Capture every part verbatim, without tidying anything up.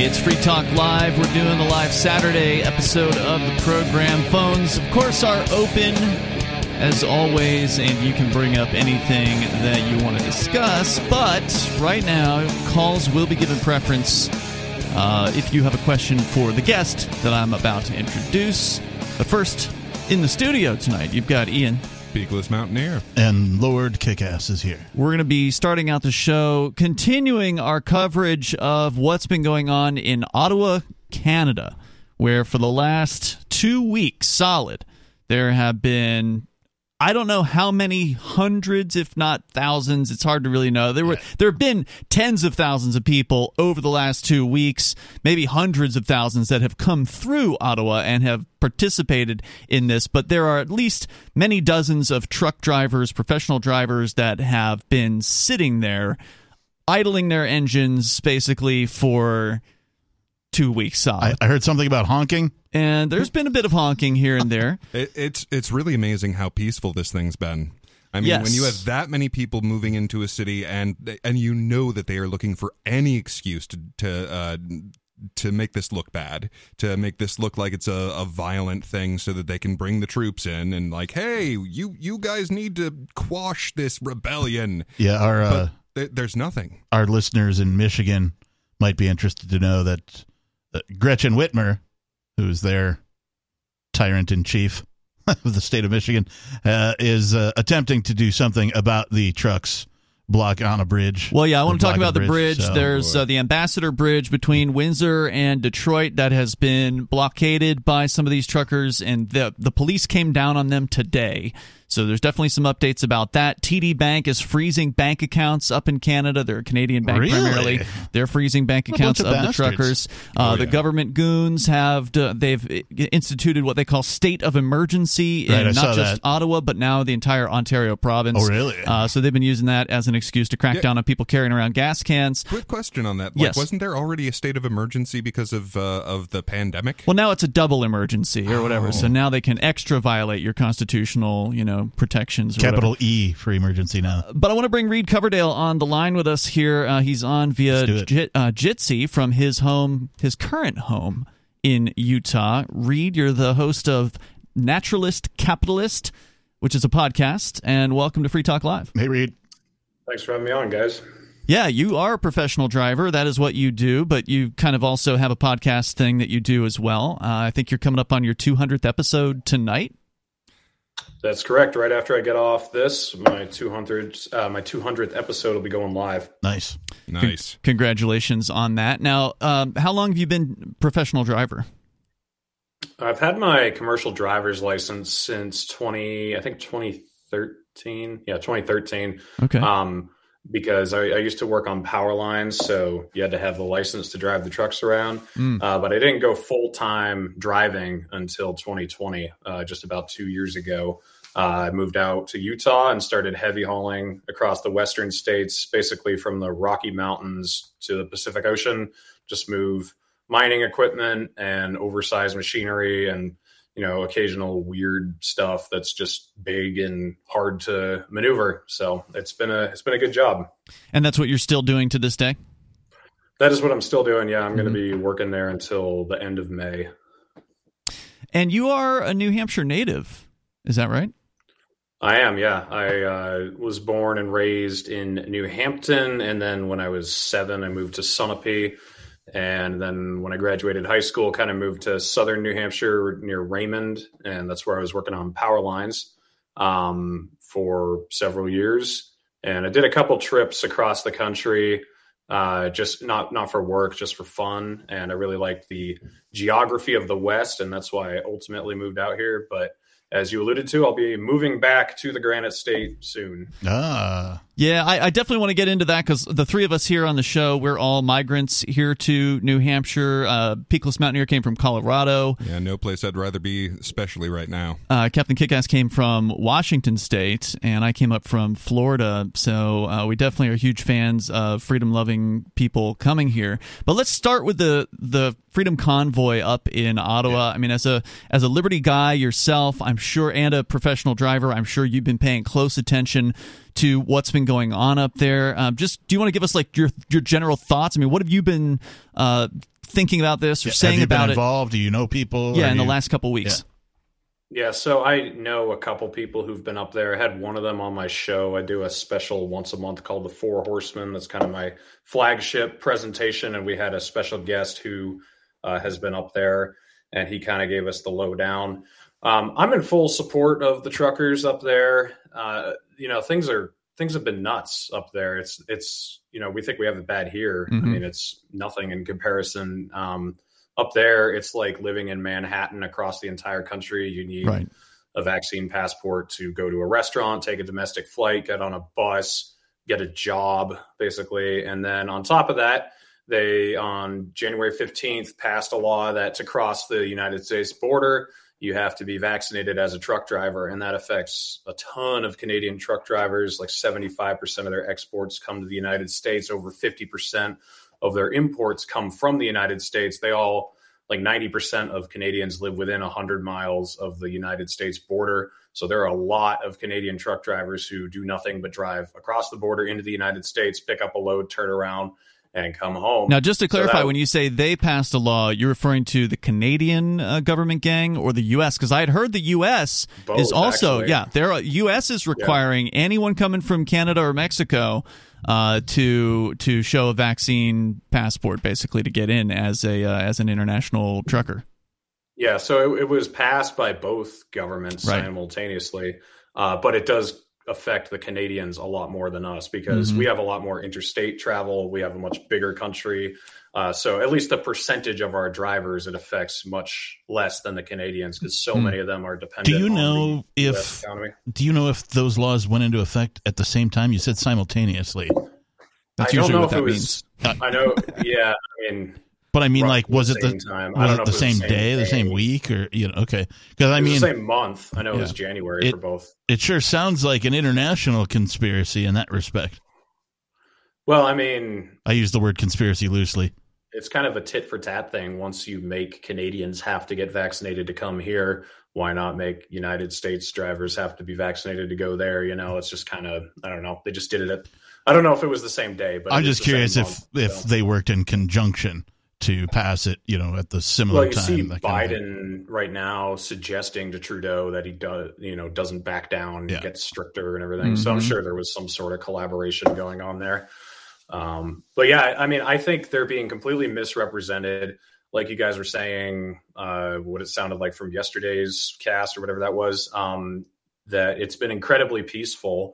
It's Free Talk Live. We're doing the live Saturday episode of the program. Phones, of course, are open, as always, and you can bring up anything that you want to discuss. But right now, calls will be given preference uh, if you have a question for the guest that I'm about to introduce. But first, in the studio tonight, you've got Ian. Peakless Mountaineer. And Lord Kickass is here. We're going to be starting out the show, continuing our coverage of what's been going on in Ottawa, Canada, where for the last two weeks, solid, there have been, I don't know how many hundreds, if not thousands, it's hard to really know. There were yeah. there have been tens of thousands of people over the last two weeks, maybe hundreds of thousands that have come through Ottawa and have participated in this, but there are at least many dozens of truck drivers, professional drivers that have been sitting there, idling their engines basically for two weeks solid. I, I heard something about honking. And there's been a bit of honking here and there. it, it's it's really amazing how peaceful this thing's been. I mean, yes. when you have that many people moving into a city, and and you know that they are looking for any excuse to to uh, to make this look bad, to make this look like it's a, a violent thing, so that they can bring the troops in and like, hey, you you guys need to quash this rebellion. Yeah, our uh, th- there's nothing. Our listeners in Michigan might be interested to know that uh, Gretchen Whitmer, who's their tyrant-in-chief of the state of Michigan, uh, is uh, attempting to do something about the trucks block on a bridge. Well, yeah, I want to talk about the bridge. bridge. So, There's uh, the Ambassador Bridge between Windsor and Detroit that has been blockaded by some of these truckers, and the the police came down on them today. So there's definitely some updates about that. T D Bank is freezing bank accounts up in Canada. They're a Canadian bank really? primarily. They're freezing bank accounts of, of the truckers. Uh, oh, the yeah. government goons have d- they've instituted what they call state of emergency in right, not just that. Ottawa, but now the entire Ontario province. Oh, really? Uh, so they've been using that as an excuse to crack Yeah. down on people carrying around gas cans. Quick question on that. Like, Yes. wasn't there already a state of emergency because of uh, of the pandemic? Well, now it's a double emergency or whatever. Oh. So now they can extra violate your constitutional, you know, protections. Or Capital whatever. E for emergency now. But I want to bring Reed Coverdale on the line with us here. Uh, he's on via Jit, uh, Jitsi from his home, his current home in Utah. Reed, you're the host of Naturalist Capitalist, which is a podcast, and welcome to Free Talk Live. Hey, Reed. Thanks for having me on, guys. Yeah, you are a professional driver. That is what you do, but you kind of also have a podcast thing that you do as well. Uh, I think you're coming up on your two hundredth episode tonight. That's correct. Right after I get off this, my two hundredth, uh, my two hundredth episode will be going live. Nice. Nice. Con- congratulations on that. Now, um, how long have you been a professional driver? I've had my commercial driver's license since twenty, I think twenty thirteen. Yeah, twenty thirteen. Okay. Um, because I, I used to work on power lines, so you had to have the license to drive the trucks around. Mm. Uh, but I didn't go full time driving until twenty twenty, uh, just about two years ago. Uh, I moved out to Utah and started heavy hauling across the western states, basically from the Rocky Mountains to the Pacific Ocean. Just move mining equipment and oversized machinery and, you know, occasional weird stuff that's just big and hard to maneuver. So it's been a it's been a good job. And that's what you're still doing to this day? That is what I'm still doing. Yeah, I'm Mm-hmm. going to be working there until the end of May. And you are a New Hampshire native, is that right? I am, yeah. I uh, was born and raised in New Hampton, and then when I was seven, I moved to Sunapee. And then when I graduated high school, kind of moved to southern New Hampshire near Raymond, and that's where I was working on power lines um, for several years. And I did a couple trips across the country, uh, just not not for work, just for fun. And I really liked the geography of the West, and that's why I ultimately moved out here. But as you alluded to, I'll be moving back to the Granite State soon. Ah. Yeah, I, I definitely want to get into that because the three of us here on the show, we're all migrants here to New Hampshire. Uh, Peakless Mountaineer came from Colorado. Yeah, no place I'd rather be, especially right now. Uh, Captain Kickass came from Washington State, and I came up from Florida. So uh, we definitely are huge fans of freedom-loving people coming here. But let's start with the the Freedom Convoy up in Ottawa. Yeah. I mean, as a as a Liberty guy yourself, I'm sure, and a professional driver, I'm sure you've been paying close attention to what's been going on up there. Um, just do you want to give us like your your general thoughts? I mean, what have you been uh, thinking about this or Yeah, saying have you about been it? involved? Do you know people? Yeah, Have in the you- last couple weeks. Yeah, so I know a couple people who've been up there. I had one of them on my show. I do a special once a month called The Four Horsemen. That's kind of my flagship presentation, and we had a special guest who uh, has been up there, and he kind of gave us the lowdown. Um, I'm in full support of the truckers up there. Uh, you know, things are things have been nuts up there. It's it's you know, we think we have it bad here. Mhm. I mean, it's nothing in comparison. Um, Up there, it's like living in Manhattan across the entire country. You need Right. a vaccine passport to go to a restaurant, take a domestic flight, get on a bus, get a job, basically. And then on top of that, they, on January fifteenth, passed a law that to cross the United States border, you have to be vaccinated as a truck driver. And that affects a ton of Canadian truck drivers. Like seventy-five percent of their exports come to the United States. Over fifty percent of their imports come from the United States. They all, like ninety percent of Canadians live within one hundred miles of the United States border. So there are a lot of Canadian truck drivers who do nothing but drive across the border into the United States, pick up a load, turn around, and come home. Now, just to clarify, So that- when you say they passed a law, you're referring to the Canadian uh, government gang or the U S? Because I had heard the U S Both, is also, actually. yeah, there are, U S is requiring yeah. anyone coming from Canada or Mexico uh, to to show a vaccine passport, basically, to get in as a uh, as an international trucker. Yeah, so it, it was passed by both governments right. simultaneously, uh, but it does affect the Canadians a lot more than us because mm-hmm. we have a lot more interstate travel. We have a much bigger country. Uh, so at least the percentage of our drivers, it affects much less than the Canadians because so mm. many of them are dependent do you on know the if, U S economy. Do you know if those laws went into effect at the same time? You said simultaneously. That's I usually don't know what if that it was, means. I know, yeah, I mean... But I mean, Roughly like, was the it the, time. was I don't it know the if it same, was the same day, the day. same week, or you know? Okay, because I It mean, was the same month. I know yeah. it was January It- for both. it sure sounds like an international conspiracy in that respect. Well, I mean, I use the word conspiracy loosely. it's kind of a tit for tat thing. Once you make Canadians have to get vaccinated to come here, why not make United States drivers have to be vaccinated to go there? You know, it's just kind of, I don't know. They just did it. At, I don't know if it was the same day, but I'm it was just the curious same if month, if so. they worked in conjunction to pass it, you know, at the similar Well, you time. see that kind of thing. Biden right now suggesting to Trudeau that he does, you know, doesn't back down, Yeah. gets stricter and everything. So I'm Mhm. sure there was some sort of collaboration going on there. Um, but yeah, I mean, I think they're being completely misrepresented. Like you guys were saying, uh, what it sounded like from yesterday's cast or whatever that was, um, that it's been incredibly peaceful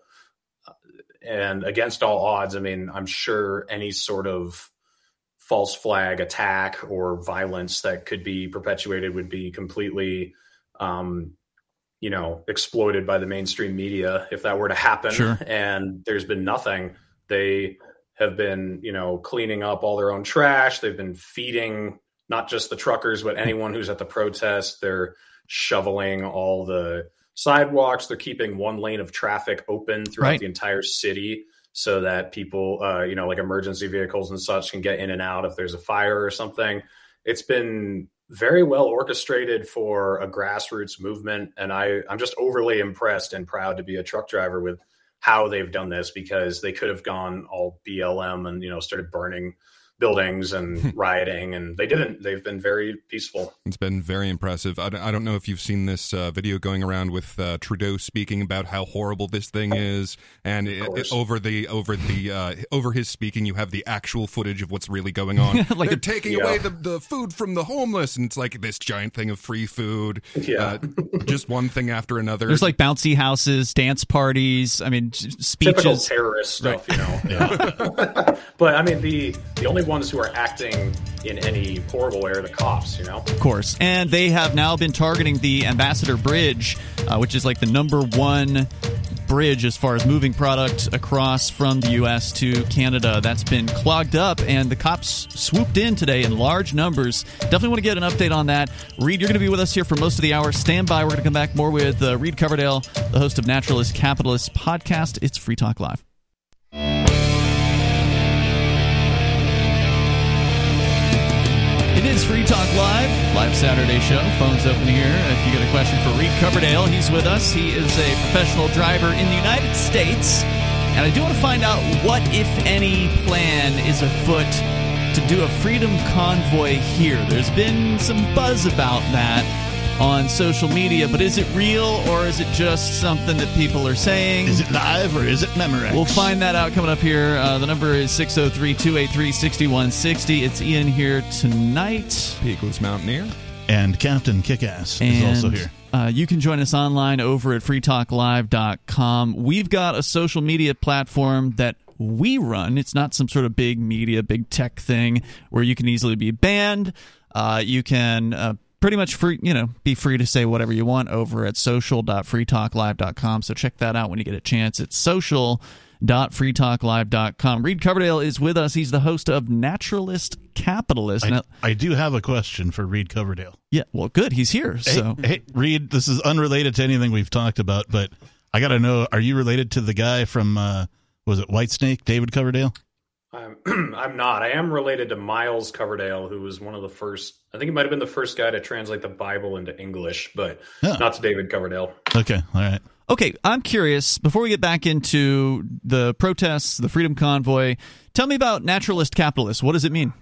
and against all odds. I mean, I'm sure any sort of false flag attack or violence that could be perpetuated would be completely, um, you know, exploited by the mainstream media if that were to happen. Sure. And there's been nothing. They have been, you know, cleaning up all their own trash. They've been feeding not just the truckers, but anyone who's at the protest. They're shoveling all the sidewalks. They're keeping one lane of traffic open throughout Right. the entire city, so that people, uh, you know, like emergency vehicles and such can get in and out if there's a fire or something. It's been very well orchestrated for a grassroots movement. And I, I'm just overly impressed and proud to be a truck driver with how they've done this, because they could have gone all B L M and, you know, started burning buildings and rioting, and they didn't. They've been very peaceful. It's been very impressive. I, I don't know if you've seen this uh, video going around with uh, Trudeau speaking about how horrible this thing is, and it, it, over the over the uh, over his speaking, you have the actual footage of what's really going on. Like They're the- taking yeah. away the, the food from the homeless, and it's like this giant thing of free food. Yeah. Uh, just one thing after another. There's like bouncy houses, dance parties. I mean, j- Typical speeches. terrorist stuff, you know. But I mean, the the only ones who are acting in any horrible way are the cops, you know. Of course. And they have now been targeting the Ambassador Bridge, uh, which is like the number one bridge as far as moving product across from the U S to Canada. That's been clogged up, and the cops swooped in today in large numbers. Definitely want to get an update on that. Reed, you're going to be with us here for most of the hour. Stand by. We're going to come back more with uh, Reed Coverdale, the host of Naturalist Capitalist podcast. It's Free Talk Live. It is Free Talk Live, live Saturday show. Phone's open here. If you got a question for Reed Coverdale, he's with us. He is a professional driver in the United States. And I do want to find out what, if any, plan is afoot to do a freedom convoy here. There's been some buzz about that on social media, but is it real or is it just something that people are saying? Is it live or is it Memorex? We'll find that out coming up here. Uh, the number is six oh three, two eight three, six one six oh. It's Ian here tonight. Peakless Mountaineer. And Captain Kickass and, is also here. Uh, you can join us online over at free talk live dot com. We've got a social media platform that we run. It's not some sort of big media, big tech thing where you can easily be banned. Uh, you can uh, pretty much free, you know, be free to say whatever you want over at social dot free talk live dot com. So check that out when you get a chance. It's social dot free talk live dot com. Reed Coverdale is with us. He's the host of Naturalist Capitalist. I, now, I do have a question for Reed Coverdale. Yeah, well, good. He's here. So, hey, hey, Reed, this is unrelated to anything we've talked about, but I got to know: are you related to the guy from uh, was it Whitesnake, David Coverdale? I'm, I'm not. I am related to Miles Coverdale, who was one of the first. I think he might have been the first guy to translate the Bible into English, but oh. not to David Coverdale. Okay, all right. Okay, I'm curious, before we get back into the protests, the Freedom Convoy, tell me about Naturalist Capitalist. What does it mean?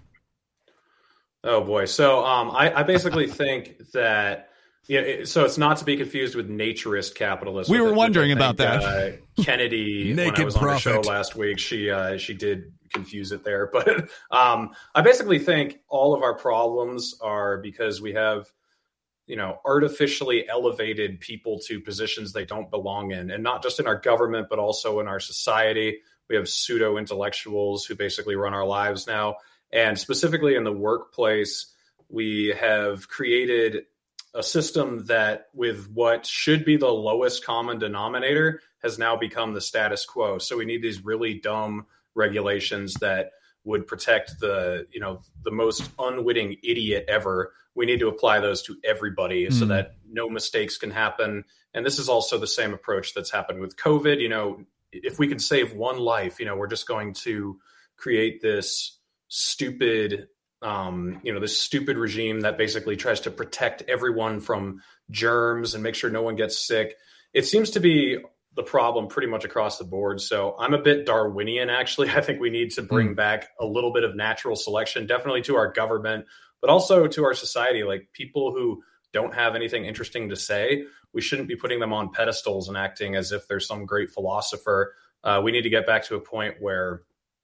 Oh, boy. So um, I, I basically think that, yeah, it, so it's not to be confused with naturist capitalist. We were it, wondering think, about that. Uh, Kennedy, when I was on the show last week, she uh, she did confuse it there. But um, I basically think all of our problems are because we have, you know, artificially elevated people to positions they don't belong in, and not just in our government, but also in our society. We have pseudo intellectuals who basically run our lives now. And specifically in the workplace, we have created a system that with what should be the lowest common denominator has now become the status quo. So we need these really dumb regulations that would protect the, you know, the most unwitting idiot ever. We need to apply those to everybody mm. so that no mistakes can happen. And this is also the same approach that's happened with COVID. You know, if we can save one life, you know, we're just going to create this stupid, um, you know, this stupid regime that basically tries to protect everyone from germs and make sure no one gets sick. It seems to be the problem pretty much across the board. So I'm a bit Darwinian, actually. I think we need to bring mm. back a little bit of natural selection, definitely to our government, but also to our society. Like, people who don't have anything interesting to say, we shouldn't be putting them on pedestals and acting as if they're some great philosopher. Uh, we need to get back to a point where,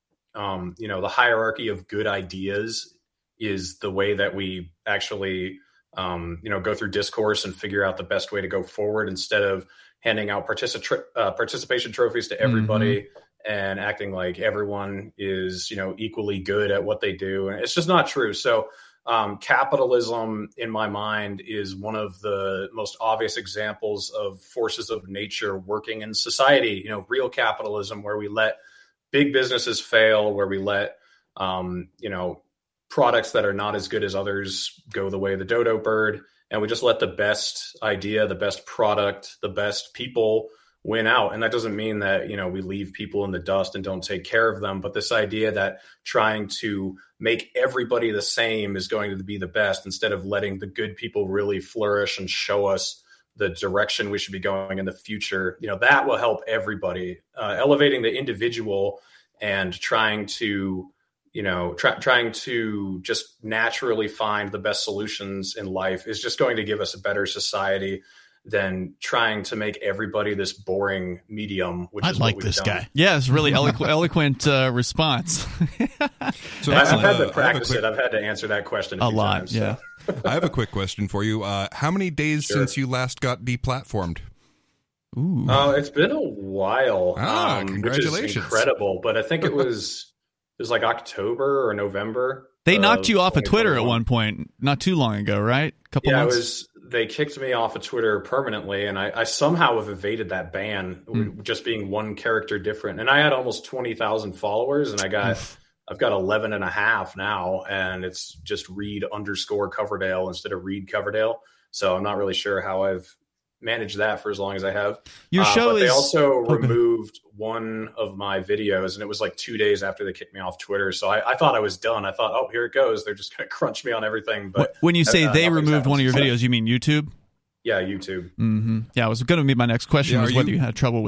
um, you know, the hierarchy of good ideas is the way that we actually, um, you know, go through discourse and figure out the best way to go forward, instead of handing out particip- uh, participation trophies to everybody mm-hmm. and acting like everyone is, you know, equally good at what they do. And it's just not true. So um, capitalism, in my mind, is one of the most obvious examples of forces of nature working in society. You know, real capitalism, where we let big businesses fail, where we let, um, you know, products that are not as good as others go the way of the dodo bird. And we just let the best idea, the best product, the best people win out. And that doesn't mean that, you know, we leave people in the dust and don't take care of them. But this idea that trying to make everybody the same is going to be the best, instead of letting the good people really flourish and show us the direction we should be going in the future, you know, that will help everybody. Uh, elevating the individual and trying to, you know, try, trying to just naturally find the best solutions in life is just going to give us a better society than trying to make everybody this boring medium, which I is like what we've this done. guy. Yeah, it's really eloqu- eloquent uh, response. So I've, uh, I've had to I practice quick, it. I've had to answer that question a, a few lot. times, Yeah. So. I have a quick question for you. Uh, how many days Sure. since you last got deplatformed? Ooh. Uh, it's been a while, Ah, um, which congratulations. is incredible. But I think it was it was like October or November. They knocked of you off of Twitter at twenty twenty-one. one point, not too long ago, right? A couple Yeah, it months. was. They kicked me off of Twitter permanently, and I, I somehow have evaded that ban, Mm. just being one character different. And I had almost twenty thousand followers, and I got I've got eleven and a half now, and it's just Reed underscore Coverdale instead of Reed Coverdale. So I'm not really sure how I've managed that for as long as I have. Your Uh, show but they is also okay. removed one of my videos, and it was like two days after they kicked me off Twitter. So I, I thought I was done. I thought, oh, here it goes. They're just going to crunch me on everything. But when you say uh, they nothing's removed one of your happened. videos, you mean YouTube? Yeah, YouTube. Mm-hmm. Yeah, it was going to be my next question Yeah, was are whether you- you had trouble with them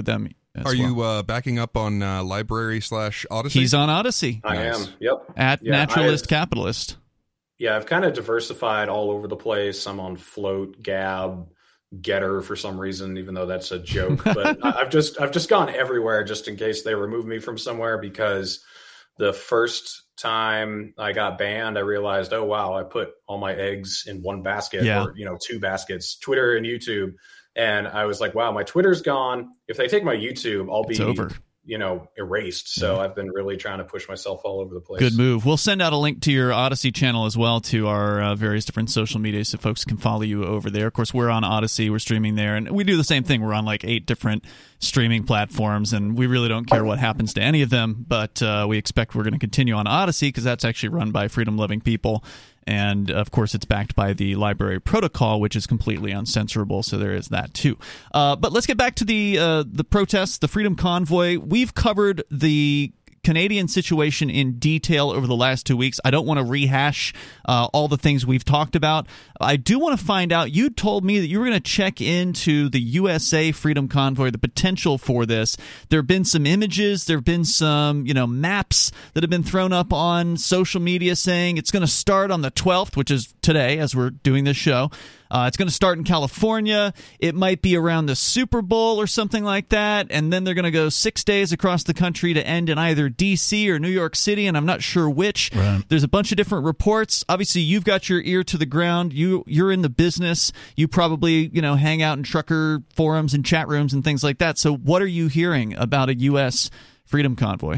as Are well. you uh, backing up on uh, Library slash Odyssey? He's on Odyssey. I Nice. am. Yep. At Yeah, Naturalist I've- Capitalist. Yeah, I've kind of diversified all over the place. I'm on Float, Gab, Getter for some reason, even though that's a joke. But I- I've just I've just gone everywhere just in case they remove me from somewhere, because the first time I got banned, I realized, oh wow, I put all my eggs in one basket, Yeah. or you know, two baskets, Twitter and YouTube. And I was like, wow, my Twitter's gone. If they take my YouTube, I'll be It's over. you know, erased. So I've been really trying to push myself all over the place. Good move. We'll send out a link to your Odyssey channel as well, to our uh, various different social media, so folks can follow you over there. Of course, we're on Odyssey. We're streaming there, and we do the same thing. We're on like eight different streaming platforms, and we really don't care what happens to any of them, but uh, we expect we're going to continue on Odyssey because that's actually run by freedom-loving people. And, of course, it's backed by the Library Protocol, which is completely uncensorable, so there is that, too. Uh, but let's get back to the uh, the protests, the Freedom Convoy. We've covered the Canadian situation in detail over the last two weeks. I don't want to rehash uh, all the things we've talked about. I do want to find out, you told me that you were going to check into the U S A Freedom Convoy, the potential for this. There have been some images, there have been some, you know, maps that have been thrown up on social media saying it's going to start on the twelfth, which is today as we're doing this show. Uh, it's going to start in California. It might be around the Super Bowl or something like that. And then they're going to go six days across the country to end in either D C or New York City, and I'm not sure which. Right. There's a bunch of different reports. Obviously, you've got your ear to the ground. You, you're in the business. You probably, you know, hang out in trucker forums and chat rooms and things like that. So what are you hearing about a U S Freedom Convoy?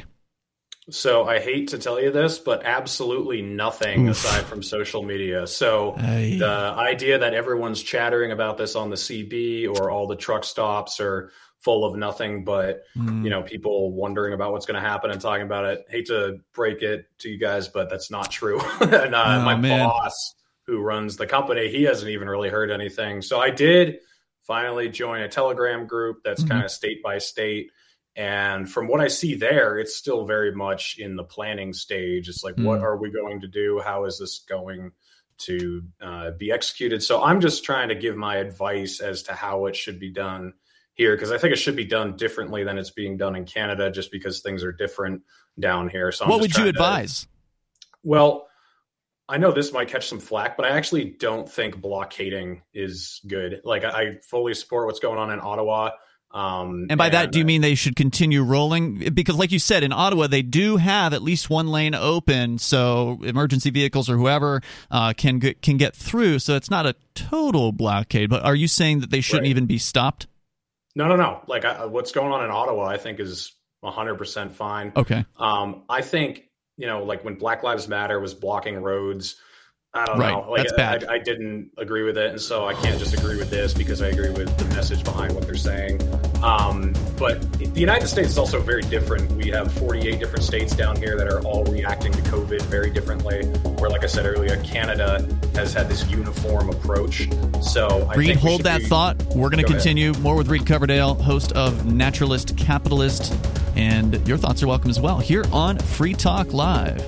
So I hate to tell you this, but absolutely nothing Oof. aside from social media. So Aye. the idea that everyone's chattering about this on the C B or all the truck stops are full of nothing but, Mm. you know, people wondering about what's going to happen and talking about it. Hate to break it to you guys, but that's not true. and uh, Oh, my man. boss who runs the company, he hasn't even really heard anything. So I did finally join a Telegram group that's Mhm. kind of state by state. And from what I see there, it's still very much in the planning stage. It's like, Mm. what are we going to do? How is this going to uh, be executed? So I'm just trying to give my advice as to how it should be done here, because I think it should be done differently than it's being done in Canada, just because things are different down here. So I'm What just would you trying to- advise? well, I know this might catch some flack, but I actually don't think blockading is good. Like, I, I fully support what's going on in Ottawa. Um, And by that, do you mean they should continue rolling? Because like you said, in Ottawa, they do have at least one lane open, so emergency vehicles or whoever uh, can get, can get through. So it's not a total blockade. But are you saying that they shouldn't Right. even be stopped? No, no, no. Like, I, what's going on in Ottawa, I think is one hundred percent fine. Okay. Um, I think, you know, like when Black Lives Matter was blocking roads, I don't Right. know. Like, That's bad. I, I didn't agree with it, and so I can't just agree with this because I agree with the message behind what they're saying. Um, but the United States is also very different. We have forty-eight different states down here that are all reacting to COVID very differently. Where, like I said earlier, Canada has had this uniform approach. So I Reed, think we hold should that be- thought. We're going to Go ahead. continue more with Reed Coverdale, host of Naturalist Capitalist. And your thoughts are welcome as well here on Free Talk Live.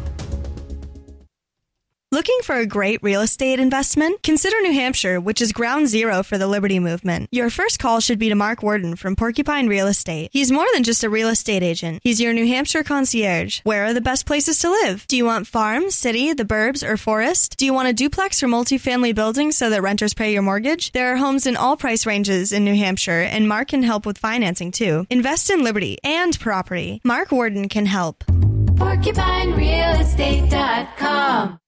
Looking for a great real estate investment? Consider New Hampshire, which is ground zero for the Liberty Movement. Your first call should be to Mark Worden from Porcupine Real Estate. He's more than just a real estate agent. He's your New Hampshire concierge. Where are the best places to live? Do you want farm, city, the burbs, or forest? Do you want a duplex or multifamily building so that renters pay your mortgage? There are homes in all price ranges in New Hampshire, and Mark can help with financing too. Invest in Liberty and property. Mark Worden can help. Porcupine Real Estate dot com.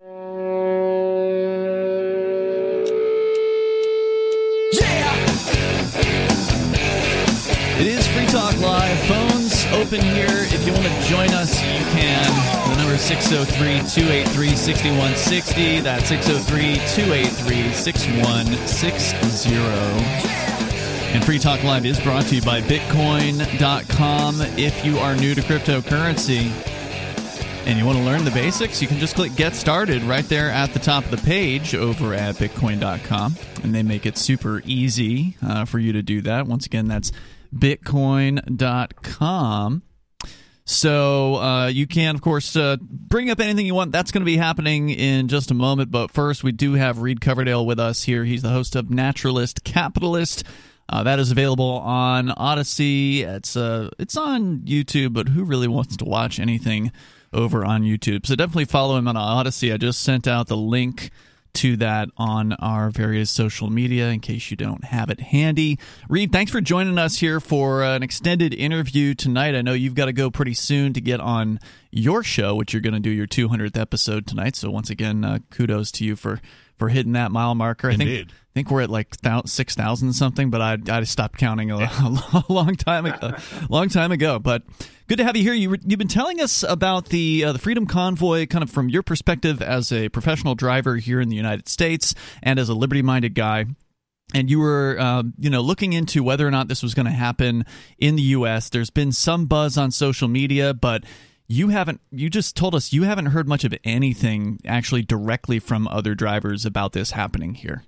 It is Free Talk Live. Phones open here. If you want to join us, you can. The number is six oh three, two eight three, six one six oh. That's six oh three, two eight three, six one six oh. And Free Talk Live is brought to you by Bitcoin dot com. If you are new to cryptocurrency and you want to learn the basics, you can just click Get Started right there at the top of the page over at Bitcoin dot com. And they make it super easy uh, for you to do that. Once again, that's Bitcoin dot com. So uh, you can, of course, uh, bring up anything you want. That's going to be happening in just a moment. But first, we do have Reed Coverdale with us here. He's the host of Naturalist Capitalist. Uh, that is available on Odyssey. It's uh, it's on YouTube, but who really wants to watch anything over on YouTube? So definitely follow him on Odyssey. I just sent out the link to that on our various social media in case you don't have it handy. Reed, thanks for joining us here for an extended interview tonight. I know you've got to go pretty soon to get on your show, which you're going to do your two hundredth episode tonight. So once again, uh, kudos to you for, for hitting that mile marker. I Indeed. think I think we're at like six thousand something, but I I stopped counting a, a long time ago, long time ago. But good to have you here. You were, you've been telling us about the uh, the Freedom Convoy, kind of from your perspective as a professional driver here in the United States and as a liberty-minded guy. And you were, uh, you know, looking into whether or not this was going to happen in the U S. There's been some buzz on social media, but you haven't. You just told us you haven't heard much of anything actually directly from other drivers about this happening here.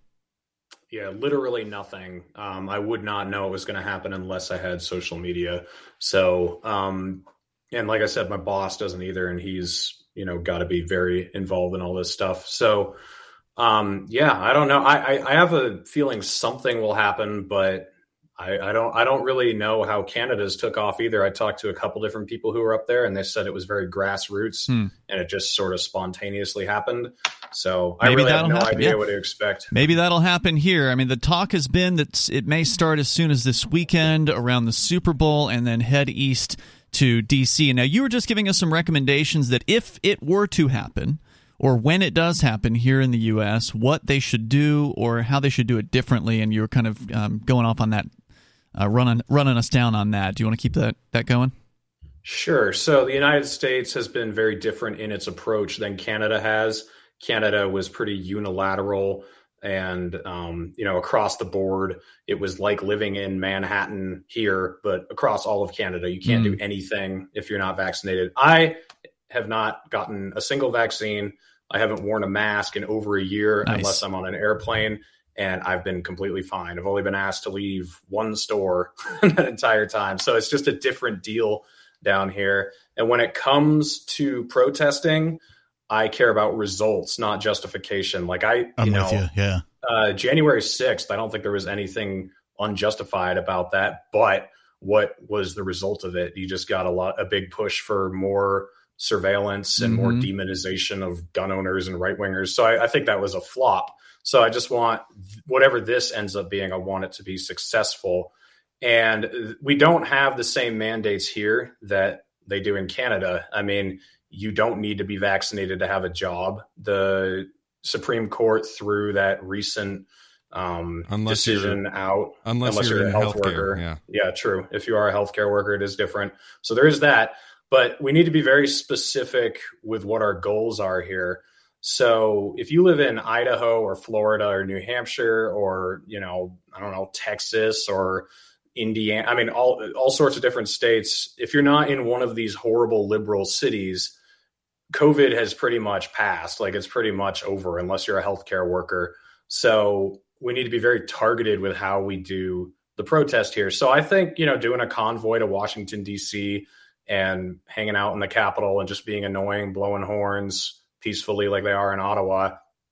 Yeah, literally nothing. Um, I would not know it was going to happen unless I had social media. So, um, and like I said, my boss doesn't either, and he's, you know, got to be very involved in all this stuff. So, um, yeah, I don't know. I, I, I have a feeling something will happen, but I, I don't I don't really know how Canada's took off either. I talked to a couple different people who were up there, and they said it was very grassroots, hmm. and it just sort of spontaneously happened. So I Maybe really have no happen. idea yeah. what to expect. Maybe that'll happen here. I mean, the talk has been that it may start as soon as this weekend around the Super Bowl and then head east to D C. Now, you were just giving us some recommendations that if it were to happen, or when it does happen here in the U S, what they should do or how they should do it differently, and you were kind of um, going off on that, uh, running running us down on that. Do you want to keep that, that going? Sure. So the United States has been very different in its approach than Canada has. Canada was pretty unilateral and, um, you know, across the board, it was like living in Manhattan here, but across all of Canada, you can't mm. do anything if you're not vaccinated. I have not gotten a single vaccine. I haven't worn a mask in over a year nice. unless I'm on an airplane, and I've been completely fine. I've only been asked to leave one store that entire time. So it's just a different deal down here. And when it comes to protesting, I care about results, not justification. Like I, you I'm know, with you. Yeah. Uh, January sixth, I don't think there was anything unjustified about that. But what was the result of it? You just got a lot, a big push for more surveillance and mm-hmm. more demonization of gun owners and right wingers. So I, I think that was a flop. So I just want whatever this ends up being, I want it to be successful. And we don't have the same mandates here that they do in Canada. I mean, you don't need to be vaccinated to have a job. The Supreme Court threw that recent um, unless decision out. Unless, unless you're, you're a health worker. Yeah. yeah, true. If you are a healthcare worker, it is different. So there is that. But we need to be very specific with what our goals are here. So if you live in Idaho or Florida or New Hampshire or, you know, I don't know, Texas or Indiana, I mean, all all sorts of different states, if you're not in one of these horrible liberal cities, COVID has pretty much passed. Like it's pretty much over unless you're a healthcare worker. So we need to be very targeted with how we do the protest here. So I think, you know, doing a convoy to Washington, D C and hanging out in the Capitol and just being annoying, blowing horns peacefully like they are in Ottawa,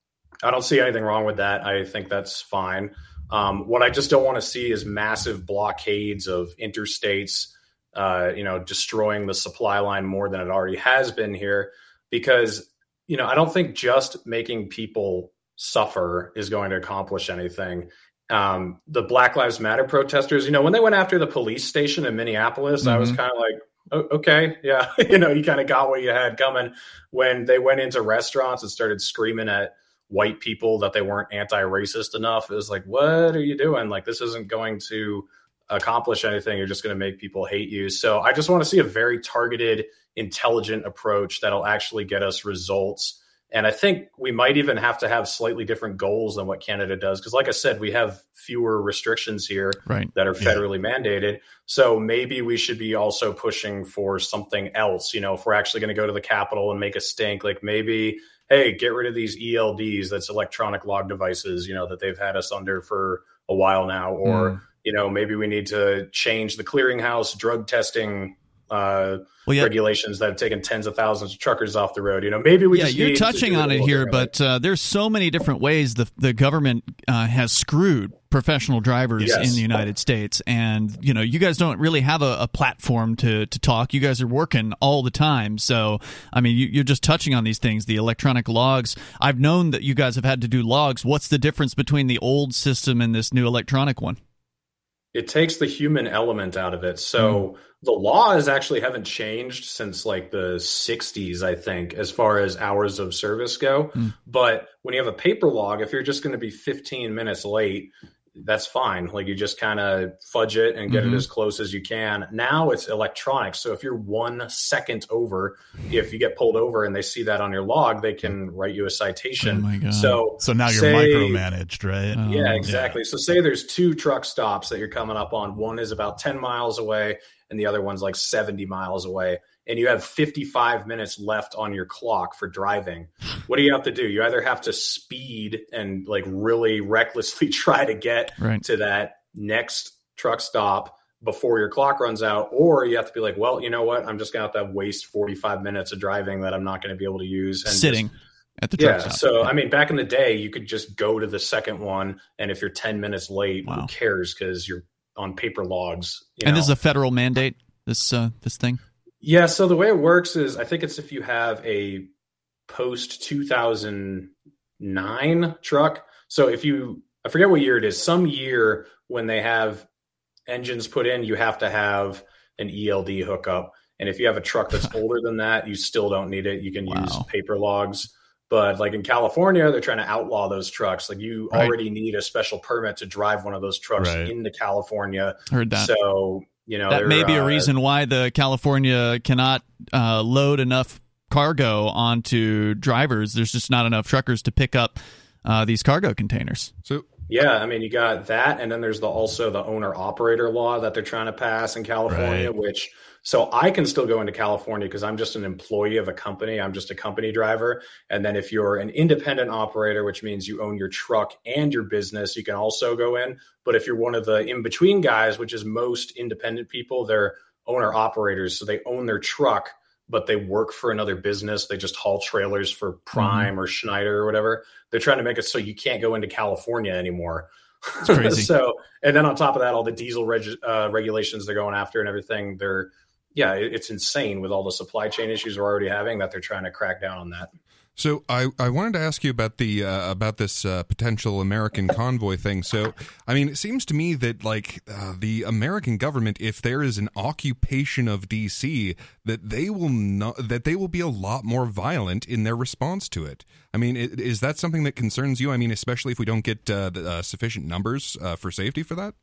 I don't see anything wrong with that. I think that's fine. Um, what I just don't want to see is massive blockades of interstates, uh, you know, destroying the supply line more than it already has been here. Because, you know, I don't think just making people suffer is going to accomplish anything. Um, the Black Lives Matter protesters, you know, when they went after the police station in Minneapolis, mm-hmm. I was kind of like, oh, okay, yeah, you know, you kind of got what you had coming. When they went into restaurants and started screaming at white people that they weren't anti-racist enough, it was like, what are you doing? Like, this isn't going to accomplish anything. You're just going to make people hate you. So I just want to see a very targeted, intelligent approach that'll actually get us results. And I think we might even have to have slightly different goals than what Canada does. Because like I said, we have fewer restrictions here right. that are federally yeah. mandated. So maybe we should be also pushing for something else. You know, if we're actually going to go to the Capitol and make a stink, like maybe, hey, get rid of these E L Ds, that's electronic log devices, you know, that they've had us under for a while now. Or, mm. you know, maybe we need to change the clearinghouse drug testing uh, well, yeah. regulations that have taken tens of thousands of truckers off the road. You know, maybe we yeah, just you're need touching to do on it, it here, but uh, there's so many different ways the the government uh, has screwed professional drivers yes. in the United States, and you know, you guys don't really have a, a platform to to talk. You guys are working all the time, so I mean, you, you're just touching on these things. The electronic logs. I've known that you guys have had to do logs. What's the difference between the old system and this new electronic one? It takes the human element out of it. So mm. the laws actually haven't changed since like the sixties, I think, as far as hours of service go. Mm. But when you have a paper log, if you're just going to be fifteen minutes late, that's fine. Like you just kind of fudge it and get mm-hmm. it as close as you can. Now it's electronic. So if you're one second over, if you get pulled over and they see that on your log, they can write you a citation. Oh my God. So, so now you're say, micromanaged, right? Uh, yeah, exactly. Yeah. So say there's two truck stops that you're coming up on. One is about ten miles away and the other one's like seventy miles away. And you have fifty-five minutes left on your clock for driving. What do you have to do? You either have to speed and like really recklessly try to get right. to that next truck stop before your clock runs out, or you have to be like, well, you know what? I'm just going to have to waste forty-five minutes of driving that I'm not going to be able to use. And Sitting just, at the truck yeah, stop. So, I mean, back in the day, you could just go to the second one. And if you're ten minutes late, wow. who cares? Because you're on paper logs. You and know? This is a federal mandate, this uh, this thing? Yeah, so the way it works is I think it's if you have a post two thousand nine truck. So if you, I forget what year it is, some year when they have engines put in, you have to have an E L D hookup. And if you have a truck that's older than that, you still don't need it. You can wow. use paper logs. But like in California, they're trying to outlaw those trucks. Like you right. already need a special permit to drive one of those trucks right. into California. Heard that. So, you know, that may be uh, a reason why the California cannot uh, load enough cargo onto drivers. There's just not enough truckers to pick up uh, these cargo containers. So, yeah, I mean, you got that, and then there's the also the owner operator law that they're trying to pass in California, right. which so I can still go into California because I'm just an employee of a company. I'm just a company driver. And then if you're an independent operator, which means you own your truck and your business, you can also go in. But if you're one of the in-between guys, which is most independent people, they're owner operators. So they own their truck, but they work for another business. They just haul trailers for Prime mm-hmm. or Schneider or whatever. They're trying to make it so you can't go into California anymore. It's crazy. So, and then on top of that, all the diesel reg- uh, regulations they're going after and everything, they're, yeah, it's insane with all the supply chain issues we're already having that they're trying to crack down on that. So I, I wanted to ask you about the uh, about this uh, potential American convoy thing. So I mean, it seems to me that like uh, the American government, if there is an occupation of D C, that they will not that they will be a lot more violent in their response to it. I mean, it, is that something that concerns you? I mean, especially if we don't get uh, the, uh, sufficient numbers uh, for safety for that.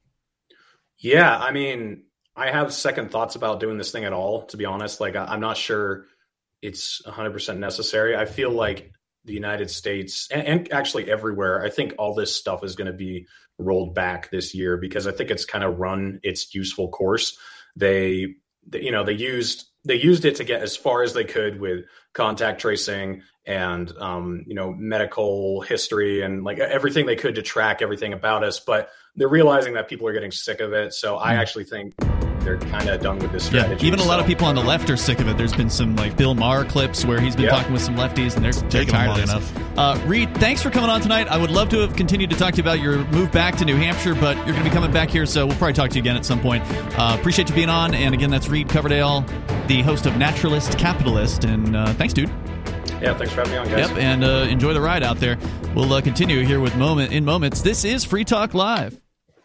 Yeah, I mean, I have second thoughts about doing this thing at all. To be honest, like I, I'm not sure it's one hundred percent necessary. I feel like the United States and, and actually everywhere, I think all this stuff is going to be rolled back this year because I think it's kind of run its useful course. They, they, you know, they used they used it to get as far as they could with contact tracing and, um, you know, medical history and like everything they could to track everything about us. But they're realizing that people are getting sick of it. So I actually think they're kind of done with this strategy. Yeah, even a lot so. of people on the left are sick of it. There's been some like Bill Maher clips where he's been yeah. talking with some lefties, and they're, they're tired of this. Enough. Uh, Reed, thanks for coming on tonight. I would love to have continued to talk to you about your move back to New Hampshire, but you're going to be coming back here, so we'll probably talk to you again at some point. Uh, appreciate you being on, and again, that's Reed Coverdale, the host of Naturalist Capitalist, and uh, thanks, dude. Yeah, thanks for having me on, guys. Yep, and uh, enjoy the ride out there. We'll uh, continue here with Moment in Moments. This is Free Talk Live.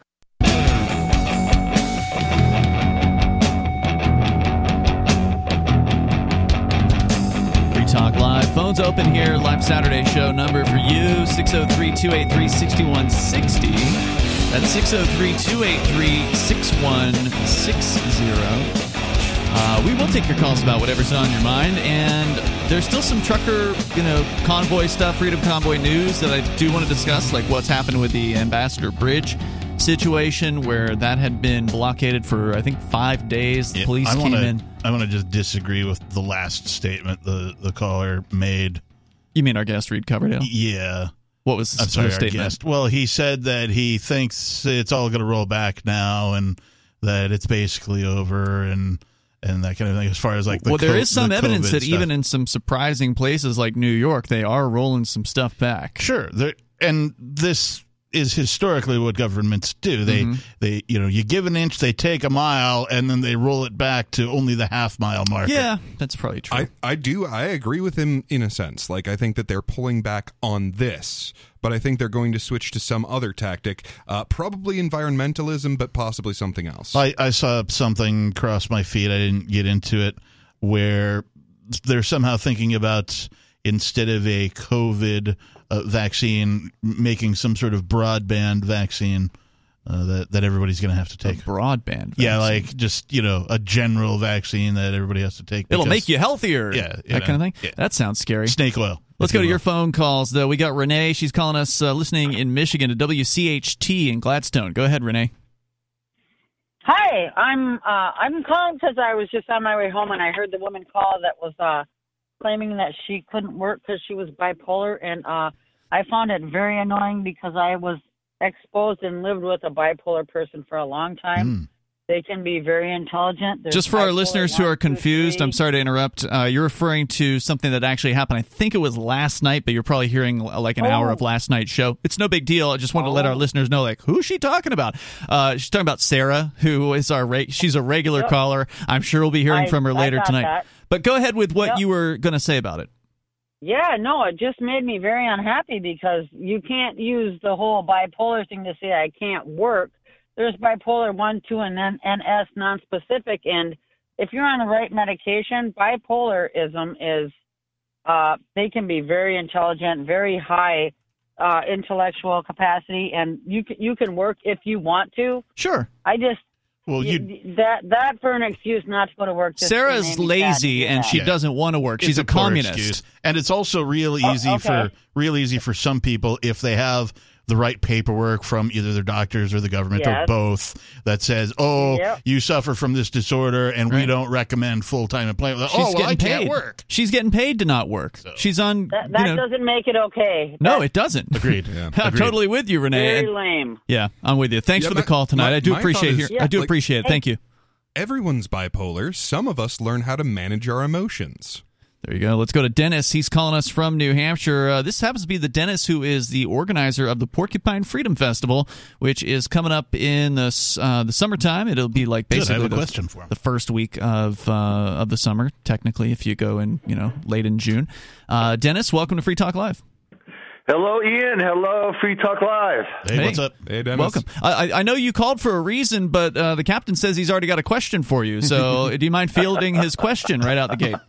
Talk Live. Phones open here. Live Saturday show number for you, six oh three, two eight three, six one six oh. That's six oh three, two eight three, six one six oh. Uh, we will take your calls about whatever's on your mind, and there's still some trucker, you know, convoy stuff, Freedom Convoy news that I do want to discuss, like what's happened with the Ambassador Bridge situation where that had been blockaded for I think five days. The yeah, police I came wanna, in. I want to just disagree with the last statement the the caller made. You mean our guest Reed Coverdale? Yeah. What was the I'm sorry, statement? our guest. Well, he said that he thinks it's all going to roll back now and that it's basically over and and that kind of thing. As far as like the well, there co- is some the evidence COVID that stuff. even in some surprising places like New York, they are rolling some stuff back. Sure, there, and this is historically what governments do. They Mm-hmm. they you know you give an inch, they take a mile, and then they roll it back to only the half mile marker. Yeah, that's probably true. I, I do. I agree with him in a sense. Like, I think that they're pulling back on this, but I think they're going to switch to some other tactic, uh, probably environmentalism, but possibly something else. I, I saw something cross my feed. I didn't get into it, where they're somehow thinking about, instead of a COVID uh, vaccine, making some sort of broadband vaccine uh, that, that everybody's going to have to take. A broadband. Yeah, vaccine. like just, you know, a general vaccine that everybody has to take. It'll because- make you healthier. Yeah, you that know, kind of thing. yeah. That sounds scary. Snake oil. Let's if go you to will. your phone calls, though. We got Renee. She's calling us, uh, listening in Michigan to W C H T in Gladstone. Go ahead, Renee. Hi, I'm uh, I'm calling because I was just on my way home and I heard the woman call that was uh, claiming that she couldn't work because she was bipolar, and uh, I found it very annoying because I was exposed and lived with a bipolar person for a long time. Mm. They can be very intelligent. There's Just for our bipolar listeners who one, are two, confused, three. I'm sorry to interrupt. Uh, you're referring to something that actually happened. I think it was last night, but you're probably hearing uh, like an Oh. hour of last night's show. It's no big deal. I just wanted to let Oh. our listeners know, like, who's she talking about? Uh, she's talking about Sarah, who is our re- she's a regular Yep. caller. I'm sure we'll be hearing I- from her I later got tonight. that. But go ahead with what Yep. you were going to say about it. Yeah, no, it just made me very unhappy because you can't use the whole bipolar thing to say I can't work. There's bipolar one, two, and then N S non-specific. And if you're on the right medication, bipolarism is, uh, they can be very intelligent, very high uh, intellectual capacity, and you can, you can work if you want to. Sure. I just, Well, y- you that that for an excuse not to go to work. just Sarah's made me sad to lazy hear and that. she Yeah. doesn't want to work. it's She's a, poor communist. excuse. And it's also real Oh, easy okay. for real easy for some people if they have the right paperwork from either their doctors or the government or Yes. both that says, "Oh, Yep. you suffer from this disorder, and we Right. don't recommend full time employment." She's oh, well, getting I paid. can't work. She's getting paid to not work. She's on. That, you that know, doesn't make it okay. no, That's it doesn't. Agreed. Yeah. I'm Agreed. totally with you, Renee. very And- lame. yeah, I'm with you. Thanks Yeah, for the my- call tonight. my- I do my appreciate thought hear- is- I do like- appreciate it. Thank you. Everyone's bipolar. Some of us learn how to manage our emotions. There you go. Let's go to Dennis. He's calling us from New Hampshire. Uh, this happens to be the Dennis who is the organizer of the Porcupine Freedom Festival, which is coming up in the s- uh, the summertime. It'll be like Good, I basically have a the, question for him. the first week of uh, of the summer. Technically, if you go in, you know, late in June. Uh, Dennis, welcome to Free Talk Live. Hello, Ian. Hello, Free Talk Live. Hey, Hey. what's up? Hey, Dennis. Welcome. I, I know you called for a reason, but uh, the captain says he's already got a question for you. So, do you mind fielding his question right out the gate?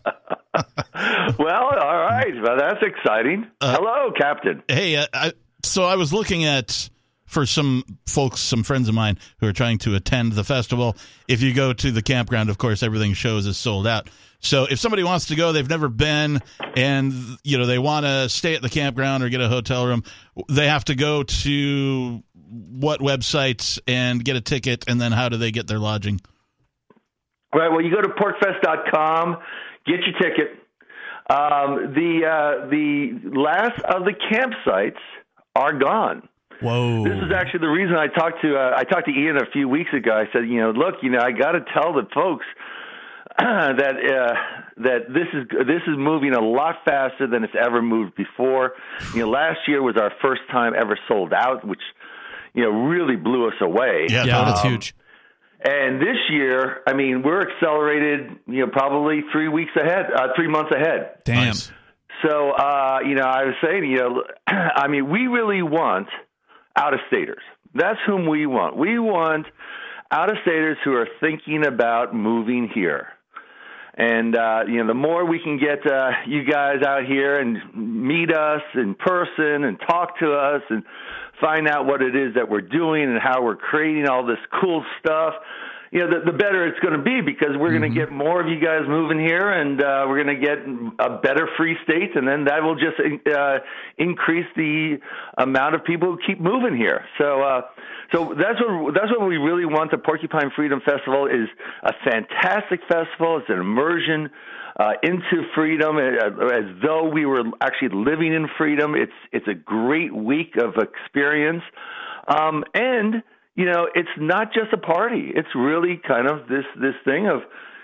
Well, all right. Well, that's exciting. Uh, Hello, Captain. Hey, uh, I, so I was looking at, for some folks, some friends of mine who are trying to attend the festival. If you go to the campground, of course, everything shows is sold out. So if somebody wants to go, they've never been, and you know they want to stay at the campground or get a hotel room, they have to go to what websites and get a ticket, and then how do they get their lodging? Right. Well, you go to porkfest dot com, get your ticket. Um, the uh, the last of the campsites are gone. Whoa. This is actually the reason I talked to uh, I talked to Ian a few weeks ago. I said, you know, look, you know, I got to tell the folks that uh, that this is this is moving a lot faster than it's ever moved before. You know, last year was our first time ever sold out, which you know really blew us away. Yeah, Yeah, that's Um, huge. And this year, I mean, we're accelerated. You know, probably three weeks ahead, uh, three months ahead. Damn. Nice. So, uh, you know, I was saying, you know, I mean, we really want out-of-staters. That's whom we want. We want out-of-staters who are thinking about moving here. And, uh, you know, the more we can get uh, you guys out here and meet us in person and talk to us and find out what it is that we're doing and how we're creating all this cool stuff, you know, the, the better it's going to be, because we're Mm-hmm. going to get more of you guys moving here, and uh, we're going to get a better free state, and then that will just uh, increase the amount of people who keep moving here. So, uh, so that's what that's what we really want. The Porcupine Freedom Festival is a fantastic festival. It's an immersion uh, into freedom, uh, as though we were actually living in freedom. It's it's a great week of experience, um, and you know, it's not just a party. It's really kind of this this thing of,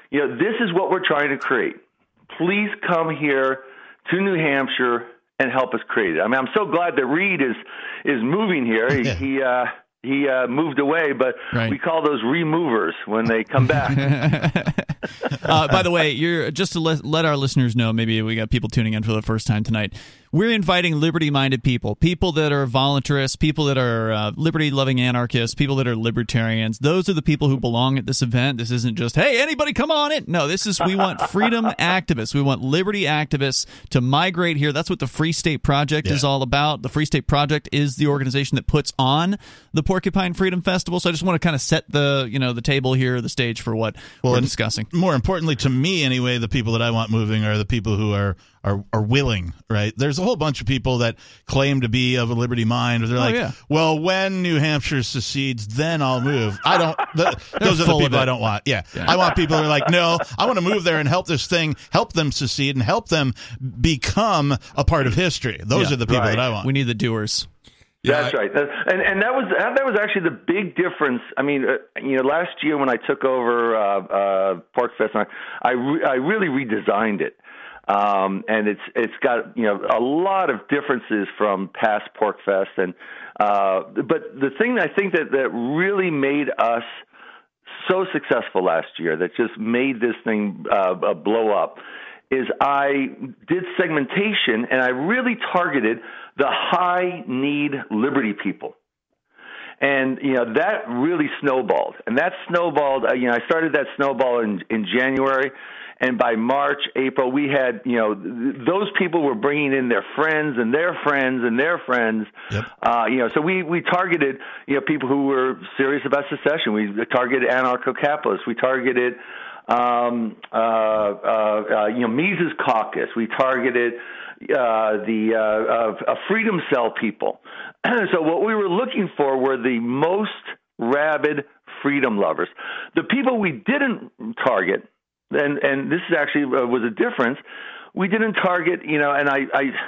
you know, this is what we're trying to create. Please come here to New Hampshire and help us create it. I mean, I'm so glad that Reed is is moving here. He he, uh, he uh, moved away, but right. we call those removers when they come back. uh, by the way, you're just to let, let our listeners know, maybe we got people tuning in for the first time tonight. We're inviting liberty-minded people, people that are voluntarists, people that are uh, liberty-loving anarchists, people that are libertarians. Those are the people who belong at this event. This isn't just, hey, anybody come on in. No, this is, we want freedom activists. We want liberty activists to migrate here. That's what the Free State Project yeah. is all about. The Free State Project is the organization that puts on the Porcupine Freedom Festival. So I just want to kind of set the, you know, the table here, the stage for what well, we're discussing. More importantly, to me anyway, the people that I want moving are the people who are Are, are willing, right? There's a whole bunch of people that claim to be of a liberty mind, or they're oh, like, yeah. well, when New Hampshire secedes, then I'll move. I don't, the, those are the people I don't want. Yeah. yeah. I want people who are like, no, I want to move there and help this thing, help them secede and help them become a part of history. Those yeah. are the people right. that I want. We need the doers. Yeah, That's right, and and that was that was actually the big difference. I mean, uh, you know, last year when I took over uh, uh, PorcFest, I I, re- I really redesigned it. Um, and it's it's got, you know, a lot of differences from past PorcFest, and uh, but the thing I think that, that really made us so successful last year, that just made this thing uh, blow up, is I did segmentation, and I really targeted the high need liberty people. And, you know, that really snowballed. And that snowballed, uh, you know, I started that snowball in, in January. And by March, April, we had, you know, th- those people were bringing in their friends and their friends and their friends. Yep. Uh, you know, so we, we targeted, you know, people who were serious about secession. We targeted anarcho-capitalists. We targeted, um, uh, uh, uh, you know, Mises Caucus. We targeted uh, the uh, uh, Freedom Cell people. So what we were looking for were the most rabid freedom lovers. The people we didn't target, And and this is actually uh, was a difference. We didn't target, you know, and I,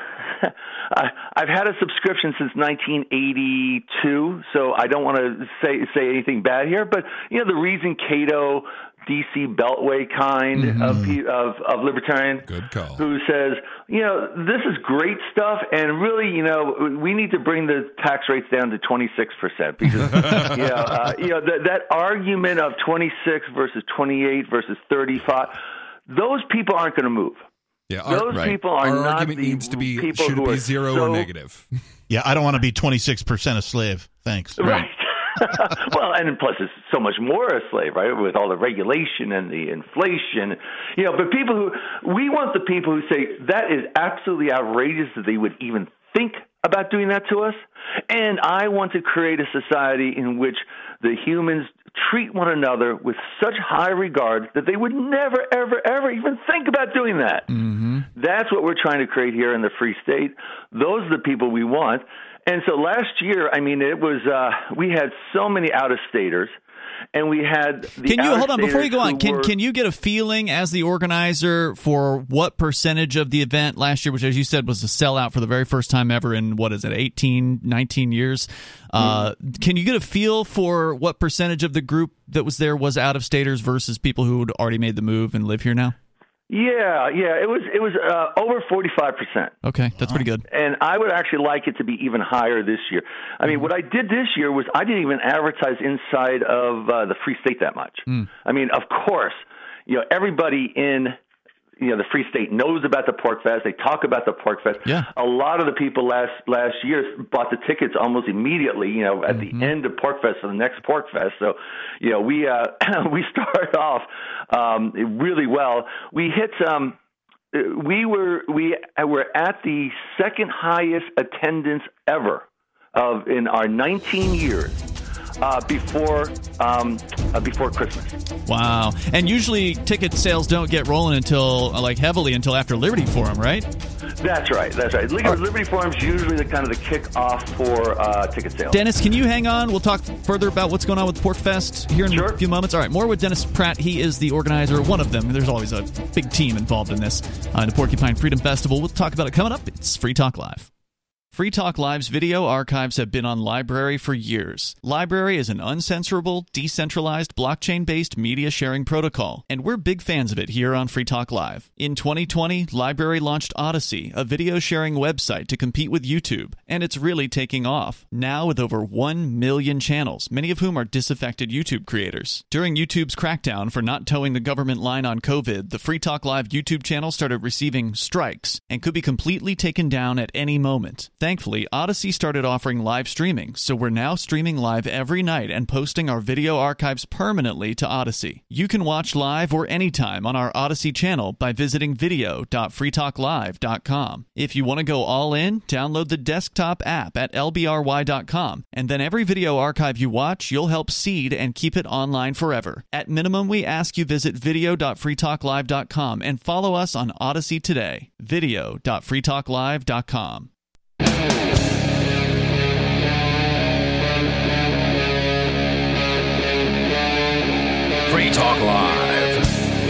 I, I I've had a subscription since nineteen eighty-two, so I don't want to say say anything bad here. But you know, the Reason Cato, D C Beltway kind mm-hmm. of, of of libertarian, good call, who says, you know, this is great stuff, and really, you know, we need to bring the tax rates down to twenty-six percent because, you know, uh, you know th- that argument of twenty-six versus twenty-eight versus thirty-five, those people aren't going to move. Yeah, our, those right. people are our not argument the needs to be people should who it be are zero so, or negative. Yeah, I don't want to be twenty-six percent a slave. Thanks. Right. Well, and plus it's so much more a slave, right, with all the regulation and the inflation. You know, but people who, we want the people who say that is absolutely outrageous that they would even think about doing that to us. And I want to create a society in which the humans treat one another with such high regard that they would never, ever, ever even think about doing that. Mm-hmm. That's what we're trying to create here in the Free State. Those are the people we want. And so last year, I mean, it was uh, we had so many out-of-staters, and we had the Can you hold on before you go on? Can were, can you get a feeling as the organizer for what percentage of the event last year, which as you said was a sellout for the very first time ever in what is it, eighteen, nineteen years? Uh, mm-hmm. Can you get a feel for what percentage of the group that was there was out-of-staters versus people who had already made the move and live here now? Yeah, yeah, it was it was uh, over forty-five percent. Okay, that's pretty good. And I would actually like it to be even higher this year. I mean, what I did this year was I didn't even advertise inside of uh, the Free State that much. Mm. I mean, of course, you know, everybody in you know the Free State knows about the PorcFest. They talk about the PorcFest. Yeah. A lot of the people last last year bought the tickets almost immediately. You know, at mm-hmm. the end of PorcFest for the next PorcFest. So, you know, we uh, we started off um, really well. We hit um, we were we were at the second highest attendance ever of in our nineteen years. Uh, before um, uh, before Christmas. Wow. And usually ticket sales don't get rolling until, uh, like, heavily until after Liberty Forum, right? That's right. That's right. League of Liberty Forum is usually the kind of the kick-off for uh, ticket sales. Dennis, can you hang on? We'll talk further about what's going on with PorcFest here in sure. a few moments. All right, more with Dennis Pratt. He is the organizer, one of them. There's always a big team involved in this, uh, in the Porcupine Freedom Festival. We'll talk about it coming up. It's Free Talk Live. Free Talk Live's video archives have been on LBRY for years. LBRY is an uncensorable, decentralized, blockchain-based media sharing protocol, and we're big fans of it here on Free Talk Live. In twenty twenty, LBRY launched Odysee, a video sharing website to compete with YouTube, and it's really taking off. Now with over one million channels, many of whom are disaffected YouTube creators. During YouTube's crackdown for not towing the government line on COVID, the Free Talk Live YouTube channel started receiving strikes and could be completely taken down at any moment. Thankfully, Odysee started offering live streaming, so we're now streaming live every night and posting our video archives permanently to Odysee. You can watch live or anytime on our Odysee channel by visiting video dot free talk live dot com. If you want to go all in, download the desktop app at L B R Y dot com, and then every video archive you watch, you'll help seed and keep it online forever. At minimum, we ask you visit video dot free talk live dot com and follow us on Odysee today. video dot free talk live dot com. Free Talk Live.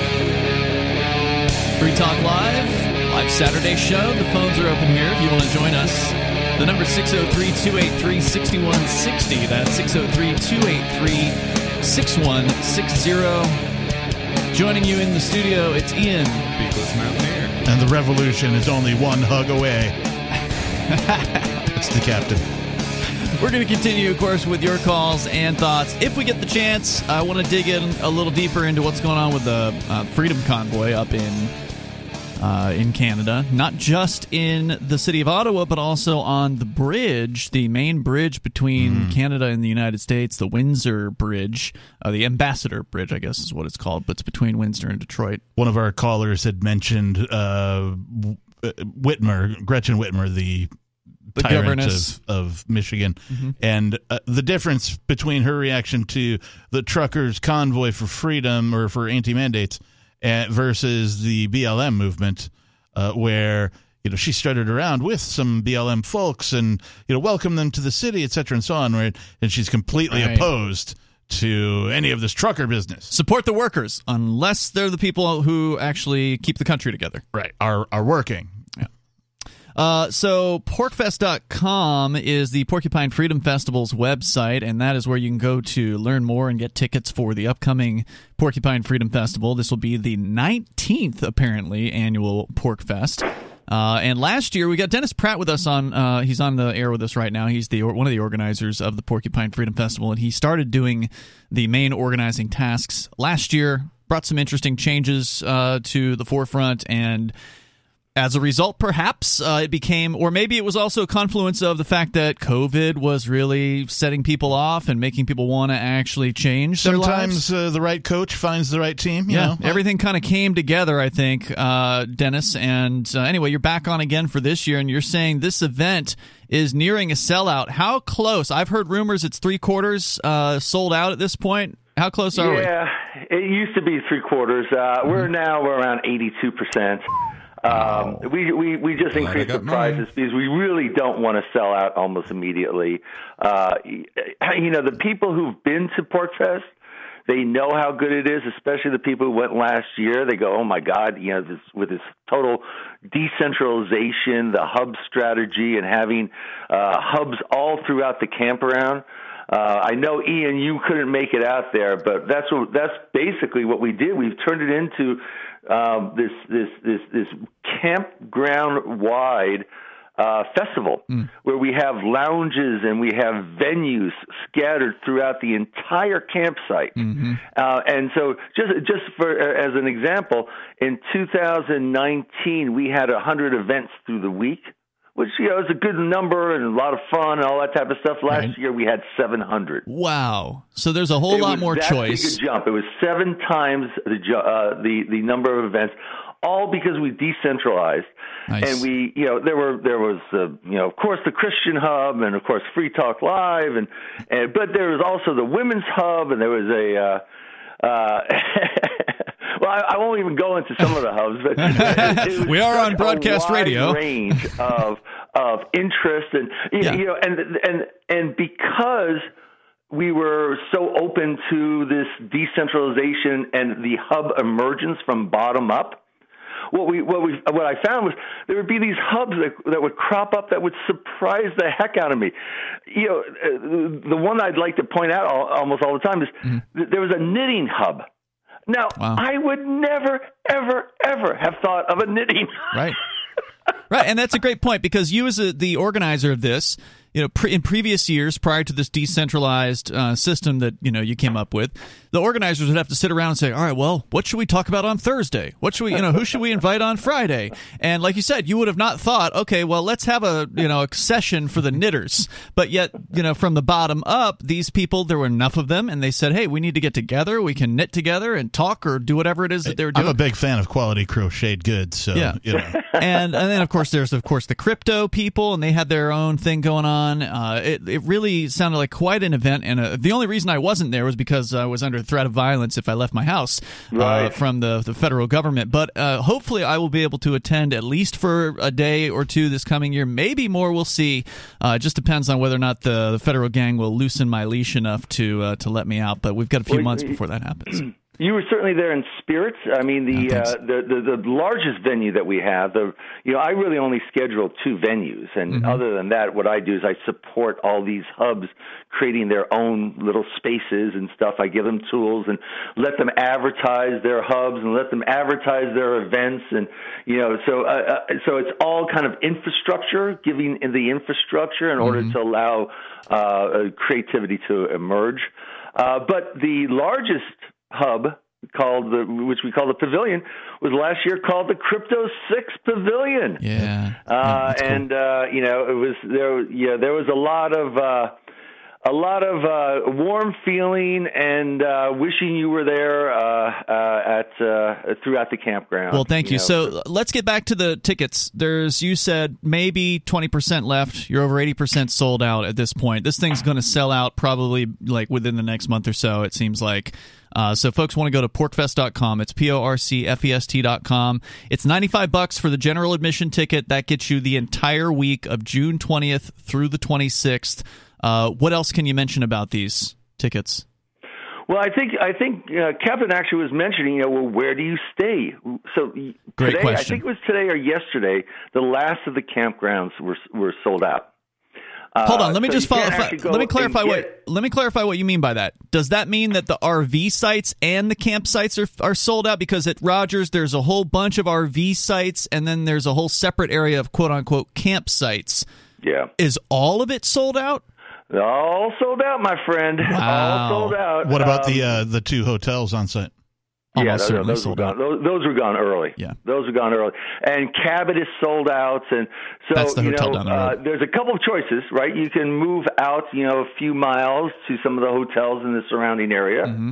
Free Talk Live, live Saturday show. The phones are open here if you want to join us. The number is six oh three, two eight three, six one six oh. That's six oh three, two eight three, six one six oh. Joining you in the studio, it's Ian. Beakless Mountaineer. And the revolution is only one hug away. It's the captain. We're going to continue, of course, with your calls and thoughts. If we get the chance, I want to dig in a little deeper into what's going on with the uh, Freedom Convoy up in uh, in Canada. Not just in the city of Ottawa, but also on the bridge, the main bridge between mm. Canada and the United States, the Windsor Bridge, uh, the Ambassador Bridge, I guess is what it's called, but it's between Windsor and Detroit. One of our callers had mentioned uh, Whitmer, Gretchen Whitmer, the The tyrant governess of, of Michigan, mm-hmm. and uh, the difference between her reaction to the truckers' convoy for freedom or for anti-mandates uh, versus the B L M movement, uh, where you know she strutted around with some B L M folks and you know welcomed them to the city, et cetera, and so on, right? And she's completely right. opposed to any of this trucker business. Support the workers, unless they're the people who actually keep the country together. Right, are are working. Uh, so porkfest dot com is the Porcupine Freedom Festival's website, and that is where you can go to learn more and get tickets for the upcoming Porcupine Freedom Festival. This will be the nineteenth, apparently, annual Porkfest. Uh, and last year, we got Dennis Pratt with us on, uh, he's on the air with us right now. He's the one of the organizers of the Porcupine Freedom Festival, and he started doing the main organizing tasks last year, brought some interesting changes uh, to the forefront, and as a result, perhaps, uh, it became, or maybe it was also a confluence of the fact that COVID was really setting people off and making people want to actually change their lives. Sometimes uh, the right coach finds the right team. You yeah, know? Everything kind of came together, I think, uh, Dennis. And uh, anyway, you're back on again for this year, and you're saying this event is nearing a sellout. How close? I've heard rumors it's three quarters uh, sold out at this point. How close are yeah, we? Yeah, it used to be three quarters. Uh, mm-hmm. We're now we're around eighty-two percent. Um, we, we, we just increased the prices mine. because we really don't want to sell out almost immediately. Uh, you know, the people who've been to Porkfest, they know how good it is, especially the people who went last year. They go, oh, my God, you know, this, with this total decentralization, the hub strategy, and having uh, hubs all throughout the campground. Uh, I know, Ian, you couldn't make it out there, but that's what, that's basically what we did. We've turned it into um, this this this this campground wide uh, festival mm. where we have lounges and we have venues scattered throughout the entire campsite. Mm-hmm. Uh, and so, just just for as an example, in two thousand nineteen we had a hundred events through the week, which, you know, is a good number and a lot of fun and all that type of stuff. Last right. year, we had seven hundred. Wow. So there's a whole it lot was more that choice. Big a jump. It was seven times the, uh, the the number of events, all because we decentralized. Nice. And we, you know, there were there was, uh, you know, of course, the Christian Hub and, of course, Free Talk Live. and, and But there was also the Women's Hub, and there was a uh, uh, – well, I, I won't even go into some of the hubs, but it, it we are on broadcast a wide radio. Range of of interest, and you, yeah. you know, and and and because we were so open to this decentralization and the hub emergence from bottom up, what we what we what I found was there would be these hubs that, that would crop up that would surprise the heck out of me. You know, uh, the one I'd like to point out all, almost all the time is mm-hmm. th- there was a knitting hub. Now, wow. I would never, ever, ever have thought of a knitting. Right. Right, and that's a great point, because you as a, the organizer of this, you know, pre- in previous years, prior to this decentralized uh, system that, you know, you came up with, the organizers would have to sit around and say, all right, well, what should we talk about on Thursday? What should we, you know, who should we invite on Friday? And like you said, you would have not thought, okay, well, let's have a, you know, a session for the knitters. But yet, you know, from the bottom up, these people, there were enough of them, and they said, hey, we need to get together. We can knit together and talk or do whatever it is that they were doing. I'm a big fan of quality crocheted goods, so, yeah. you know. and, and then, of course, there's, of course, the crypto people, and they had their own thing going on. Uh, it, it really sounded like quite an event, and uh, the only reason I wasn't there was because I was under threat of violence if I left my house right. uh, from the, the federal government. But uh, hopefully I will be able to attend at least for a day or two this coming year. Maybe more, we'll see. Uh, it just depends on whether or not the, the federal gang will loosen my leash enough to uh, to let me out. But we've got a few well, months before that happens. You were certainly there in spirit. I mean, the, oh, uh, the the the largest venue that we have. The you know, I really only schedule two venues, and mm-hmm. other than that, what I do is I support all these hubs creating their own little spaces and stuff. I give them tools and let them advertise their hubs and let them advertise their events, and you know, so uh, so it's all kind of infrastructure, giving the infrastructure in order mm-hmm. to allow uh, creativity to emerge. Uh, but the largest hub called the which we call the Pavilion was last year called the Crypto Six Pavilion. Yeah, uh, yeah and cool. uh, you know it was there. Yeah, there was a lot of uh, a lot of uh, warm feeling and uh, wishing you were there uh, uh, at uh, throughout the campground. Well, thank you. you know. So let's get back to the tickets. There's you said maybe twenty percent left. You're over eighty percent sold out at this point. This thing's going to sell out probably like within the next month or so. It seems like. Uh, so folks want to go to porkfest dot com. It's P O R C F E S T dot com. It's ninety-five bucks for the general admission ticket. That gets you the entire week of June twentieth through the twenty-sixth. Uh, what else can you mention about these tickets? Well, I think I think uh, Kevin actually was mentioning, you know, well, where do you stay? So Great today, question. I think it was today or yesterday, the last of the campgrounds were were sold out. Hold on, let me uh, so just follow. Let me clarify what. Get, let me clarify what you mean by that. Does that mean that the R V sites and the campsites are are sold out? Because at Rogers, there's a whole bunch of R V sites, and then there's a whole separate area of quote unquote campsites. Yeah, is all of it sold out? All sold out, my friend. Wow. All sold out. What about um, the uh, the two hotels on site? Yeah, Almost those, those, were gone, those, those were gone early. Yeah, those were gone early. And Cabot is sold out, and so That's the you hotel know, down the road. Uh, there's a couple of choices, right? You can move out, you know, a few miles to some of the hotels in the surrounding area. Mm-hmm.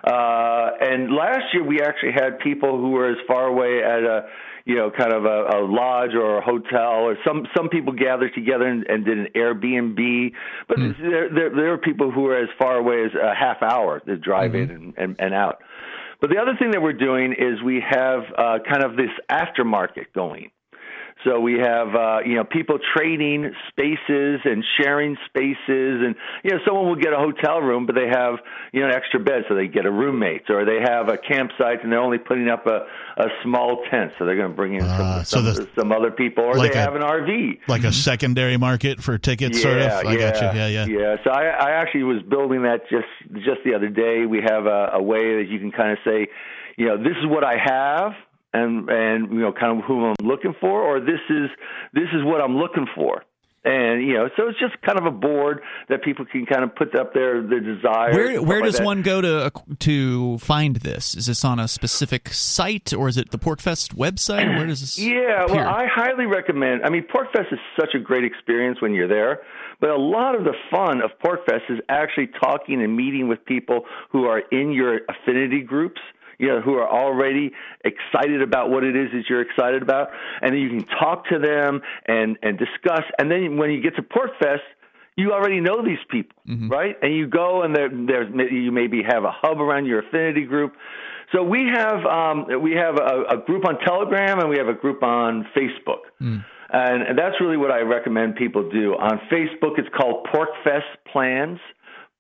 Uh, and last year we actually had people who were as far away as a, you know, kind of a, a lodge or a hotel, or some some people gathered together and, and did an Airbnb. But mm. there, there there are people who are as far away as a half hour to drive mm-hmm. in and, and, and out. But the other thing that we're doing is we have uh, kind of this aftermarket going. So we have, uh, you know, people trading spaces and sharing spaces. And, you know, someone will get a hotel room, but they have, you know, an extra bed, so they get a roommate. Or they have a campsite, and they're only putting up a, a small tent, so they're going to bring in some, uh, so some, the, some other people. Or like they a, have an R V. Like a secondary market for tickets, yeah, sort of? I yeah, got you. Yeah, yeah. Yeah, so I, I actually was building that just, just the other day. We have a, a way that you can kind of say, you know, this is what I have. And, and you know, kind of who I'm looking for, or this is this is what I'm looking for. And, you know, so it's just kind of a board that people can kind of put up their, their desires. Where where does like one go to to find this? Is this on a specific site, or is it the PorkFest website? Where does this Yeah, appear? well, I highly recommend. I mean, PorkFest is such a great experience when you're there, but a lot of the fun of PorkFest is actually talking and meeting with people who are in your affinity groups, you know, who are already excited about what it is that you're excited about. And then you can talk to them and, and discuss. And then when you get to PorkFest, you already know these people, mm-hmm. right? And you go and there, there's, you maybe have a hub around your affinity group. So we have um, we have a, a group on Telegram, and we have a group on Facebook. Mm. And that's really what I recommend people do. On Facebook, it's called PorkFest Plans.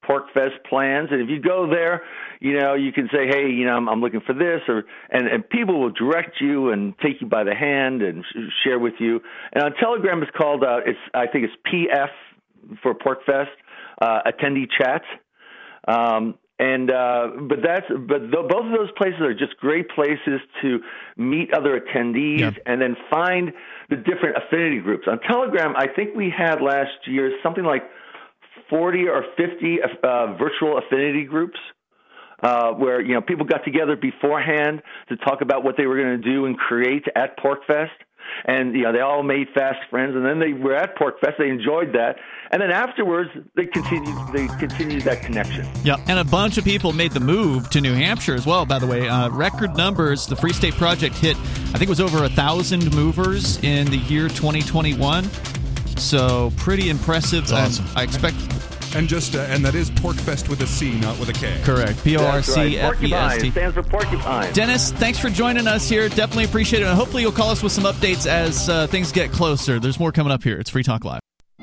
PorcFest plans. And if you go there, you know, you can say, hey, you know, I'm, I'm looking for this, or and, and people will direct you and take you by the hand and sh- share with you. And on Telegram, it's called, uh, it's I think it's P F for PorcFest, uh, attendee chat. Um, and uh, but that's but th- both of those places are just great places to meet other attendees yeah. and then find the different affinity groups. On Telegram, I think we had last year something like forty or fifty uh, virtual affinity groups uh, where, you know, people got together beforehand to talk about what they were going to do and create at PorcFest. And, you know, they all made fast friends, and then they were at PorcFest. They enjoyed that. And then afterwards, they continued, they continued that connection. Yeah, and a bunch of people made the move to New Hampshire as well, by the way. Uh, record numbers. The Free State Project hit, I think it was over one thousand movers in the year twenty twenty-one. So pretty impressive. That's awesome. I expect... And just uh, and that is PorcFest with a C, not with a K. Correct. P O R C F E S T. Porcupine stands for porcupine. Dennis, thanks for joining us here. Definitely appreciate it. And hopefully you'll call us with some updates as uh, things get closer. There's more coming up here. It's Free Talk Live.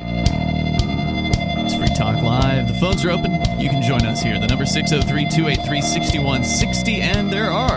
It's Free Talk Live. The phones are open. You can join us here. The number six oh three, two eight three, six one six oh. And there are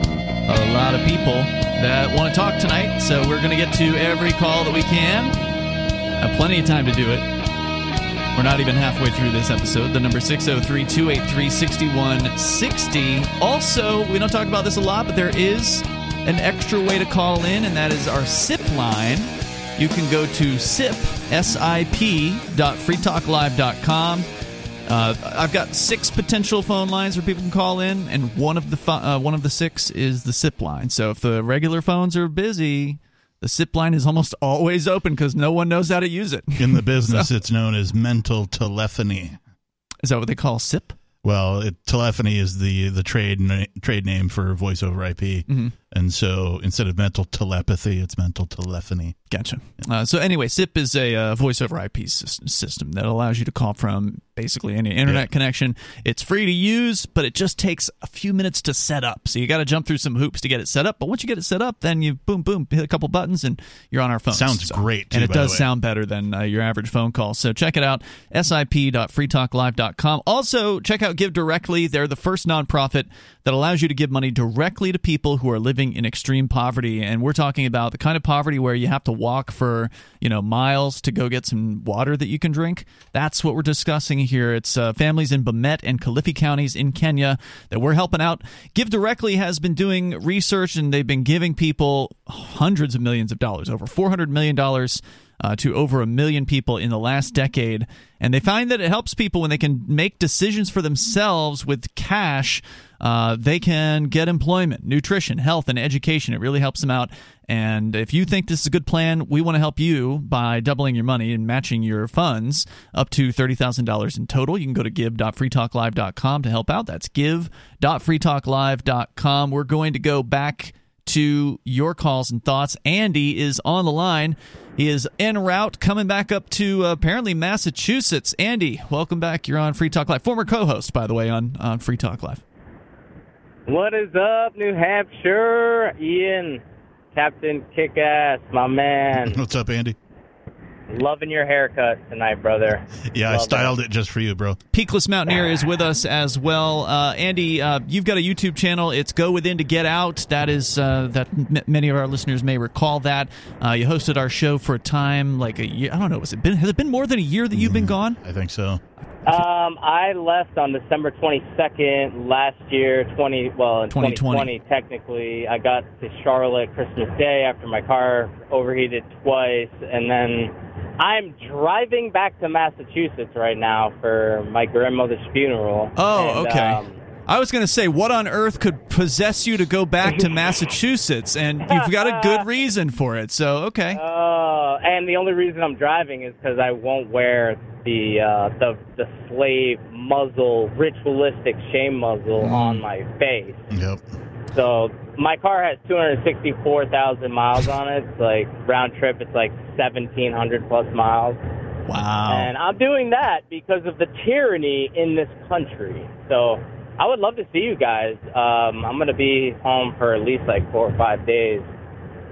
a lot of people that want to talk tonight. So we're going to get to every call that we can. Have plenty of time to do it. We're not even halfway through this episode. The number six oh three, two eight three, six one six oh. Also, we don't talk about this a lot, but there is an extra way to call in, and that is our S I P line. You can go to sip, S I P, dot free talk live dot com. Uh, I've got six potential phone lines where people can call in, and one of the fo- uh, one of the six is the S I P line. So if the regular phones are busy, the S I P line is almost always open because no one knows how to use it. In the business, so, it's known as mental telephony. Is that what they call S I P? Well, it, telephony is the the trade na- trade name for voice over I P. Mm-hmm. And so instead of mental telepathy, it's mental telephony. Gotcha. Uh, so anyway, S I P is a uh, voice over I P system that allows you to call from basically any internet yeah. connection. It's free to use, but it just takes a few minutes to set up. So you got to jump through some hoops to get it set up. But once you get it set up, then you boom, boom, hit a couple buttons, and you're on our phones. Sounds so, great, too, and it by does the way. sound better than uh, your average phone call. So check it out, S I P dot free talk live dot com. Also, check out Give Directly. They're the first nonprofit that allows you to give money directly to people who are living in extreme poverty. And we're talking about the kind of poverty where you have to walk for, you know, miles to go get some water that you can drink. That's what we're discussing here. It's uh, families in Bomet and Kilifi counties in Kenya that we're helping out. Give Directly has been doing research, and they've been giving people hundreds of millions of dollars, over four hundred million dollars Uh, to over a million people in the last decade. And they find that it helps people when they can make decisions for themselves with cash. Uh, they can get employment, nutrition, health, and education. It really helps them out. And if you think this is a good plan, we want to help you by doubling your money and matching your funds up to thirty thousand dollars in total. You can go to give dot free talk live dot com to help out. That's give dot free talk live dot com. We're going to go back to your calls and thoughts. Andy is on the line. He is en route, coming back up to uh, apparently Massachusetts. Andy, welcome back. You're on Free Talk Live. Former co-host, by the way, on, on Free Talk Live. What is up, New Hampshire? Ian, Captain Kickass, my man. What's up, Andy? Loving your haircut tonight, brother. Yeah, Love I styled it. it just for you, bro. Peakless Mountaineer is with us as well. Uh, Andy, uh, you've got a YouTube channel. It's Go Within to Get Out. That is uh, that m- many of our listeners may recall that. Uh, you hosted our show for a time, like a year. I don't know. Was it been? Has it been more than a year that you've been gone? I think so. Um, I left on December twenty-second last year. Twenty well, in twenty twenty technically. I got to Charlotte Christmas Day after my car overheated twice, and then I'm driving back to Massachusetts right now for my grandmother's funeral. Oh, and, okay. Um, I was going to say, what on earth could possess you to go back to Massachusetts? And you've got a good reason for it, so okay. Oh, uh, and the only reason I'm driving is because I won't wear the uh, the the slave muzzle, ritualistic shame muzzle mm. on my face. Yep. So my car has two hundred sixty-four thousand miles on it. It's like round trip, it's like seventeen hundred plus miles. Wow. And I'm doing that because of the tyranny in this country. So I would love to see you guys. Um, I'm going to be home for at least like four or five days.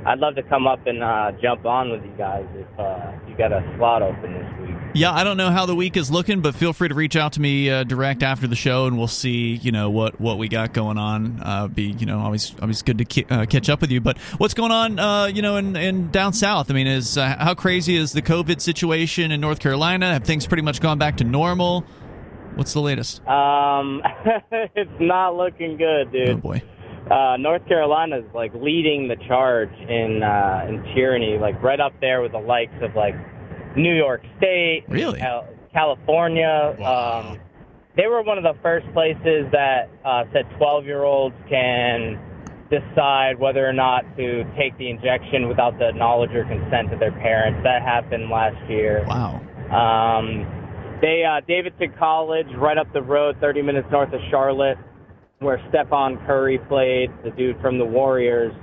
I'd love to come up and uh, jump on with you guys if uh, you got a slot open this week. Yeah, I don't know how the week is looking, but feel free to reach out to me uh, direct after the show, and we'll see, you know, what, what we got going on. Uh, be you know always always good to ki- uh, catch up with you. But what's going on, uh, you know, in, in down south? I mean, is uh, how crazy is the COVID situation in North Carolina? Have things pretty much gone back to normal? What's the latest? Um, it's not looking good, dude. Oh boy. Uh, North Carolina is like leading the charge in uh, in tyranny, like right up there with the likes of like New York State, really, Cal- California. Wow. Um, they were one of the first places that uh, said twelve-year-olds can decide whether or not to take the injection without the knowledge or consent of their parents. That happened last year. Wow. Um, they uh, Davidson College, right up the road, thirty minutes north of Charlotte, where Stephon Curry played, the dude from the Warriors,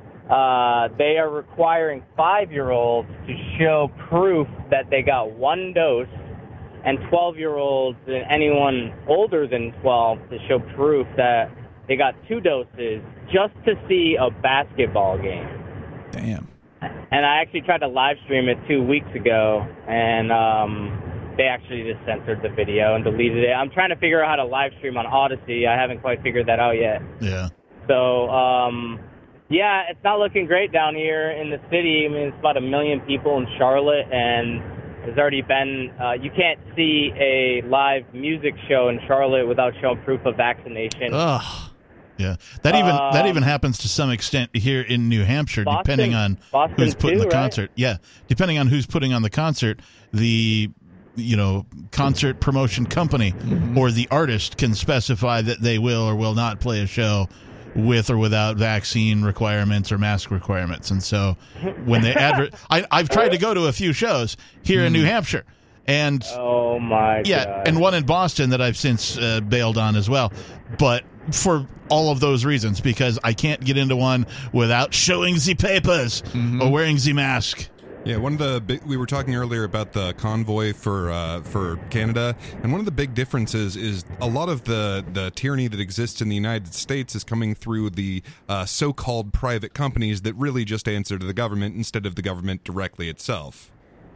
uh, they are requiring five-year-olds to show proof that they got one dose, and twelve-year-olds and anyone older than twelve to show proof that they got two doses just to see a basketball game. Damn. And I actually tried to live stream it two weeks ago, and um, they actually just censored the video and deleted it. I'm trying to figure out how to live stream on Odyssey. I haven't quite figured that out yet. Yeah. So, um, yeah, it's not looking great down here in the city. I mean, it's about a million people in Charlotte, and there's already been, uh, you can't see a live music show in Charlotte without showing proof of vaccination. Ugh. Yeah, that even um, that even happens to some extent here in New Hampshire, Boston, depending on Boston who's putting too, the concert. Right? Yeah, depending on who's putting on the concert, the you know concert promotion company mm-hmm. or the artist can specify that they will or will not play a show with or without vaccine requirements or mask requirements. And so when they adver- I, I've tried to go to a few shows here mm. in New Hampshire. And oh my yeah, God. And one in Boston that I've since uh, bailed on as well. But for all of those reasons, because I can't get into one without showing the papers mm-hmm. or wearing the mask. Yeah, one of the big, we were talking earlier about the convoy for uh, for Canada, and one of the big differences is a lot of the, the tyranny that exists in the United States is coming through the uh, so-called private companies that really just answer to the government instead of the government directly itself.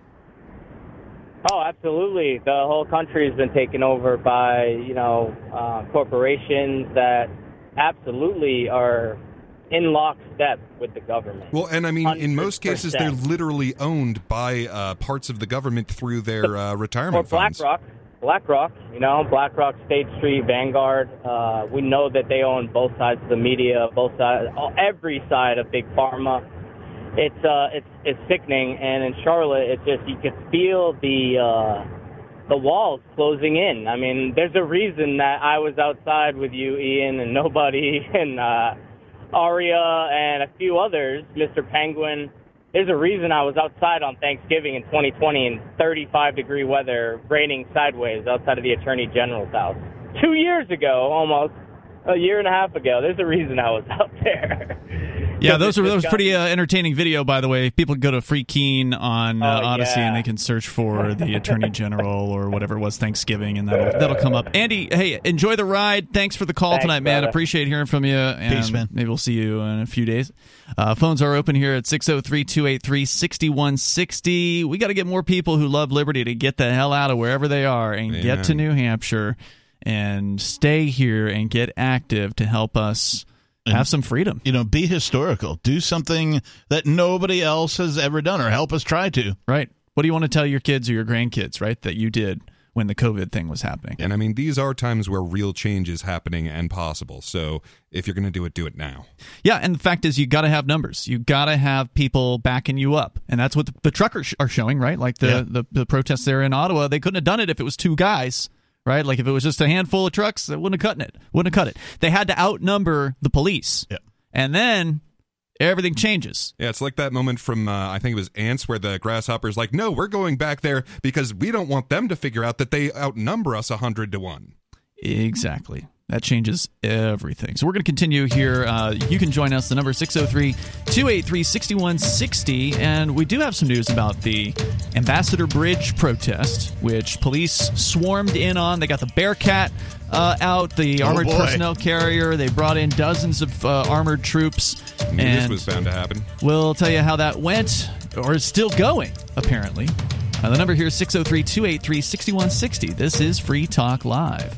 Oh, absolutely. The whole country has been taken over by, you know, uh, corporations that absolutely are in lockstep with the government. Well, and I mean, in most cases, they're one hundred percent. literally owned by uh, parts of the government through their uh, retirement or funds. BlackRock. BlackRock, you know, BlackRock, State Street, Vanguard. Uh, we know that they own both sides of the media, both sides, every side of Big Pharma. It's uh, it's it's sickening, and in Charlotte, it's just you can feel the uh, the walls closing in. I mean, there's a reason that I was outside with you, Ian, and nobody, and uh, Aria, and a few others, Mister Penguin. There's a reason I was outside on Thanksgiving in twenty twenty in thirty-five degree weather, raining sideways outside of the Attorney General's house. Two years ago, almost a year and a half ago. There's a reason I was out there. Yeah, those are those pretty uh, entertaining video, by the way. People can go to Free Keen on uh, oh, Odyssey yeah. and they can search for the Attorney General or whatever it was, Thanksgiving, and that'll, that'll come up. Andy, hey, enjoy the ride. Thanks for the call Thanks, tonight, man. brother. Appreciate hearing from you. And Peace, man. Maybe we'll see you in a few days. Uh, phones are open here at six oh three, two eight three, six one six oh. We got to get more people who love liberty to get the hell out of wherever they are and Amen. get to New Hampshire and stay here and get active to help us have some freedom. You know, be historical. Do something that nobody else has ever done, or help us try to. Right. What do you want to tell your kids or your grandkids, right, that you did when the COVID thing was happening? And I mean, these are times where real change is happening and possible. So if you're going to do it, do it now. Yeah, and the fact is you got to have numbers. You got to have people backing you up. And that's what the, the truckers are showing, right? Like the, Yeah. the, the protests there in Ottawa, they couldn't have done it if it was two guys. Right, like if it was just a handful of trucks, they wouldn't have cut it. Wouldn't have cut it. They had to outnumber the police, yeah. and then everything changes. Yeah, it's like that moment from uh, I think it was Ants, where the grasshopper's like, "No, we're going back there because we don't want them to figure out that they outnumber us a hundred to one." Exactly. That changes everything. So we're going to continue here. Uh, you can join us. The number is six oh three, two eight three, six one six oh. And we do have some news about the Ambassador Bridge protest, which police swarmed in on. They got the Bearcat uh, out, the armored oh personnel carrier. They brought in dozens of uh, armored troops. Knew and this was bound to happen. We'll tell you how that went, or is still going, apparently. Uh, the number here is six oh three, two eight three, six one six oh. This is Free Talk Live.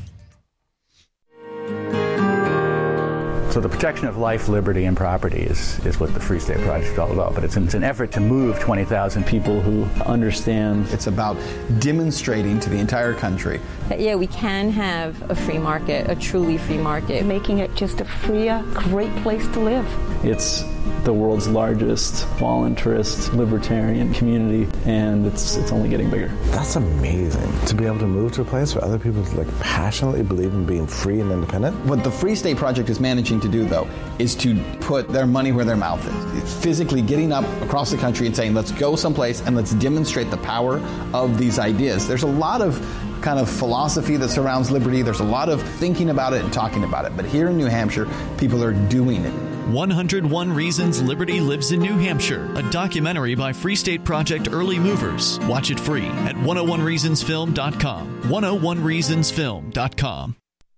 So the protection of life, liberty, and property is, is what the Free State Project is all about. But it's an, it's an effort to move twenty thousand people who understand. It's about demonstrating to the entire country that, yeah, we can have a free market, a truly free market. Making it just a freer, great place to live. It's the world's largest voluntarist libertarian community, and it's it's only getting bigger. That's amazing, to be able to move to a place where other people like passionately believe in being free and independent. What the Free State Project is managing to do, though, is to put their money where their mouth is. It's physically getting up across the country and saying, let's go someplace and let's demonstrate the power of these ideas. There's a lot of kind of philosophy that surrounds liberty. There's a lot of thinking about it and talking about it. But here in New Hampshire, people are doing it. one oh one Reasons Liberty Lives in New Hampshire, a documentary by Free State Project Early Movers. Watch it free at one oh one reasons film dot com. one oh one reasons film dot com.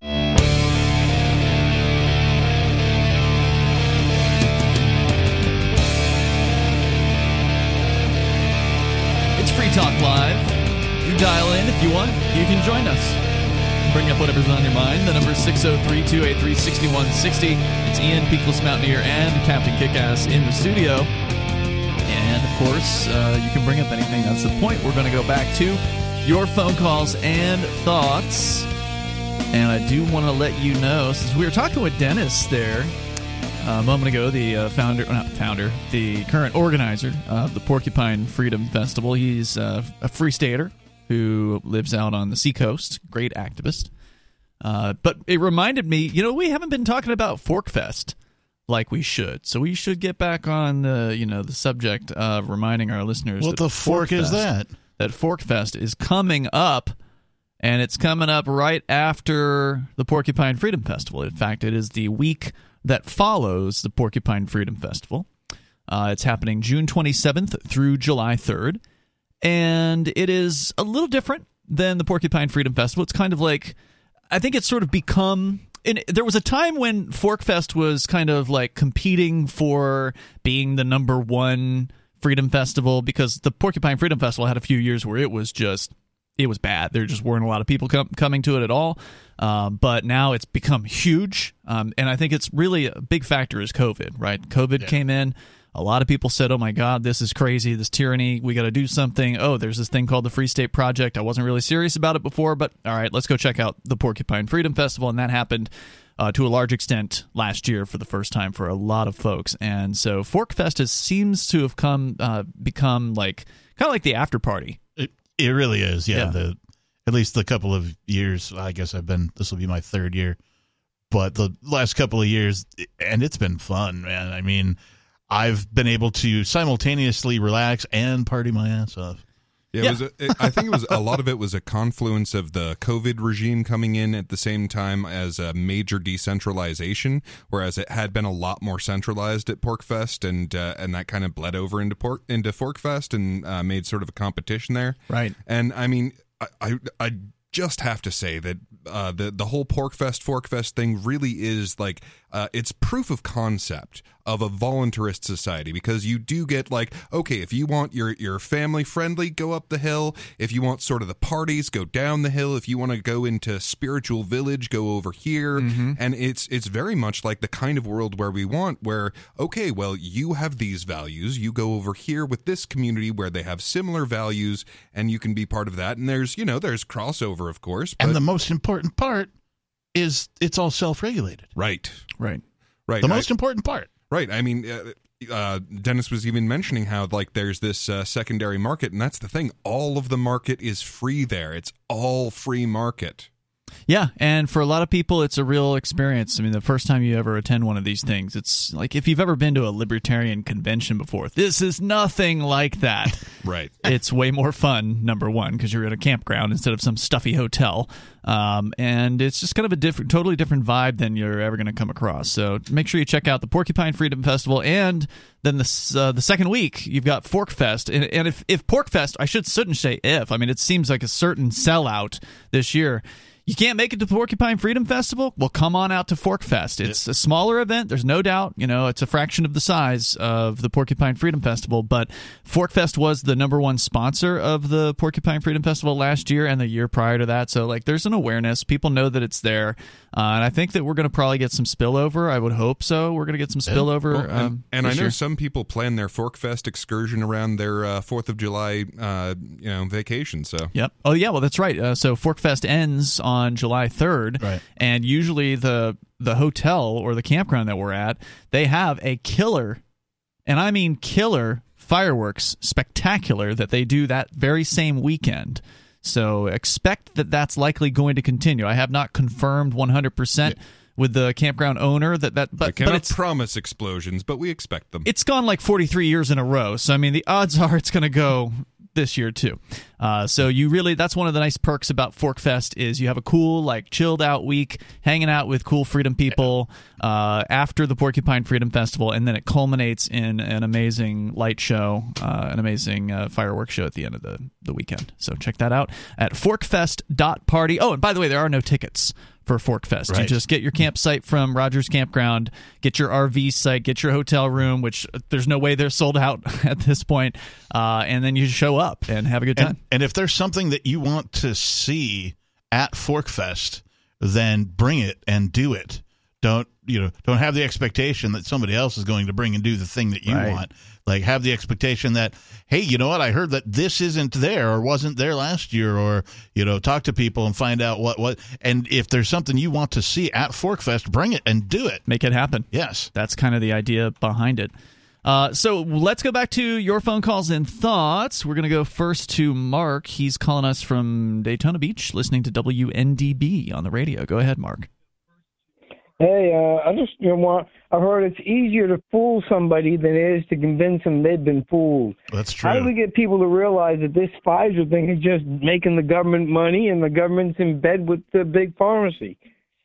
It's Free Talk Live. You dial in if you want. You can join us. Bring up whatever's on your mind. The number is six oh three, two eight three, six one six oh. It's Ian, Peakless Mountaineer, and Captain Kickass in the studio. And, of course, uh, you can bring up anything. That's the point. We're going to go back to your phone calls and thoughts. And I do want to let you know, since we were talking with Dennis there uh, a moment ago, the uh, founder, not founder, the current organizer of the Porcupine Freedom Festival. He's uh, a free stater who lives out on the seacoast, great activist. Uh, but it reminded me, you know, we haven't been talking about Forkfest like we should. So we should get back on the, you know, the subject of reminding our listeners. What that the fork Forkfest, is that? That Forkfest is coming up, and it's coming up right after the Porcupine Freedom Festival. In fact, it is the week that follows the Porcupine Freedom Festival. Uh, it's happening June twenty-seventh through July third. And it is a little different than the Porcupine Freedom Festival. It's kind of like, I think it's sort of become, and there was a time when Forkfest was kind of like competing for being the number one freedom festival, because the Porcupine Freedom Festival had a few years where it was just, it was bad. There just weren't a lot of people com- coming to it at all. Um, but now it's become huge. Um, and I think it's really a big factor is COVID, right? COVID yeah. came in. A lot of people said, oh, my God, this is crazy, this tyranny, we got to do something. Oh, there's this thing called the Free State Project. I wasn't really serious about it before, but all right, let's go check out the Porcupine Freedom Festival. And that happened uh, to a large extent last year for the first time for a lot of folks. And so Forkfest has, seems to have come uh, become like kind of like the after party. It, it really is, yeah. yeah. The at least the couple of years, I guess I've been, this will be my third year. But the last couple of years, and it's been fun, man. I mean, I've been able to simultaneously relax and party my ass off. Yeah, it yeah. was a, it, I think it was a lot of it was a confluence of the COVID regime coming in at the same time as a major decentralization, whereas it had been a lot more centralized at Porkfest, and uh, and that kind of bled over into Pork into Forkfest and uh, made sort of a competition there. Right. And I mean, I I, I just have to say that uh, the the whole Porkfest Forkfest thing really is like uh, it's proof of concept of a voluntarist society, because you do get like, okay, if you want your your family friendly, go up the hill. If you want sort of the parties, go down the hill. If you want to go into spiritual village, go over here. Mm-hmm. And it's it's very much like the kind of world where we want, where, okay, well, you have these values, you go over here with this community where they have similar values, and you can be part of that. And there's, you know, there's crossover, of course. But, and the most important part is it's all self-regulated. Right. Right. Right. The most I, important part. Right. I mean, uh, uh, Dennis was even mentioning how, like, there's this uh, secondary market, and that's the thing. All of the market is free there. It's all free market. Yeah, and for a lot of people, it's a real experience. I mean, the first time you ever attend one of these things, it's like if you've ever been to a libertarian convention before, this is nothing like that. Right. It's way more fun, number one, because you're in a campground instead of some stuffy hotel. Um, and it's just kind of a different, totally different vibe than you're ever going to come across. So make sure you check out the Porcupine Freedom Festival, and then the uh, the second week you've got Fork Fest. And, and if if Pork Fest, I should shouldn't say if. I mean, it seems like a certain sellout this year. You can't make it to the Porcupine Freedom Festival? Well, come on out to Fork Fest. It's a smaller event. There's no doubt. You know, it's a fraction of the size of the Porcupine Freedom Festival. But Fork Fest was the number one sponsor of the Porcupine Freedom Festival last year and the year prior to that. So, like, there's an awareness. People know that it's there. Uh, and I think that we're going to probably get some spillover. I would hope so. We're going to get some spillover. Well, and um, and I know year. some people plan their Fork Fest excursion around their uh, fourth of July uh, you know, vacation. So. Yep. Oh, yeah. Well, that's right. Uh, so Fork Fest ends on July third. Right. And usually the the hotel or the campground that we're at, they have a killer, and I mean killer, fireworks spectacular that they do that very same weekend. So expect that that's likely going to continue. I have not confirmed one hundred percent yeah. with the campground owner that that but, I cannot but it's, promise explosions, but we expect them. It's gone like forty-three years in a row. So I mean the odds are it's going to go this year too. Uh, so you really, that's one of the nice perks about Fork Fest is you have a cool, like, chilled out week hanging out with cool freedom people uh, after the Porcupine Freedom Festival, and then it culminates in an amazing light show, uh, an amazing uh, fireworks show at the end of the, the weekend. So check that out at forkfest dot party. Oh, and by the way, there are no tickets for Fork Fest. Right. You just get your campsite from Rogers Campground, get your R V site, get your hotel room, which there's no way they're sold out at this point, uh, and then you show up and have a good time. And, and if there's something that you want to see at Fork Fest, then bring it and do it. Don't you know? Don't have the expectation that somebody else is going to bring and do the thing that you right. want. Like, have the expectation that, hey, you know what? I heard that this isn't there or wasn't there last year, or, you know, talk to people and find out what what. And if there's something you want to see at Fork Fest, bring it and do it. Make it happen. Yes, that's kind of the idea behind it. Uh, so let's go back to your phone calls and thoughts. We're going to go first to Mark. He's calling us from Daytona Beach, listening to W N D B on the radio. Go ahead, Mark. Hey, uh, I just you know, want, I heard it's easier to fool somebody than it is to convince them they've been fooled. That's true. How do we get people to realize that this Pfizer thing is just making the government money and the government's in bed with the big pharmacy?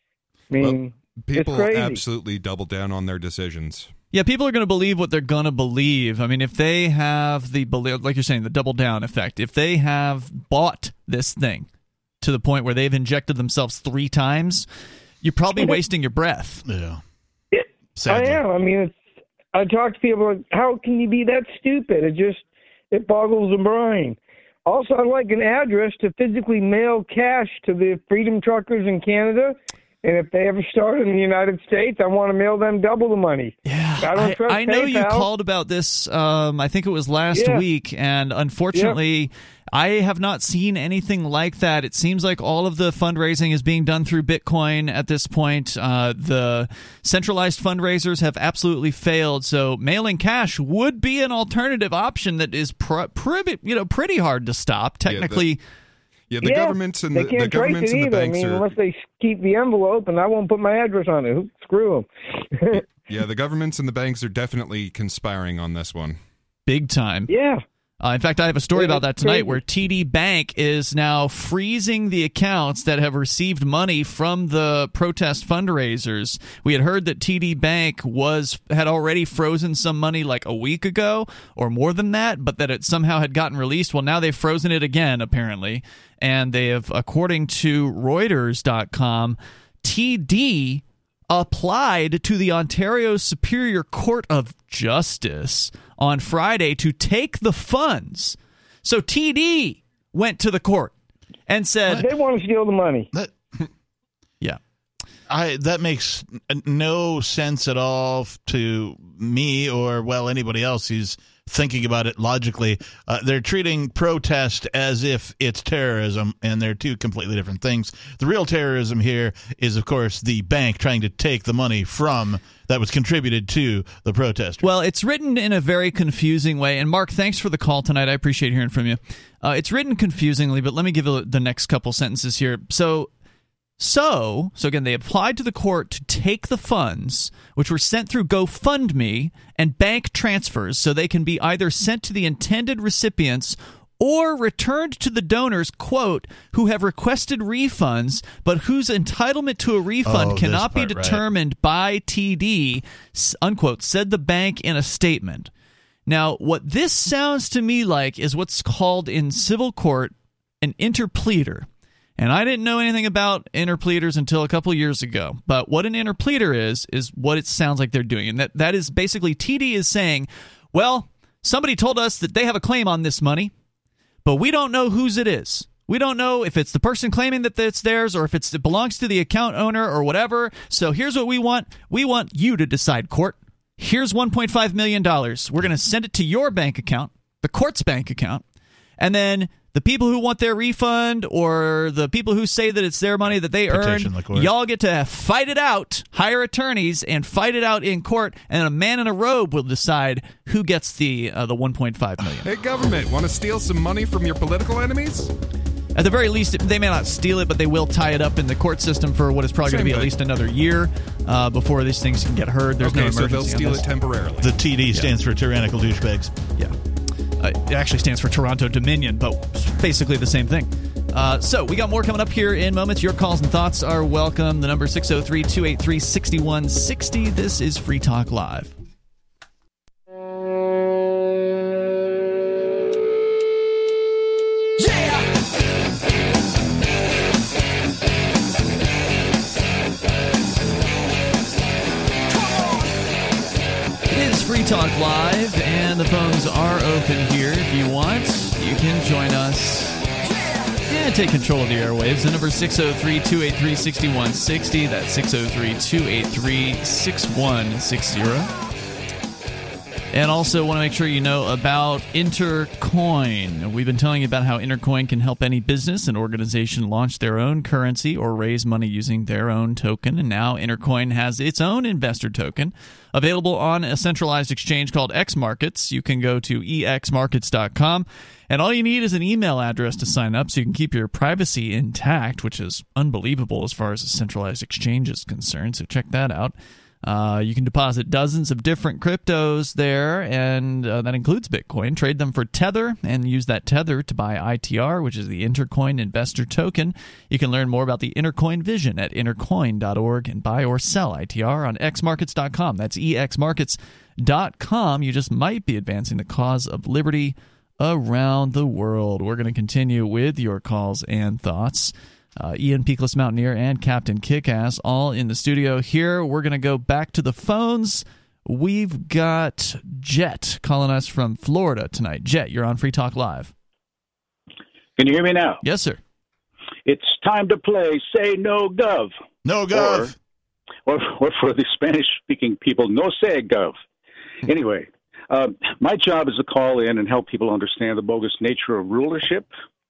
I mean, well, people it's crazy. absolutely double down on their decisions. Yeah, people are going to believe what they're going to believe. I mean, if they have the, like you're saying, the double down effect, if they have bought this thing to the point where they've injected themselves three times, you're probably wasting your breath. Yeah. It, I am. I mean, it's, I talk to people like, how can you be that stupid? It just, it boggles the brain. Also, I'd like an address to physically mail cash to the Freedom Truckers in Canada. And if they ever start in the United States, I want to mail them double the money. Yeah, I, don't I, trust I know PayPal. you called about this, um, I think it was last Yeah. week, and unfortunately, yeah. I have not seen anything like that. It seems like all of the fundraising is being done through Bitcoin at this point. Uh, the centralized fundraisers have absolutely failed, so mailing cash would be an alternative option that is pr- pretty, you know, pretty hard to stop. Technically... Yeah, the- Yeah, the yeah, governments and they the, can't the governments trace it and the either. banks I mean, are unless they keep the envelope, and I won't put my address on it. Screw them. yeah, the governments and the banks are definitely conspiring on this one, big time. Yeah. Uh, in fact, I have a story Yeah, about that tonight crazy. where T D Bank is now freezing the accounts that have received money from the protest fundraisers. We had heard that T D Bank was had already frozen some money like a week ago or more than that, but that it somehow had gotten released. Well, now they've frozen it again, apparently. And they have, according to Reuters dot com, T D applied to the Ontario Superior Court of Justice on Friday to take the funds. So T D went to the court and said they want to steal the money. That, yeah. I that makes no sense at all to me or, well, anybody else who's thinking about it logically. Uh, they're treating protest as if it's terrorism, and they're two completely different things. The real terrorism here is, of course, the bank trying to take the money from that was contributed to the protest. Well, it's written in a very confusing way. And Mark, thanks for the call tonight. I appreciate hearing from you. Uh, it's written confusingly, but let me give you the next couple sentences here. So So, so again, they applied to the court to take the funds, which were sent through GoFundMe and bank transfers, so they can be either sent to the intended recipients or returned to the donors, quote, who have requested refunds, but whose entitlement to a refund Oh, this cannot be part, right. determined by T D, s- unquote, said the bank in a statement. Now, what this sounds to me like is what's called in civil court an interpleader. And I didn't know anything about interpleaders until a couple years ago. But what an interpleader is, is what it sounds like they're doing. And that, that is basically T D is saying, well, somebody told us that they have a claim on this money, but we don't know whose it is. We don't know if it's the person claiming that it's theirs or if it's, it belongs to the account owner or whatever. So here's what we want. We want you to decide, court. Here's one point five million dollars. We're going to send it to your bank account, the court's bank account, and then the people who want their refund or the people who say that it's their money that they Petition earned, the court. y'all get to fight it out, hire attorneys, and fight it out in court, and a man in a robe will decide who gets the uh, the one point five million dollars. Hey, government, want to steal some money from your political enemies? At the very least, they may not steal it, but they will tie it up in the court system for what is probably going to Same be at thing. least another year uh, before these things can get heard. There's Okay, no so emergency they'll on steal this. it temporarily. The T D stands for tyrannical douchebags. Yeah. Uh, it actually stands for Toronto Dominion, but basically the same thing. Uh, so we got more coming up here in moments. Your calls and thoughts are welcome. The number is six oh three, two eight three, six one six oh. This is Free Talk Live. It is Free Talk Live, and the phones are open here. If you want, you can join us and take control of the airwaves. The number is six oh three, two eight three, six one six oh. That's six oh three, two eight three, six one six oh. And also want to make sure you know about Intercoin. We've been telling you about how Intercoin can help any business and organization launch their own currency or raise money using their own token. And now Intercoin has its own investor token available on a centralized exchange called X Markets. You can go to e x markets dot com. And all you need is an email address to sign up so you can keep your privacy intact, which is unbelievable as far as a centralized exchange is concerned. So check that out. Uh, you can deposit dozens of different cryptos there, and uh, that includes Bitcoin. Trade them for Tether and use that Tether to buy I T R, which is the Intercoin Investor Token. You can learn more about the Intercoin vision at intercoin dot org and buy or sell I T R on x markets dot com. That's e x markets dot com. You just might be advancing the cause of liberty around the world. We're going to continue with your calls and thoughts. Uh, Ian Peakless Mountaineer and Captain Kickass all in the studio here. We're going to go back to the phones. We've got Jet calling us from Florida tonight. Jet, you're on Free Talk Live. Can you hear me now? Yes, sir. It's time to play Say No Gov. No Gov. Or, or, or for the Spanish-speaking people, No Say Gov. Anyway, uh, my job is to call in and help people understand the bogus nature of rulership.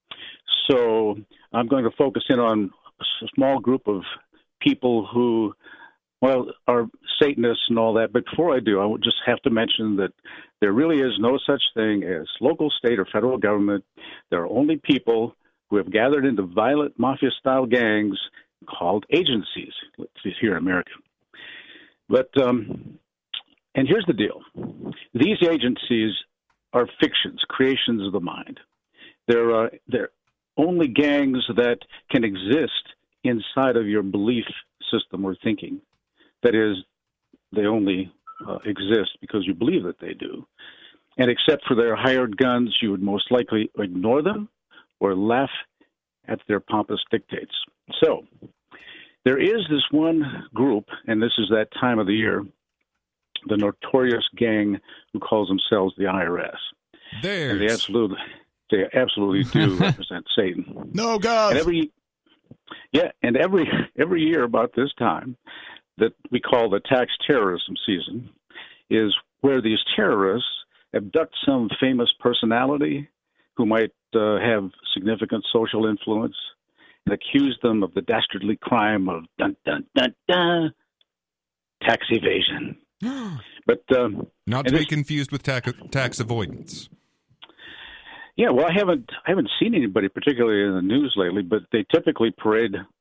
So I'm going to focus in on a small group of people who, well, are Satanists and all that. But before I do, I would just have to mention that there really is no such thing as local, state, or federal government. There are only people who have gathered into violent mafia-style gangs called agencies. Let's see here in America. But, um, and here's the deal. These agencies are fictions, creations of the mind. They're, uh, they're only gangs that can exist inside of your belief system or thinking. That is, they only uh, exist because you believe that they do. And except for their hired guns, you would most likely ignore them or laugh at their pompous dictates. So there is this one group, and this is that time of the year, the notorious gang who calls themselves the I R S. There's. And they absolutely, they absolutely do represent Satan. No God. And every, yeah, and every every year about this time, that we call the tax terrorism season, is where these terrorists abduct some famous personality who might uh, have significant social influence and accuse them of the dastardly crime of dun dun dun dun tax evasion. But um, not to be confused with tax tax avoidance. Yeah, well, I haven't I haven't seen anybody particularly in the news lately, but they typically parade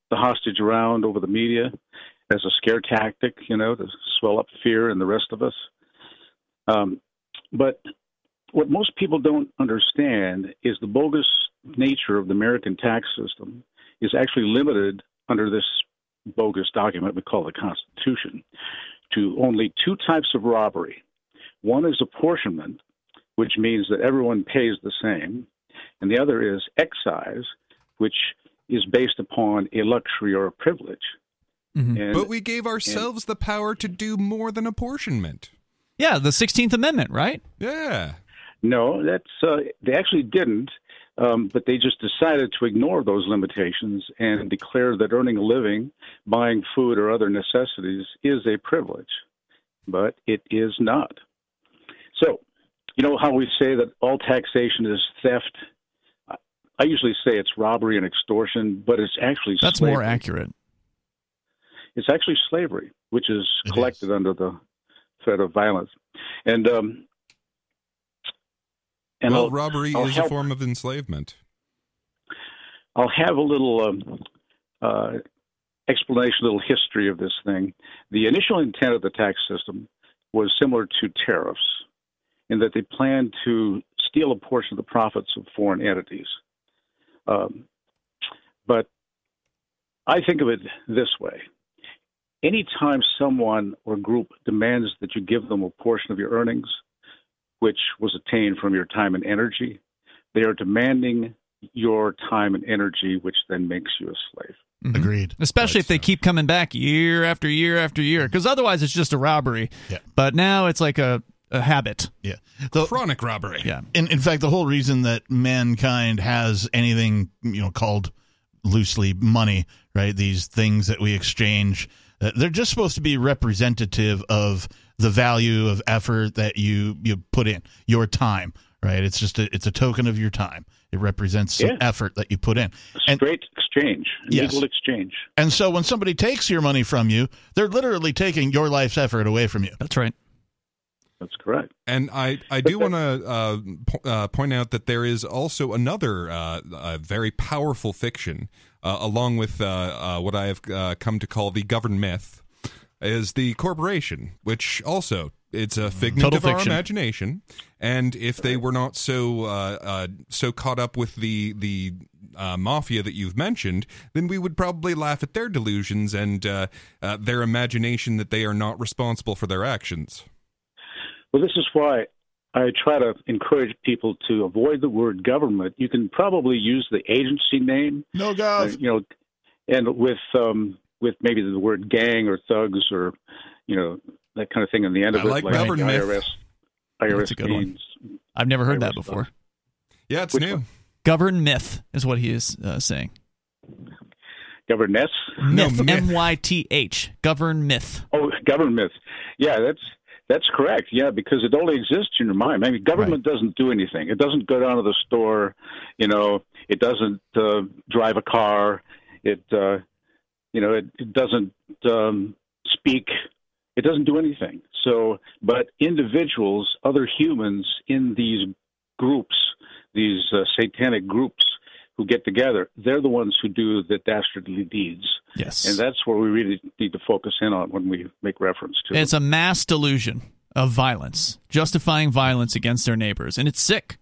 the hostage around over the media as a scare tactic, you know, to swell up fear in the rest of us. Um, but what most people don't understand is the bogus nature of the American tax system is actually limited under this bogus document we call the Constitution to only two types of robbery. One is apportionment, which means that everyone pays the same, and the other is excise, which is based upon a luxury or a privilege. Mm-hmm. And, but we gave ourselves and, the power to do more than apportionment. Yeah, the sixteenth Amendment, right? Yeah. No, that's uh, they actually didn't, um, but they just decided to ignore those limitations and declare that earning a living, buying food or other necessities is a privilege, but it is not. So, you know how we say that all taxation is theft? I usually say it's robbery and extortion, but it's actually That's slavery. more accurate. It's actually slavery, which is it collected is. under the threat of violence. And, um, and well, I'll, robbery I'll is help, a form of enslavement. I'll have a little um, uh, explanation, a little history of this thing. The initial intent of the tax system was similar to tariffs in that they planned to steal a portion of the profits of foreign entities. Um, but I think of it this way. Anytime someone or group demands that you give them a portion of your earnings, which was attained from your time and energy, they are demanding your time and energy, which then makes you a slave. Mm-hmm. Agreed. Especially Right, if they so. keep coming back year after year after year, because otherwise it's just a robbery. Yeah. But now it's like a, a habit. Yeah. So, Chronic robbery. Yeah. in, in fact, the whole reason that mankind has anything, you know, called loosely money, right? These things that we exchange, uh, they're just supposed to be representative of the value of effort that you, you put in, your time, right? It's just a, it's a token of your time. It represents some Yeah. effort that you put in. A straight exchange, Yes. legal exchange. And so when somebody takes your money from you, they're literally taking your life's effort away from you. That's right. That's correct. And I, I do want to uh, po- uh, point out that there is also another uh, uh, very powerful fiction, uh, along with uh, uh, what I have uh, come to call the governed myth, is the corporation, which also it's a figment Total of our fiction. imagination. And if they were not so uh, uh, so caught up with the the uh, mafia that you've mentioned, then we would probably laugh at their delusions and uh, uh, their imagination that they are not responsible for their actions. Well, this is why I try to encourage people to avoid the word government. You can probably use the agency name. No gov. Uh, you know, and with um, with maybe the word gang or thugs or, you know, that kind of thing on the end of I it, like like government. the I R S. I R S That's a good one. means. I've never heard I R S that before. stuff. Yeah, it's Which new. one? Govern myth is what he is uh, saying. Governess? No, Myth, myth. M Y T H. Govern myth. Oh, government. Yeah, that's that's correct. Yeah, because it only exists in your mind. I mean, government right. doesn't do anything. It doesn't go down to the store. You know, it doesn't uh, drive a car. It, uh, you know, it, it doesn't um, speak. It doesn't do anything. So, but individuals, other humans in these groups, these uh, satanic groups who get together, they're the ones who do the dastardly deeds. Yes. And that's where we really need to focus in on when we make reference to It's a mass delusion of violence, justifying violence against their neighbors, and it's sick.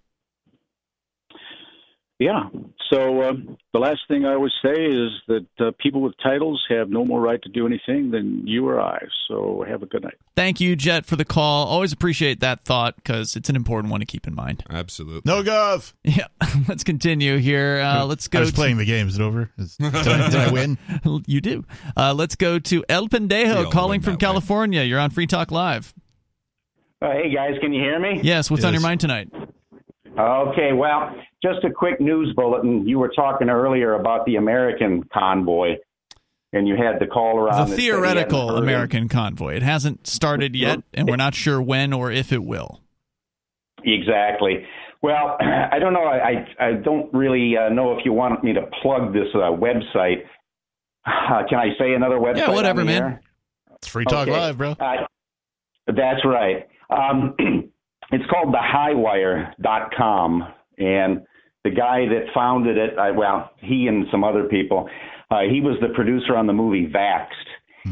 Yeah. So um, the last thing I always say is that uh, people with titles have no more right to do anything than you or I. So have a good night. Thank you, Jet, for the call. Always appreciate that thought because it's an important one to keep in mind. Absolutely. No gov. Yeah. Let's continue here. Uh, let's go. I was to, playing the game. Is it over? Is, did, I, did I win? You do. Uh, let's go to El Pendejo calling from California. Way. You're on Free Talk Live. Uh, hey, guys. Can you hear me? Yes. What's yes. on your mind tonight? Okay, well, just a quick news bulletin. You were talking earlier about the American convoy, and you had the caller on. The theoretical American convoy. It hasn't started yet, and we're not sure when or if it will. Exactly. Well, I don't know. I I don't really uh, know if you want me to plug this uh, website. Uh, can I say another website? Yeah, whatever, man. Air? It's Free Talk okay. Live, bro. Uh, that's right. Um, It's called the high wire dot com, and the guy that founded it, I, well, he and some other people, uh, he was the producer on the movie Vaxxed.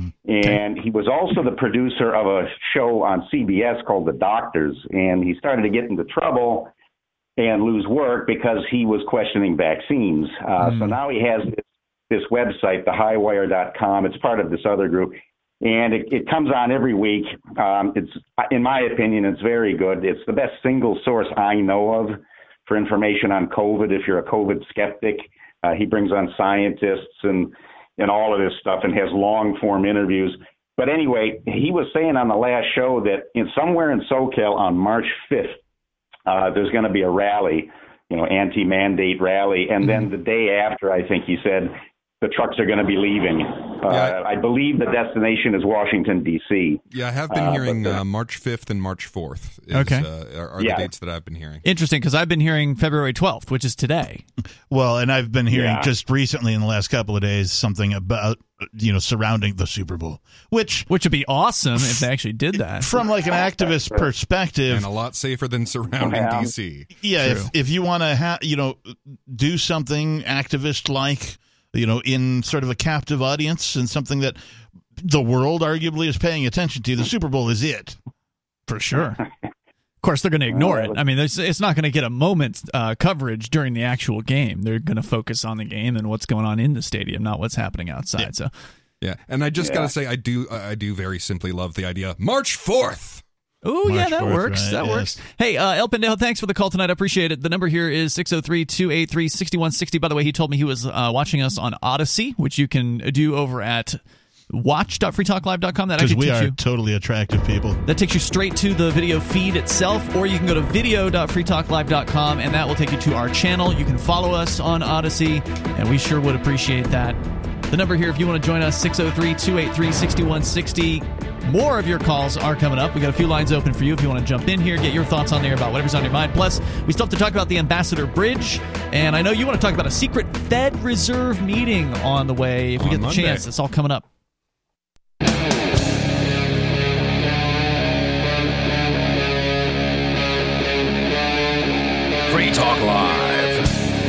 And he was also the producer of a show on C B S called The Doctors. And he started to get into trouble and lose work because he was questioning vaccines. Uh, mm. So now he has this, this website, the high wire dot com. It's part of this other group. And it, it comes on every week. Um, it's, in my opinion, it's very good. It's the best single source I know of for information on COVID. If you're a COVID skeptic, uh, he brings on scientists and and all of this stuff and has long form interviews. But anyway, he was saying on the last show that in somewhere in SoCal on March fifth, uh, there's going to be a rally, you know, anti-mandate rally. And then the day after, I think he said, the trucks are going to be leaving. Uh, yeah. I believe the destination is Washington, D C. Yeah, I have been uh, hearing the, uh, March fifth and March fourth is, okay. uh, are, are yeah. the dates that I've been hearing. Interesting, because I've been hearing February twelfth, which is today. Well, and I've been hearing yeah. just recently in the last couple of days something about, you know, surrounding the Super Bowl, which which would be awesome if they actually did that. From like an activist perspective. And a lot safer than surrounding yeah. D C. Yeah, if, if you want to, ha- you know, do something activist-like, you know, in sort of a captive audience and something that the world arguably is paying attention to, the Super Bowl is it. For sure. Of course, they're going to ignore it. I mean, it's not going to get a moment's uh, coverage during the actual game. They're going to focus on the game and what's going on in the stadium, not what's happening outside. Yeah. So, yeah, and I just yeah. got to say, I do, I do very simply love the idea. March fourth. Oh, yeah, that fourth, works. Right, that yes. works. Hey, uh, El Pendejo, thanks for the call tonight. I appreciate it. The number here is six oh three, two eight three, six one six oh. By the way, he told me he was uh, watching us on Odyssey, which you can do over at watch dot free talk live dot com. That Because actually we takes are you, totally attractive people. That takes you straight to the video feed itself, or you can go to video dot free talk live dot com, and that will take you to our channel. You can follow us on Odyssey, and we sure would appreciate that. The number here, if you want to join us, six oh three, two eight three, six one six oh. More of your calls are coming up. We got a few lines open for you if you want to jump in here, get your thoughts on there about whatever's on your mind. Plus, we still have to talk about the Ambassador Bridge, and I know you want to talk about a secret Fed Reserve meeting on the way. If we on get the Monday. chance, it's all coming up. Free Talk Live.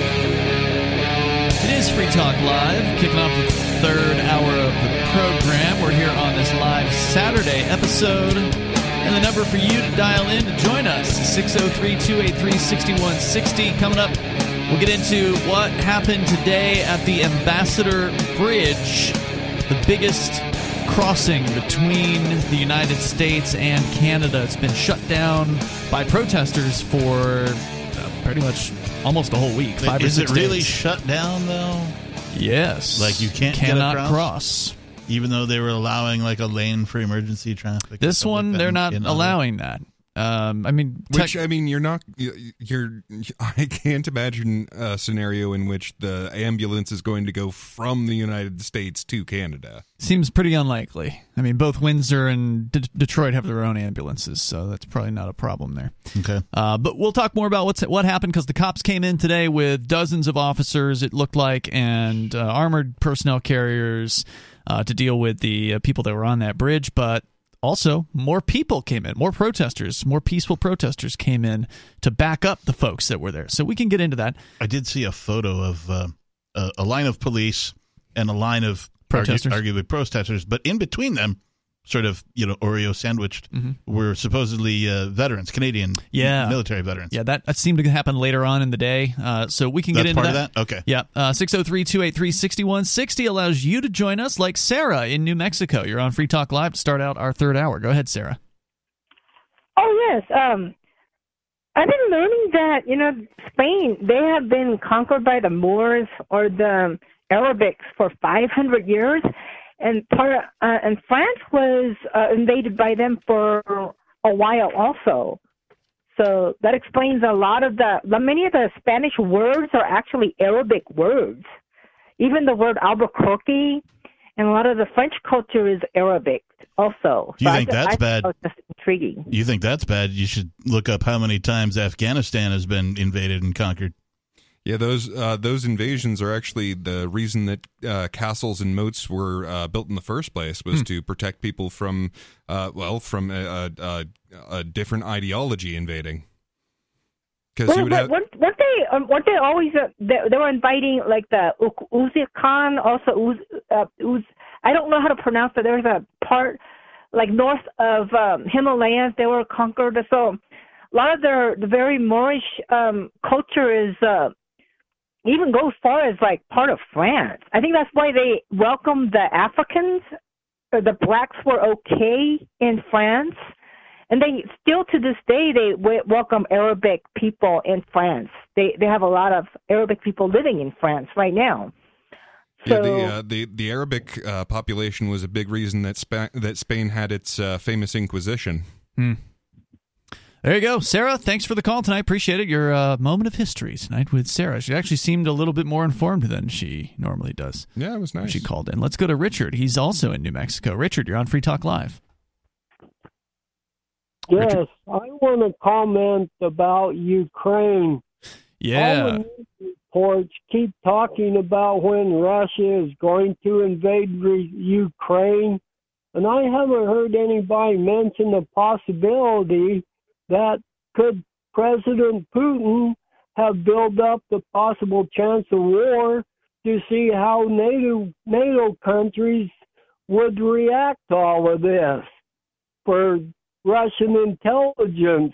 It is Free Talk Live, kicking off the third hour of the program. We're here on this live Saturday episode. And the number for you to dial in to join us, six oh three, two eight three, six one six oh. Coming up, we'll get into what happened today at the Ambassador Bridge, the biggest crossing between the United States and Canada. It's been shut down by protesters for uh, pretty much almost a whole week. Five Is or six it really days. shut down, though? Yes. Like you can't cannot get across? cross. Even though they were allowing like a lane for emergency traffic. This one, like they're not in allowing that. Um, I mean, which tech- I mean, you're not. You're. I can't imagine a scenario in which the ambulance is going to go from the United States to Canada. Seems pretty unlikely. I mean, both Windsor and D- Detroit have their own ambulances, so that's probably not a problem there. Okay. Uh, but we'll talk more about what's what happened because the cops came in today with dozens of officers, it looked like, and uh, armored personnel carriers uh, to deal with the uh, people that were on that bridge, but also, more people came in, more protesters, more peaceful protesters came in to back up the folks that were there. So we can get into that. I did see a photo of uh, a, a line of police and a line of protesters, argu- arguably protesters, but in between them, sort of, you know, Oreo sandwiched, mm-hmm. were supposedly uh, veterans, Canadian yeah. military veterans. Yeah, that, that seemed to happen later on in the day. Uh, so we can That's get into part that. Of that? Okay. Yeah. Uh, six oh three, two eight three, six one six oh allows you to join us like Sarah in New Mexico. You're on Free Talk Live to start out our third hour. Go ahead, Sarah. Oh, yes. Um, I've been learning that, you know, Spain, they have been conquered by the Moors or the Arabics for five hundred years. And part of, uh, and France was uh, invaded by them for a while also. So that explains a lot of the, the many of the Spanish words are actually Arabic words. Even the word Albuquerque and a lot of the French culture is Arabic also. Do you so think I, that's I bad? Think that's just intriguing. You think that's bad? You should look up how many times Afghanistan has been invaded and conquered. Yeah, those uh, those invasions are actually the reason that uh, castles and moats were uh, built in the first place, was hmm. to protect people from, uh, well, from a, a, a different ideology invading. Because well, have... weren't, weren't they? Um, weren't they always? Uh, they, they were inviting like the Uzbek Khan, also Uz, uh, Uz. I don't know how to pronounce it. There's a part like north of um, Himalayas. They were conquered. So a lot of their the very Moorish um, culture is uh, even goes far as like part of France. I think that's why they welcomed the Africans. Or the blacks were okay in France. And they still, to this day, they w- welcome Arabic people in France. They they have a lot of Arabic people living in France right now. So, yeah, the, uh, the the Arabic uh, population was a big reason that Spa- that Spain had its uh, famous Inquisition. Hmm. There you go, Sarah. Thanks for the call tonight. Appreciate it. Your uh, moment of history tonight with Sarah. She actually seemed a little bit more informed than she normally does. Yeah, it was nice. She called in. Let's go to Richard. He's also in New Mexico. Richard, you're on Free Talk Live. Yes, Richard. I want to comment about Ukraine. Yeah. All the news reports keep talking about when Russia is going to invade re- Ukraine, and I haven't heard anybody mention the possibility that could President Putin have built up the possible chance of war to see how NATO NATO countries would react to all of this for Russian intelligence.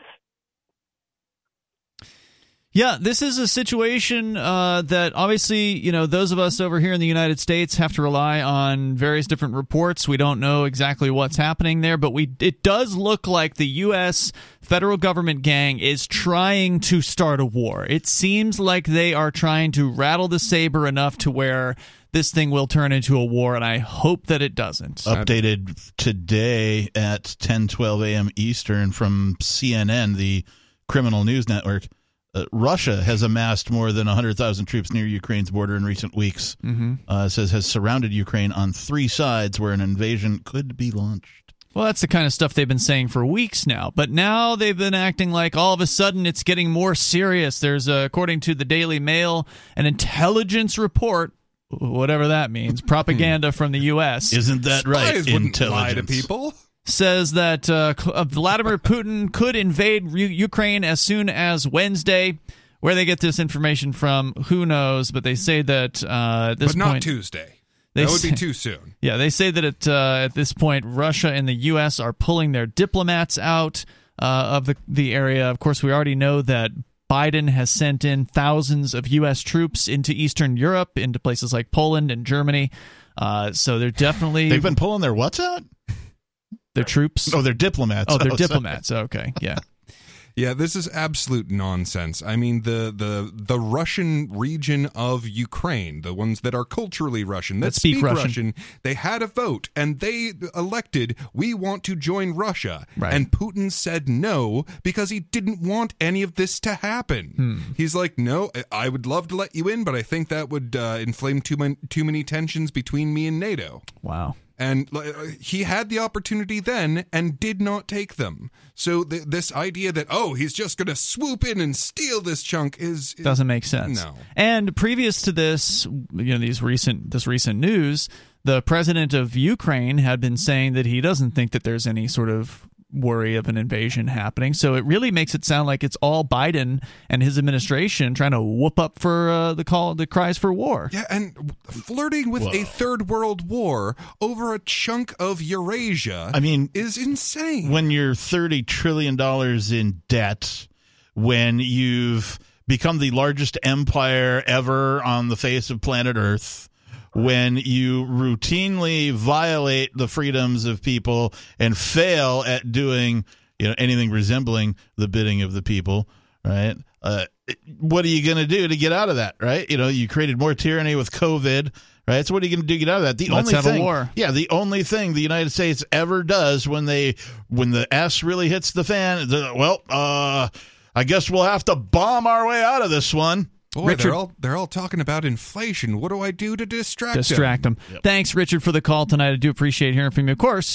Yeah, this is a situation uh, that obviously, you know, those of us over here in the United States have to rely on various different reports. We don't know exactly what's happening there, but we it does look like the U S federal government gang is trying to start a war. It seems like they are trying to rattle the saber enough to where this thing will turn into a war, and I hope that it doesn't. Updated today at ten twelve a.m. Eastern from C N N, the criminal news network. Uh, Russia has amassed more than one hundred thousand troops near Ukraine's border in recent weeks. Mm-hmm. Uh, it says has surrounded Ukraine on three sides where an invasion could be launched. Well, that's the kind of stuff they've been saying for weeks now. But now they've been acting like all of a sudden it's getting more serious. There's, uh, according to the Daily Mail, an intelligence report, whatever that means, propaganda from the U S. Isn't that right? Spies wouldn't lie to people. Says that uh, Vladimir Putin could invade U- Ukraine as soon as Wednesday. Where they get this information from, who knows? But they say that uh, at this but not point, Tuesday. That would say, be too soon. Yeah, they say that at uh, at this point, Russia and the U S are pulling their diplomats out uh, of the the area. Of course, we already know that Biden has sent in thousands of U S troops into Eastern Europe, into places like Poland and Germany. Uh, so they're definitely they've been pulling their what's out. Their troops? Oh, they're diplomats. Oh, they're oh, diplomats. Sorry. Okay, yeah. Yeah, this is absolute nonsense. I mean, the, the the Russian region of Ukraine, the ones that are culturally Russian, that, that speak, speak Russian. Russian, they had a vote, and they elected, we want to join Russia. Right. And Putin said no, because he didn't want any of this to happen. Hmm. He's like, no, I would love to let you in, but I think that would uh, inflame too, man- too many tensions between me and NATO. Wow. And he had the opportunity then and did not take them. So th- this idea that, oh, he's just going to swoop in and steal this chunk is, is... doesn't make sense. No. And previous to this, you know, these recent this recent news, the president of Ukraine had been saying that he doesn't think that there's any sort of worry of an invasion happening. So it really makes it sound like it's all Biden and his administration trying to whoop up for uh, the call, the cries for war. Yeah, and flirting with Whoa. a third world war over a chunk of Eurasia. I mean, is insane. When you're thirty trillion dollars in debt, when you've become the largest empire ever on the face of planet Earth, when you routinely violate the freedoms of people and fail at doing, you know, anything resembling the bidding of the people, right? Uh, what are you going to do to get out of that, right? You know, you created more tyranny with COVID, right? So what are you going to do to get out of that? The Let's only have thing, a war. Yeah, the only thing the United States ever does when they when the S really hits the fan, well, uh, I guess we'll have to bomb our way out of this one. Boy, Richard, they're all they're all talking about inflation. What do I do to distract distract them? them? Yep. Thanks, Richard, for the call tonight. I do appreciate hearing from you. Of course,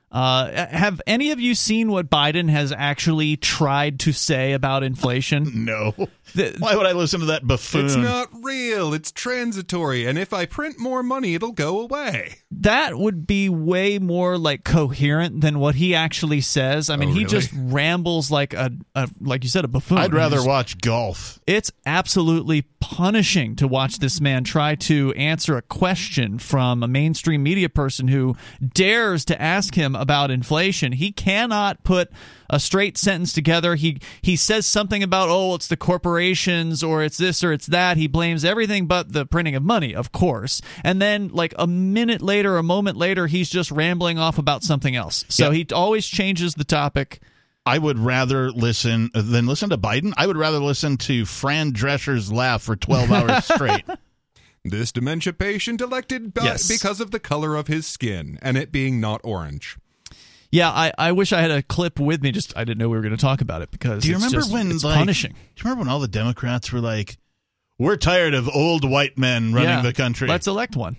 Uh, have any of you seen what Biden has actually tried to say about inflation? No. The, Why would I listen to that buffoon? It's not real. It's transitory. And if I print more money, it'll go away. That would be way more like coherent than what he actually says. I mean, oh, he really? just rambles like a, a, like you said, a buffoon. I'd rather He's, watch golf. It's absolutely punishing to watch this man try to answer a question from a mainstream media person who dares to ask him about inflation. He cannot put a straight sentence together. He he says something about, oh, it's the corporations, or it's this or it's that. He blames everything but the printing of money, of course. And then like a minute later, a moment later, he's just rambling off about something else. So yep. he always changes the topic. I would rather listen than listen to Biden. I would rather listen to Fran Drescher's laugh for twelve hours straight. This dementia patient elected b- yes. because of the color of his skin and it being not orange. Yeah, I, I wish I had a clip with me. Just I didn't know we were going to talk about it because do you it's remember just, when it's like, punishing. Do you remember when all the Democrats were like, "We're tired of old white men running yeah, the country. Let's elect one."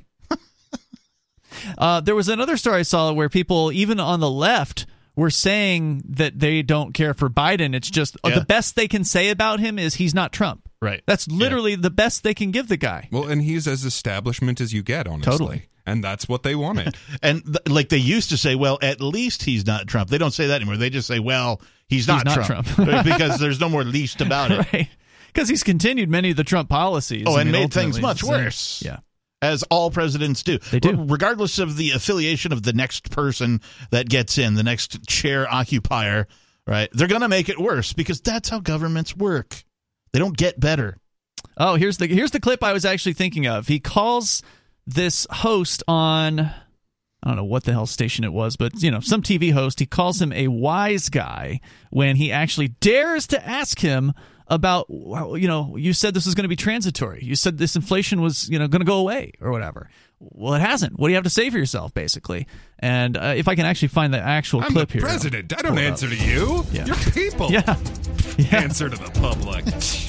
uh, there was another story I saw where people, even on the left, were saying that they don't care for Biden. It's just yeah. uh, the best they can say about him is he's not Trump. Right. That's literally yeah. the best they can give the guy. Well, and he's as establishment as you get, honestly. Totally. And that's what they wanted. and th- like they used to say, well, at least he's not Trump. They don't say that anymore. They just say, well, he's not, he's not Trump. Trump. Because there's no more least about it. Right. Because he's continued many of the Trump policies. Oh, I and mean, made things much uh, worse. Yeah. As all presidents do. They do. R- regardless of the affiliation of the next person that gets in, the next chair occupier, right? They're going to make it worse because that's how governments work. They don't get better. Oh, here's the here's the clip I was actually thinking of. He calls this host on, I don't know what the hell station it was, but, you know, some T V host. He calls him a wise guy when he actually dares to ask him about, you know, you said this was going to be transitory. You said this inflation was, you know, going to go away or whatever. Well, it hasn't. What do you have to say for yourself, basically? And uh, if I can actually find the actual I'm clip the here. president. I don't answer up. to you. Yeah. You're people. Yeah. yeah. Answer to the public.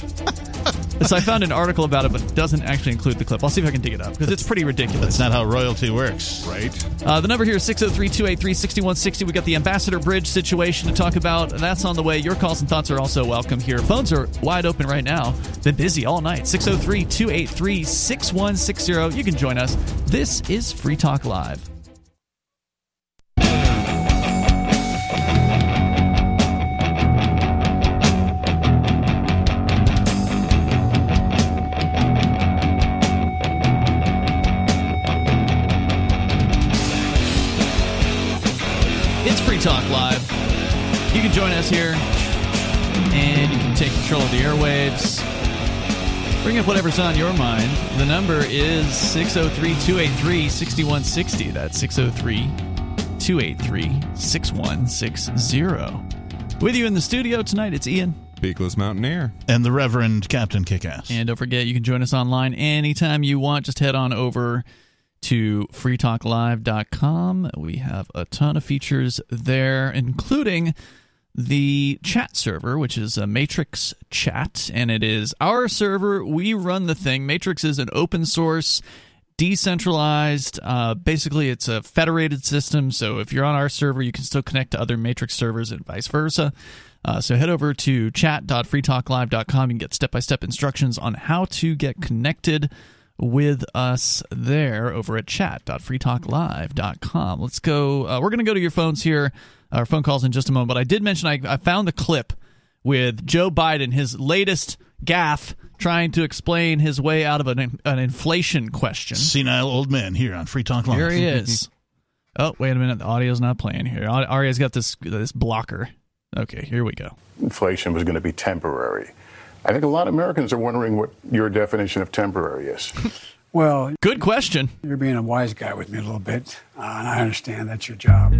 So I found an article about it, but it doesn't actually include the clip. I'll see if I can dig it up, because it's pretty ridiculous. That's not how royalty works. Right. Uh, the number here is six oh three, two eight three, six one six oh. We got the Ambassador Bridge situation to talk about. That's on the way. Your calls and thoughts are also welcome here. Phones are wide open right now. Been busy all night. six oh three, two eight three, six one six oh. You can join us. This is Free Talk Live. It's Free Talk Live. You can join us here, and you can take control of the airwaves. Bring up whatever's on your mind. The number is six oh three, two eight three, six one six oh. That's six oh three, two eight three, six one six oh. With you in the studio tonight, it's Ian. Beakless Mountaineer. And the Reverend Captain Kickass. And don't forget, you can join us online anytime you want. Just head on over to free talk live dot com. We have a ton of features there, including the chat server, which is a Matrix Chat, and it is our server. We run the thing. Matrix is an open source, decentralized, uh, basically it's a federated system, so if you're on our server, you can still connect to other Matrix servers and vice versa. Uh, so head over to chat dot free talk live dot com. You can get step-by-step instructions on how to get connected with us there over at chat dot free talk live dot com. Let's go. Uh, we're going to go to your phones here, our phone calls in just a moment. But I did mention I, I found the clip with Joe Biden, his latest gaffe, trying to explain his way out of an, an inflation question. Senile old man here on Free Talk Live. Here he is. Oh, wait a minute. The audio's not playing here. Aria's got this this blocker. Okay, here we go. Inflation was going to be temporary. I think a lot of Americans are wondering what your definition of temporary is. Well, good question. You're being a wise guy with me a little bit, uh, and I understand that's your job.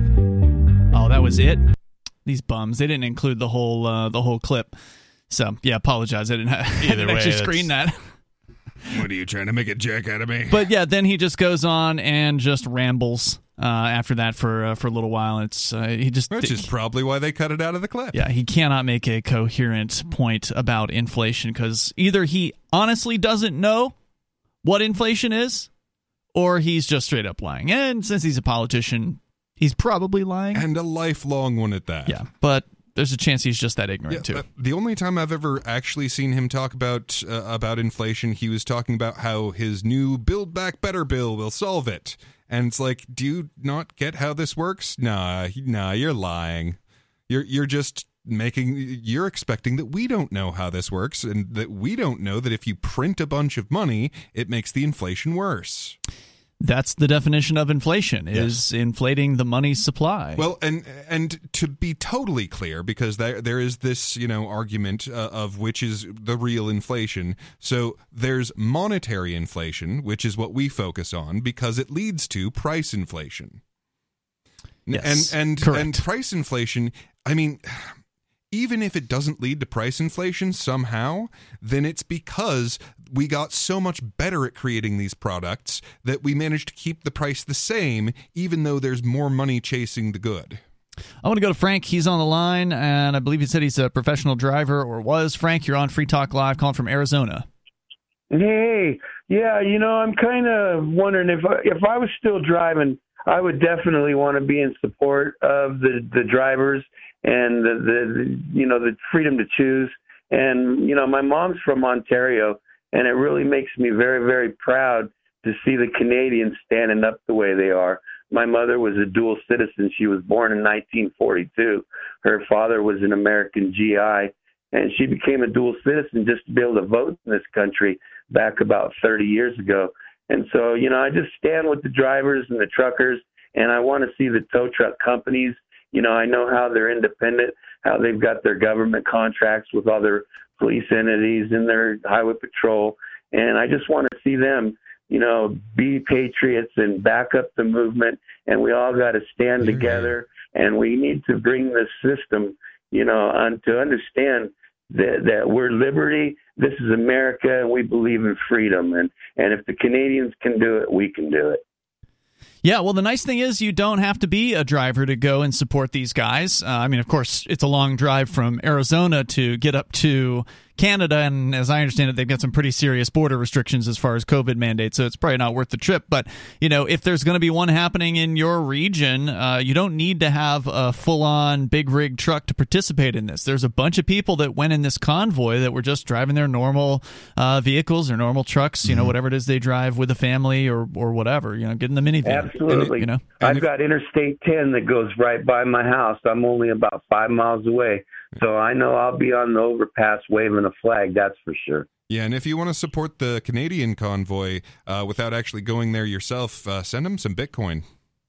Oh, that was it? These bums. They didn't include the whole uh, the whole clip. So, yeah, apologize. I didn't, ha- I didn't way, actually that's... screen that. What are you trying to make a jack out of me? But, yeah, then he just goes on and just rambles uh, after that for uh, for a little while. It's uh, he just Which is probably why they cut it out of the clip. Yeah, he cannot make a coherent point about inflation because either he honestly doesn't know what inflation is, or he's just straight up lying. And since he's a politician, he's probably lying. And a lifelong one at that. Yeah, but there's a chance he's just that ignorant, yeah, too. Uh, the only time I've ever actually seen him talk about uh, about inflation, he was talking about how his new Build Back Better bill will solve it. And it's like, do you not get how this works? Nah, nah, you're lying. You're you're just making you're expecting that we don't know how this works, and that we don't know that if you print a bunch of money, it makes the inflation worse. That's the definition of inflation, is yeah. inflating the money supply. Well, and and to be totally clear, because there there is this, you know, argument uh, of which is the real inflation. So there's monetary inflation, which is what we focus on, because it leads to price inflation. Yes, and and correct. and price inflation, I mean, even if it doesn't lead to price inflation somehow, then it's because we got so much better at creating these products that we managed to keep the price the same, even though there's more money chasing the good. I want to go to Frank. He's on the line, and I believe he said he's a professional driver, or was. Frank, you're on Free Talk Live, calling from Arizona. Hey, yeah, you know, I'm kind of wondering if I, if I was still driving, I would definitely want to be in support of the, the drivers and the, the, the, you know, the freedom to choose. And, you know, my mom's from Ontario, and it really makes me very, very proud to see the Canadians standing up the way they are. My mother was a dual citizen. She was born in nineteen forty-two. Her father was an American G I, and she became a dual citizen just to be able to vote in this country back about thirty years ago. And so, you know, I just stand with the drivers and the truckers, and I want to see the tow truck companies. You know, I know how they're independent, how they've got their government contracts with other police entities and their highway patrol. And I just want to see them, you know, be patriots and back up the movement. And we all got to stand mm-hmm. together. And we need to bring this system, you know, on to understand that, that we're liberty. This is America, and we believe in freedom. And, and if the Canadians can do it, we can do it. Yeah, well, the nice thing is you don't have to be a driver to go and support these guys. Uh, I mean, of course, it's a long drive from Arizona to get up to Canada, and as I understand it, they've got some pretty serious border restrictions as far as COVID mandates, so it's probably not worth the trip. But, you know, if there's going to be one happening in your region, uh, you don't need to have a full-on big rig truck to participate in this. There's a bunch of people that went in this convoy that were just driving their normal uh, vehicles or normal trucks, you know, whatever it is they drive with a family or, or whatever, you know, getting the minivan. Absolutely. You know? I've if, got Interstate ten that goes right by my house. I'm only about five miles away. So I know I'll be on the overpass waving a flag, that's for sure. Yeah, and if you want to support the Canadian convoy uh, without actually going there yourself, uh, send them some Bitcoin.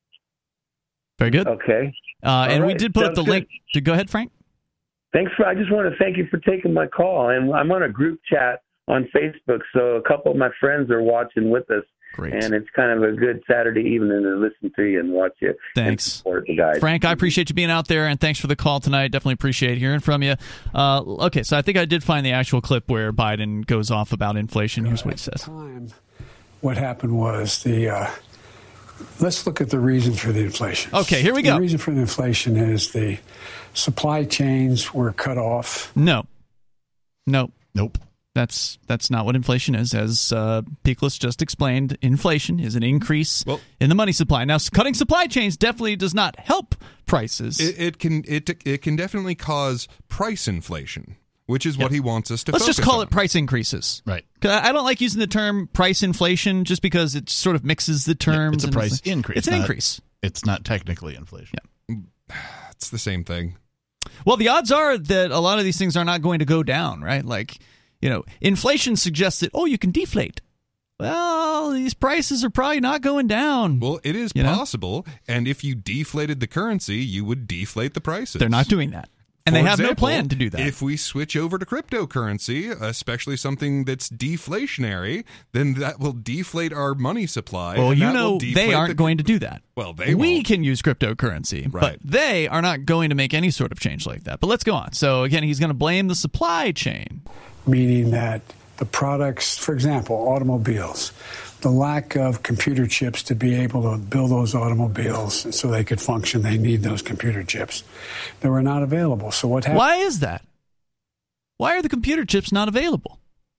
Very good. Okay. Uh, and right. we did put Sounds up the good. link. To, go ahead, Frank. Thanks for. I just want to thank you for taking my call. And I'm on a group chat on Facebook, so a couple of my friends are watching with us. Great. And it's kind of a good Saturday evening to listen to you and watch you. Thanks. And support the guys. Frank, I appreciate you being out there, and thanks for the call tonight. Definitely appreciate hearing from you. Uh, okay, so I think I did find the actual clip where Biden goes off about inflation. Here's what he says. Time, what happened was the uh, let's look at the reason for the inflation. Okay, here we go. The reason for the inflation is the supply chains were cut off. No. Nope. Nope. That's that's not what inflation is. As uh, Peakless just explained, inflation is an increase well, in the money supply. Now, cutting supply chains definitely does not help prices. It, it can it it can definitely cause price inflation, which is yep. what he wants us to Let's focus just call on. it price increases. Right. I don't like using the term price inflation just because it sort of mixes the terms. Yeah, it's a price it's like, increase. It's an not, increase. It's not technically inflation. Yeah. It's the same thing. Well, the odds are that a lot of these things are not going to go down, right? Like, you know, inflation suggests that, oh, you can deflate. Well, these prices are probably not going down. Well, it is you possible. Know? And if you deflated the currency, you would deflate the prices. They're not doing that. And For they have example, no plan to do that. If we switch over to cryptocurrency, especially something that's deflationary, then that will deflate our money supply. Well, and you that know will they aren't the... going to do that. Well, they We won't. can use cryptocurrency, Right. but they are not going to make any sort of change like that. But let's go on. So, again, he's going to blame the supply chain. Meaning that the products, for example, automobiles, the lack of computer chips to be able to build those automobiles so they could function, they need those computer chips. They were not available. So what happened? Why is that? Why are the computer chips not available?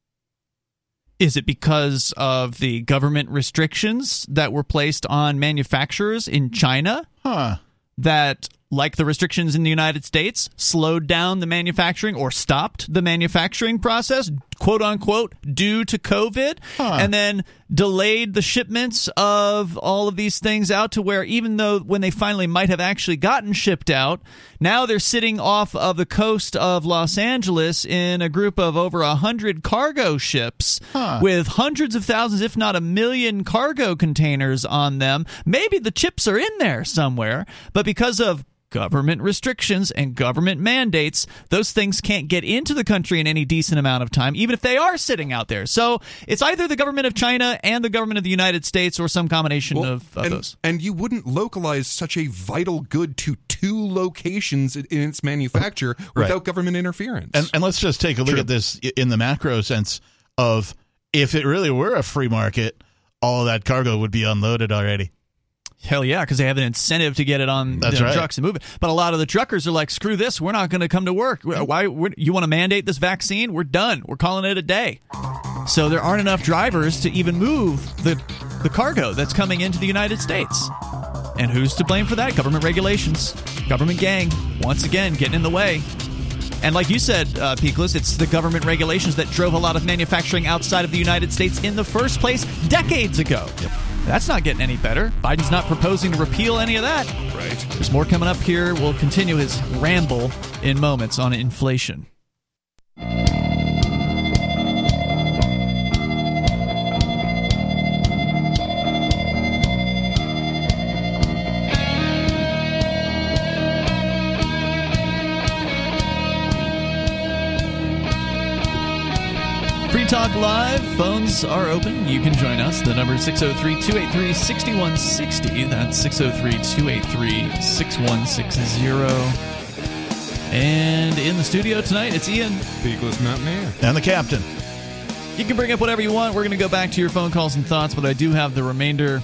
Is it because of the government restrictions that were placed on manufacturers in China? Huh. that, like the restrictions in the United States, slowed down the manufacturing or stopped the manufacturing process, quote unquote, due to COVID, huh. and then delayed the shipments of all of these things out to where even though when they finally might have actually gotten shipped out, now they're sitting off of the coast of Los Angeles in a group of over a hundred cargo ships huh. with hundreds of thousands, if not a million cargo containers on them. Maybe the chips are in there somewhere, but because of government restrictions and government mandates, those things can't get into the country in any decent amount of time, even if they are sitting out there. So it's either the government of China and the government of the United States or some combination well, of, of and, those. And you wouldn't localize such a vital good to two locations in its manufacture without right. government interference. And, and let's just take a look True. at this in the macro sense of if it really were a free market, all of that cargo would be unloaded already. Hell yeah, because they have an incentive to get it on the right. trucks and move it. But a lot of the truckers are like, screw this, we're not going to come to work. Why? You want to mandate this vaccine? We're done. We're calling it a day. So there aren't enough drivers to even move the, the cargo that's coming into the United States. And who's to blame for that? Government regulations. Government gang, once again, getting in the way. And like you said, uh, Peakless, it's the government regulations that drove a lot of manufacturing outside of the United States in the first place decades ago. Yep. That's not getting any better. Biden's not proposing to repeal any of that. Right. There's more coming up here. We'll continue his ramble in moments on inflation. Free Talk Live. Phones are open. You can join us. The number is six oh three, two eight three, six one six oh. That's six oh three, two eight three, six one six oh. And in the studio tonight, it's Ian. Peakless Mountaineer. And the Captain. You can bring up whatever you want. We're going to go back to your phone calls and thoughts, but I do have the remainder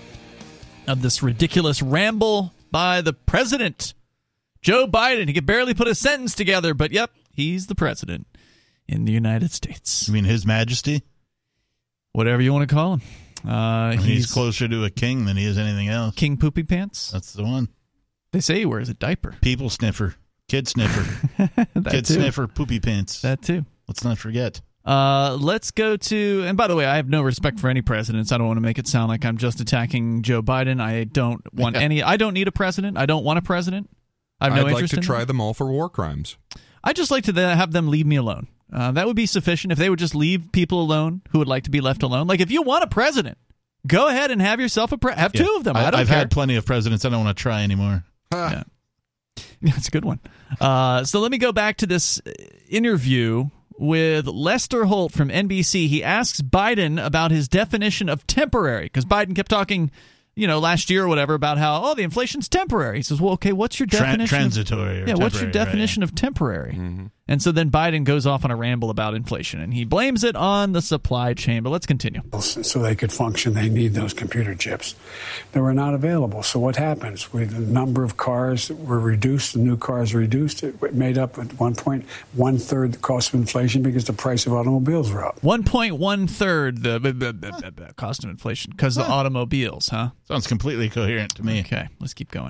of this ridiculous ramble by the president, Joe Biden. He could barely put a sentence together, but yep, he's the president in the United States. You mean His Majesty? Whatever you want to call him. Uh, he's, he's closer to a king than he is anything else. King Poopy Pants? That's the one. They say he wears a diaper. People sniffer. Kid sniffer. Kid too. sniffer. Poopy Pants. That too. Let's not forget. Uh, let's go to, and by the way, I have no respect for any presidents. I don't want to make it sound like I'm just attacking Joe Biden. I don't want any, I don't need a president. I don't want a president. I have no I'd interest like to in try them. them all for war crimes. I'd just like to have them leave me alone. Uh, that would be sufficient if they would just leave people alone who would like to be left alone. Like, if you want a president, go ahead and have yourself a pre- have yeah. two of them. I, I don't I've care. had plenty of presidents. I don't want to try anymore. Yeah. That's a good one. Uh, so let me go back to this interview with Lester Holt from N B C. He asks Biden about his definition of temporary, because Biden kept talking, you know, last year or whatever about how, oh, the inflation's temporary. He says, well, okay, what's your definition? Tra- transitory. Of, yeah, what's your definition right? of temporary? Mm-hmm. And so then Biden goes off on a ramble about inflation, and he blames it on the supply chain. But let's continue. So they could function, they need those computer chips. They were not available. So what happens? With the number of cars were reduced, the new cars were reduced. It made up at one point one-third the cost of inflation because the price of automobiles were up. one point one third the, the, the, the, the cost of inflation because of huh. automobiles, huh? Sounds completely coherent to me. Okay, let's keep going.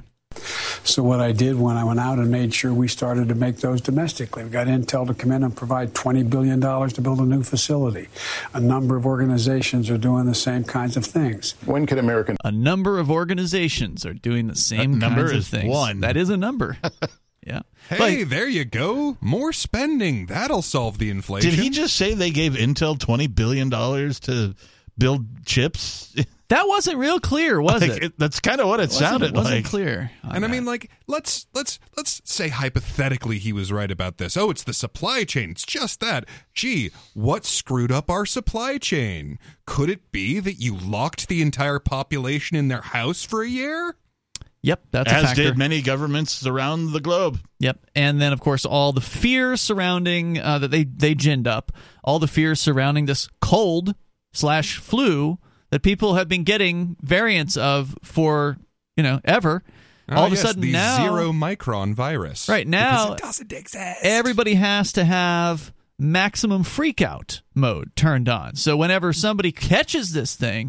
So what I did when I went out and made sure we started to make those domestically, we got Intel to come in and provide twenty billion dollars to build a new facility. A number of organizations are doing the same kinds of things. When can American... A number of organizations are doing the same that kinds number of is things. One. That is a number. Yeah. Hey, like, there you go. More spending. That'll solve the inflation. Did he just say they gave Intel twenty billion dollars to build chips? That wasn't real clear, was like, it? it? That's kind of what it, it sounded wasn't, wasn't like. Clear. And I mean, like, let's let's let's say hypothetically he was right about this. Oh, it's the supply chain. It's just that. Gee, what screwed up our supply chain? Could it be that you locked the entire population in their house for a year? Yep, that's As a factor. did many governments around the globe. Yep, and then, of course, all the fear surrounding, uh, that they, they ginned up, all the fear surrounding this cold slash flu that people have been getting variants of for, you know, ever. Oh, all of yes, a sudden the now... zero micron virus. Right, now it doesn't exist. Everybody has to have maximum freakout mode turned on. So whenever somebody catches this thing,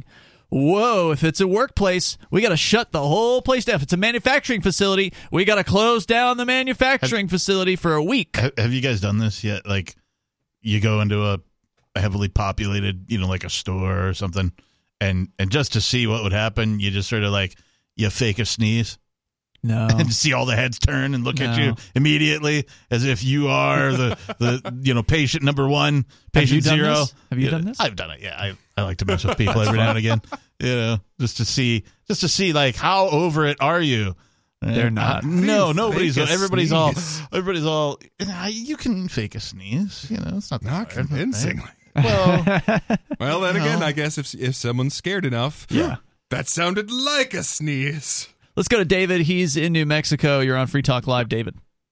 whoa, if it's a workplace, we got to shut the whole place down. If it's a manufacturing facility, we got to close down the manufacturing have, facility for a week. Have you guys done this yet? Like, you go into a heavily populated, you know, like a store or something, and, and just to see what would happen, you just sort of like, you fake a sneeze. No. And see all the heads turn and look no. at you immediately as if you are the, the you know, patient number one, patient Have you zero. Done this? Have you yeah, done this? I've done it, yeah. I, I like to mess with people every now and again, you know, just to see, just to see, like, how over it are you? They're not. Uh, no, nobody's. Fake a everybody's sneeze. all. Everybody's all. You can fake a sneeze. You know, it's not that Not hard, convincingly. right? Well, well, then again, no. I guess if if someone's scared enough, yeah, that sounded like a sneeze. Let's go to David. He's in New Mexico. You're on Free Talk Live, David.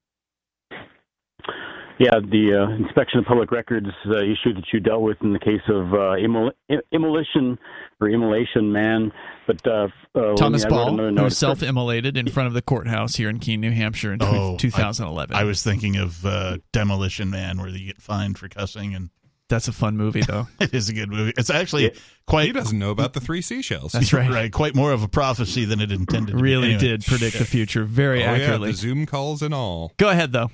Yeah, the uh, inspection of public records uh, issue that you dealt with in the case of uh, immol- immolation or immolation man. But uh, uh, Thomas I Ball, who who self-immolated in front of the courthouse here in Keene, New Hampshire in oh, two thousand eleven. I, I was thinking of uh, Demolition Man, where you get fined for cussing, and that's a fun movie, though. It is a good movie. It's actually yeah. quite. He doesn't know about the three seashells. That's right. Right. Quite more of a prophecy than it intended. to Really be. Anyway. did predict the future very oh, accurately. Yeah, the Zoom calls and all. Go ahead, though.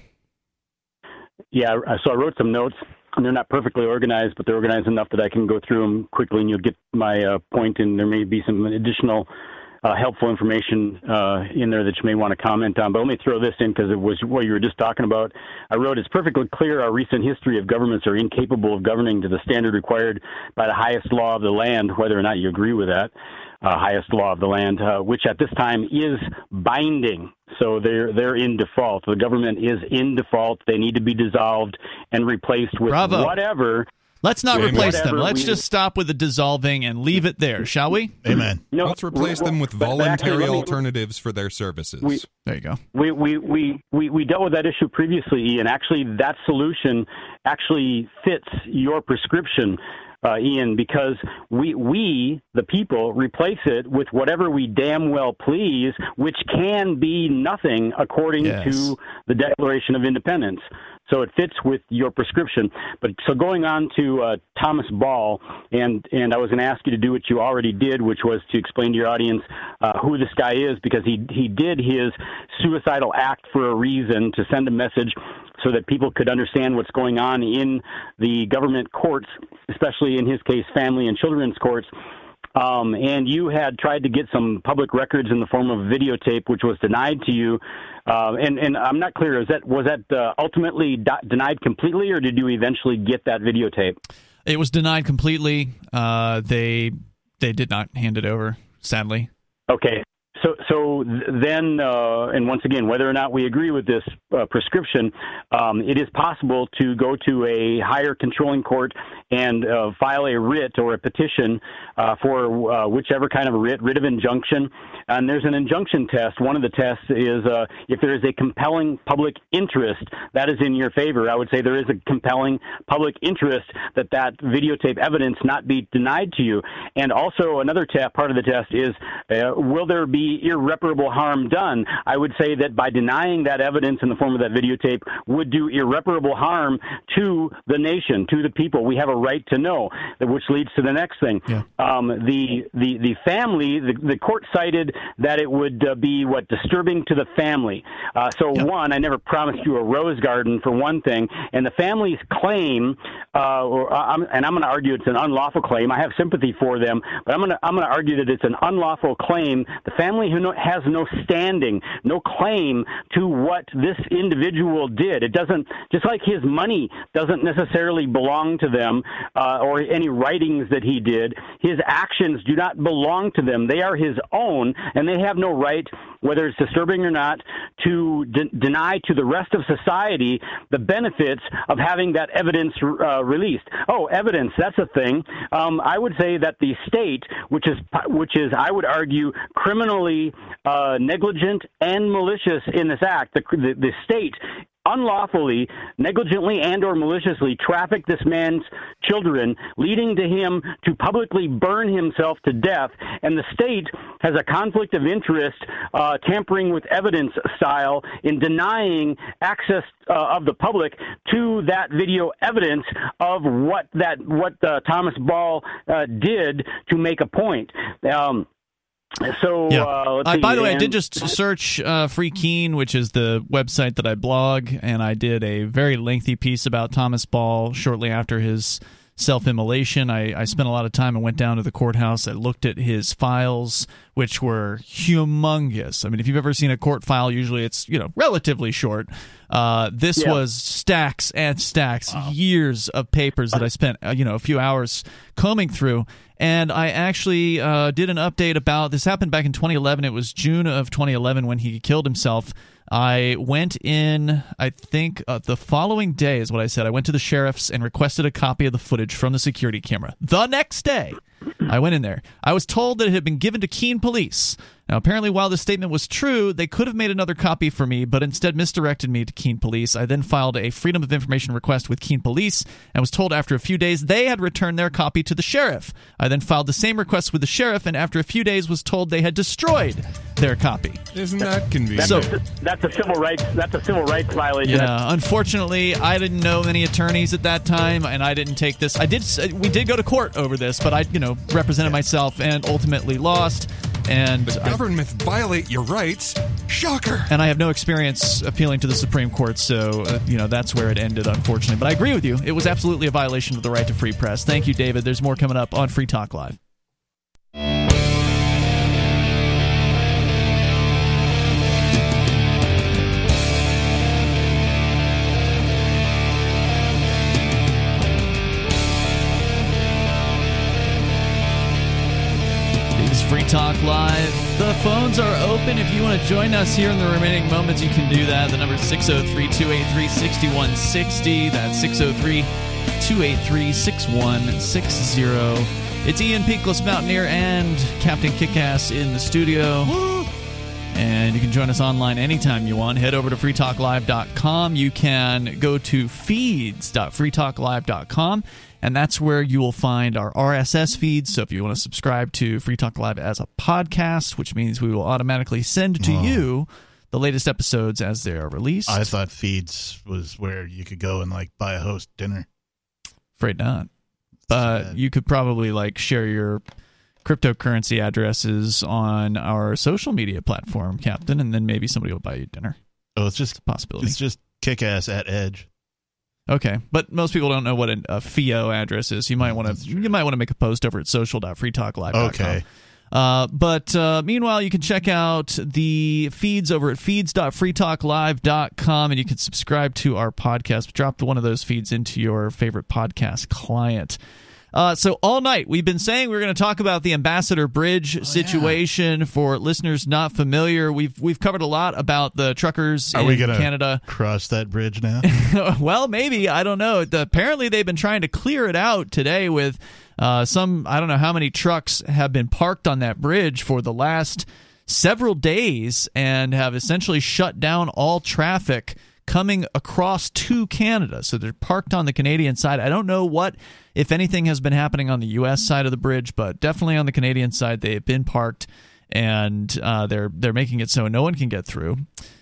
Yeah, so I wrote some notes, and they're not perfectly organized, but they're organized enough that I can go through them quickly, and you'll get my uh, point, and there may be some additional uh, helpful information uh, in there that you may want to comment on. But let me throw this in because it was what you were just talking about. I wrote, it's perfectly clear our recent history of governments are incapable of governing to the standard required by the highest law of the land, whether or not you agree with that. Uh, highest law of the land, uh, which at this time is binding. So they're they're in default. The government is in default. They need to be dissolved and replaced with Bravo. whatever. Let's not with replace them. whatever Let's we, just stop with the dissolving and leave it there, shall we? Amen. No, Let's replace well, them with but voluntary actually, me, alternatives for their services. We, there you go. We, we, we, we, we dealt with that issue previously, Ian. Actually, that solution actually fits your prescription. Uh, Ian, because we, we, the people, replace it with whatever we damn well please, which can be nothing according yes. to the Declaration of Independence. So it fits with your prescription. But so going on to uh, Thomas Ball, and, and I was going to ask you to do what you already did, which was to explain to your audience uh, who this guy is, because he he did his suicidal act for a reason, to send a message so that people could understand what's going on in the government courts, especially in his case, family and children's courts. Um, and you had tried to get some public records in the form of videotape, which was denied to you. Uh, and, and I'm not clear, is that was that uh, ultimately do- denied completely, or did you eventually get that videotape? It was denied completely. Uh, they they did not hand it over, sadly. Okay. So, so then, uh, and once again, whether or not we agree with this uh, prescription, um, it is possible to go to a higher controlling court and uh, file a writ or a petition uh, for uh, whichever kind of a writ, writ of injunction. And there's an injunction test. One of the tests is uh, if there is a compelling public interest that is in your favor. I would say there is a compelling public interest that that videotape evidence not be denied to you. And also another te- part of the test is uh, will there be irreparable harm done? I would say that by denying that evidence in the form of that videotape would do irreparable harm to the nation, to the people. We have a right to know, which leads to the next thing. Yeah. Um, the, the, the family, the, the court cited that it would uh, be, what, disturbing to the family. Uh, so, yeah. one, I never promised you a rose garden, for one thing, and the family's claim, uh, or, uh, I'm, and I'm going to argue it's an unlawful claim. I have sympathy for them, but I'm going to I'm going to argue that it's an unlawful claim. The family who no, has no standing, no claim to what this individual did. It doesn't, just like his money doesn't necessarily belong to them, uh, or any writings that he did, his actions do not belong to them. They are his own, and they have no right, whether it's disturbing or not, to de- deny to the rest of society the benefits of having that evidence uh, released. Oh, evidence, that's a thing. Um, I would say that the state, which is, which is, I would argue, criminally uh, negligent and malicious in this act, the, the, the state unlawfully, negligently, and or maliciously trafficked this man's children, leading to him to publicly burn himself to death. And the state has a conflict of interest, uh, tampering with evidence style, in denying access uh, of the public to that video evidence of what that what uh, Thomas Ball uh, did to make a point. Um, So, yeah. uh, let's uh, see, by the way, I and- did just search uh, Free Keene, which is the website that I blog, and I did a very lengthy piece about Thomas Ball shortly after his self-immolation. I, I spent a lot of time and went down to the courthouse. I looked at his files, which were humongous. I mean, if you've ever seen a court file, usually it's, you know, relatively short. Uh, this Yeah. was stacks and stacks, years of papers that I spent, uh, you know, a few hours combing through. And I actually uh, did an update about this. Happened back in twenty eleven. It was June of twenty eleven when he killed himself. I went in, I think uh, the following day is what I said. I went to the sheriff's and requested a copy of the footage from the security camera. The next day, I went in there. I was told that it had been given to Keene Police. Now, apparently, while this statement was true, they could have made another copy for me, but instead misdirected me to Keene Police. I then filed a Freedom of Information request with Keene Police and was told after a few days they had returned their copy to the sheriff. I then filed the same request with the sheriff, and after a few days was told they had destroyed their copy. Isn't that convenient? That's, So, a, that's a civil rights. That's a civil rights violation. yeah, unfortunately, I didn't know many attorneys at that time, and I didn't take this. I did. We did go to court over this, but I, you know, represented myself and ultimately lost. And the government violate your rights. Shocker. And I have no experience appealing to the Supreme Court, so uh, you know that's where it ended, unfortunately. But I agree with you; it was absolutely a violation of the right to free press. Thank you, David. There's more coming up on Free Talk Live. Free Talk Live. The phones are open. If you want to join us here in the remaining moments, you can do that. The number is six oh three, two eight three, six one six oh. That's six oh three, two eight three, six one six oh. It's Ian Peakless Mountaineer and Captain Kickass in the studio. Woo! And you can join us online anytime you want. Head over to free talk live dot com. You can go to feeds dot free talk live dot com. And that's where you will find our R S S feeds. So if you want to subscribe to Free Talk Live as a podcast, which means we will automatically send to Oh. you the latest episodes as they are released. I thought feeds was where you could go and like buy a host dinner. Afraid not. But you could probably like share your cryptocurrency addresses on our social media platform, Captain, and then maybe somebody will buy you dinner. Oh, it's just a possibility. It's just kick-ass at Edge. Okay, but most people don't know what an, a F I O address is. You might want to you might want to make a post over at social dot free talk live dot com. Okay. Uh, but uh, meanwhile, you can check out the feeds over at feeds dot free talk live dot com, and you can subscribe to our podcast. Drop one of those feeds into your favorite podcast client. Uh, so all night, we've been saying we're going to talk about the Ambassador Bridge oh, situation. Yeah. For listeners not familiar, we've we've covered a lot about the truckers Are in we gonna Canada. Cross that bridge now? Well, maybe. I don't know. The, apparently, they've been trying to clear it out today with uh, some, I don't know how many trucks have been parked on that bridge for the last several days and have essentially shut down all traffic coming across to Canada. So they're parked on the Canadian side. I don't know what, if anything, has been happening on the U S side of the bridge, but definitely on the Canadian side, they have been parked, and uh, they're they're making it so no one can get through.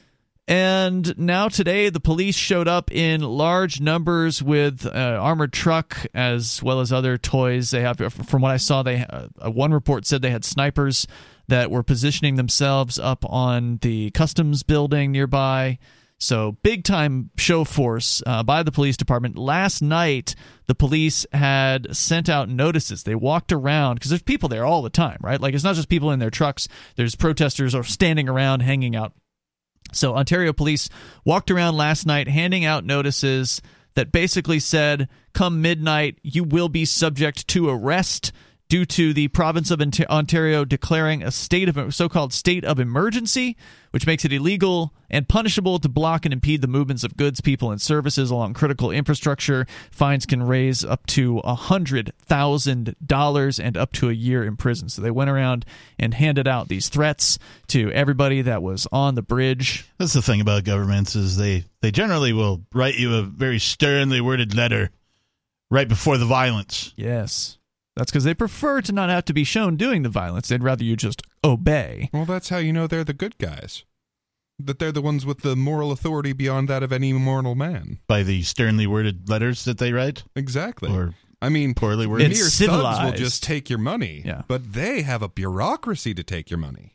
And now today, the police showed up in large numbers with uh, armored truck as well as other toys. They have, from what I saw, they uh, one report said they had snipers that were positioning themselves up on the customs building nearby. So big time show force uh, by the police department. Last night, the police had sent out notices. They walked around because there's people there all the time, right? Like, it's not just people in their trucks. There's protesters or standing around, hanging out. So Ontario police walked around last night handing out notices that basically said, come midnight, you will be subject to arrest, due to the province of Ontario declaring a state of so-called state of emergency, which makes it illegal and punishable to block and impede the movements of goods, people, and services along critical infrastructure. Fines can raise up to one hundred thousand dollars and up to a year in prison. So they went around and handed out these threats to everybody that was on the bridge. That's the thing about governments is they, they generally will write you a very sternly worded letter right before the violence. Yes. That's because they prefer to not have to be shown doing the violence. They'd rather you just obey. Well, that's how you know they're the good guys. That they're the ones with the moral authority beyond that of any mortal man. By the sternly worded letters that they write? Exactly. Or I mean, poorly worded. Mere thugs will just take your money. Yeah. But they have a bureaucracy to take your money.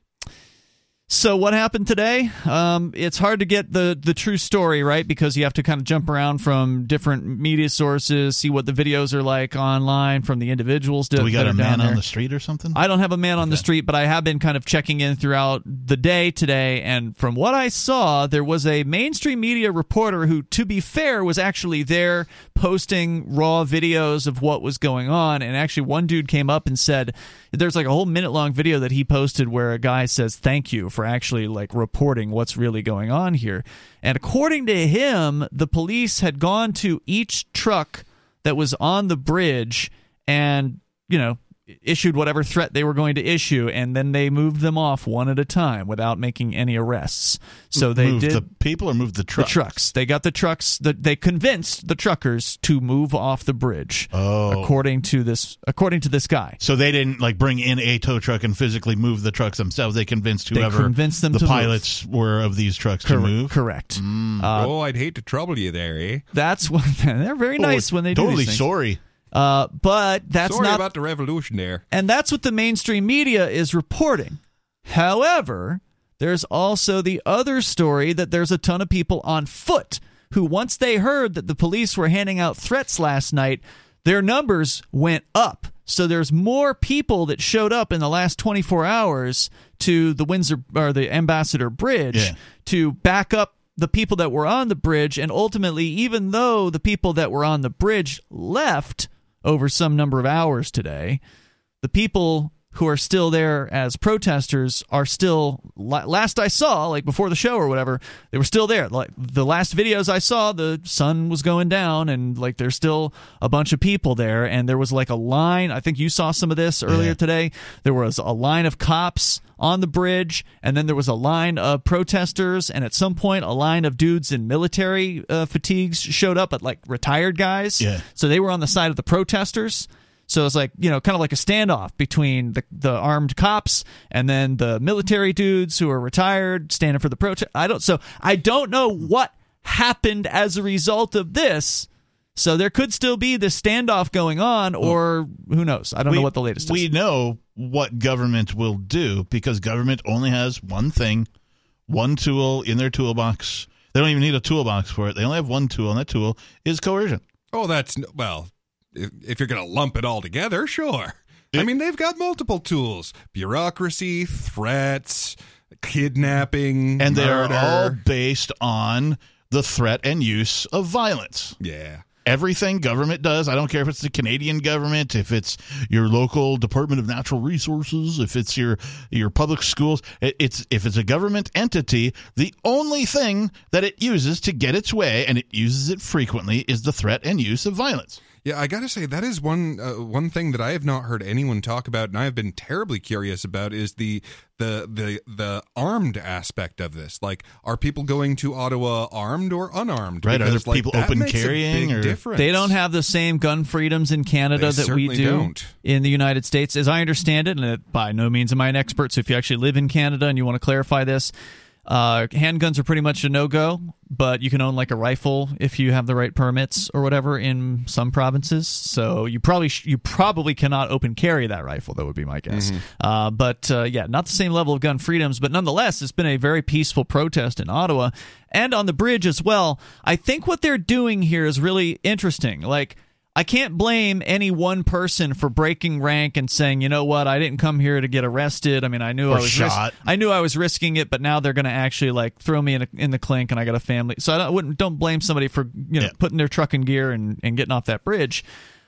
So what happened today? Um, it's hard to get the, the true story, right? Because you have to kind of jump around from different media sources, see what the videos are like online from the individuals. Do we got that a are man down there. on the street or something? I don't have a man on okay. the street, but I have been kind of checking in throughout the day today. And from what I saw, there was a mainstream media reporter who, to be fair, was actually there posting raw videos of what was going on. And actually one dude came up and said, there's like a whole minute long video that he posted where a guy says thank you for actually like reporting what's really going on here. And according to him, the police had gone to each truck that was on the bridge and, you know, issued whatever threat they were going to issue, and then they moved them off one at a time without making any arrests. So they moved did the people or moved the trucks? The trucks. They got the trucks. The, they convinced the truckers to move off the bridge. Oh, according to this. According to this guy. So they didn't like bring in a tow truck and physically move the trucks themselves. They convinced whoever they convinced them the to pilots move. were of these trucks Cor- to move. Correct. Mm. Uh, oh, I'd hate to trouble you there, eh? That's what they're very nice oh, when they do totally these things. sorry. Uh, but that's Sorry not about the revolution there. And that's what the mainstream media is reporting. However, there's also the other story that there's a ton of people on foot who, once they heard that the police were handing out threats last night, their numbers went up. So there's more people that showed up in the last twenty-four hours to the Windsor or the Ambassador Bridge yeah. to back up the people that were on the bridge. And ultimately, even though the people that were on the bridge left over some number of hours today, the people who are still there as protesters are still, last I saw, like before the show or whatever, they were still there. Like the last videos I saw, the sun was going down and like there's still a bunch of people there. And there was like a line, I think you saw some of this earlier yeah. today. There was a line of cops on the bridge, and then there was a line of protesters, and at some point a line of dudes in military uh, fatigues showed up, but like retired guys. Yeah. So they were on the side of the protesters. So it's like, you know, kind of like a standoff between the the armed cops and then the military dudes who are retired standing for the protest. I don't so I don't know what happened as a result of this. So there could still be this standoff going on, or who knows? I don't we, know what the latest we is. We know what government will do because government only has one thing, one tool in their toolbox. They don't even need a toolbox for it. They only have one tool, and that tool is coercion. Oh, that's, well, if, if you're going to lump it all together, sure. It, I mean, they've got multiple tools. Bureaucracy, threats, kidnapping, and murder. They're all based on the threat and use of violence. Yeah. Everything government does, I don't care if it's the Canadian government, if it's your local Department of Natural Resources, if it's your your public schools, it, it's if it's a government entity, the only thing that it uses to get its way, and it uses it frequently, is the threat and use of violence. Yeah, I gotta say that is one uh, one thing that I have not heard anyone talk about, and I have been terribly curious about is the the the the armed aspect of this. Like, are people going to Ottawa armed or unarmed? Right? Because, are there like, people that open makes carrying? A big Or difference. They don't have the same gun freedoms in Canada They that we do don't. in the United States, as I understand it. And it, by no means am I an expert. So if you actually live in Canada and you want to clarify this. Uh, handguns are pretty much a no-go, but you can own like a rifle if you have the right permits or whatever in some provinces. So you probably sh- you probably cannot open carry that rifle. That would be my guess. Mm-hmm. Uh, but uh, yeah, not the same level of gun freedoms, but nonetheless, it's been a very peaceful protest in Ottawa and on the bridge as well. I think what they're doing here is really interesting. Like, I can't blame any one person for breaking rank and saying, you know what, I didn't come here to get arrested. I mean, I knew Or I was shot. Ris- I knew I was risking it, but now they're going to actually like throw me in, a, in the clink, and I got a family. So I don't, wouldn't don't blame somebody for you know yeah. putting their truck in gear and, and getting off that bridge.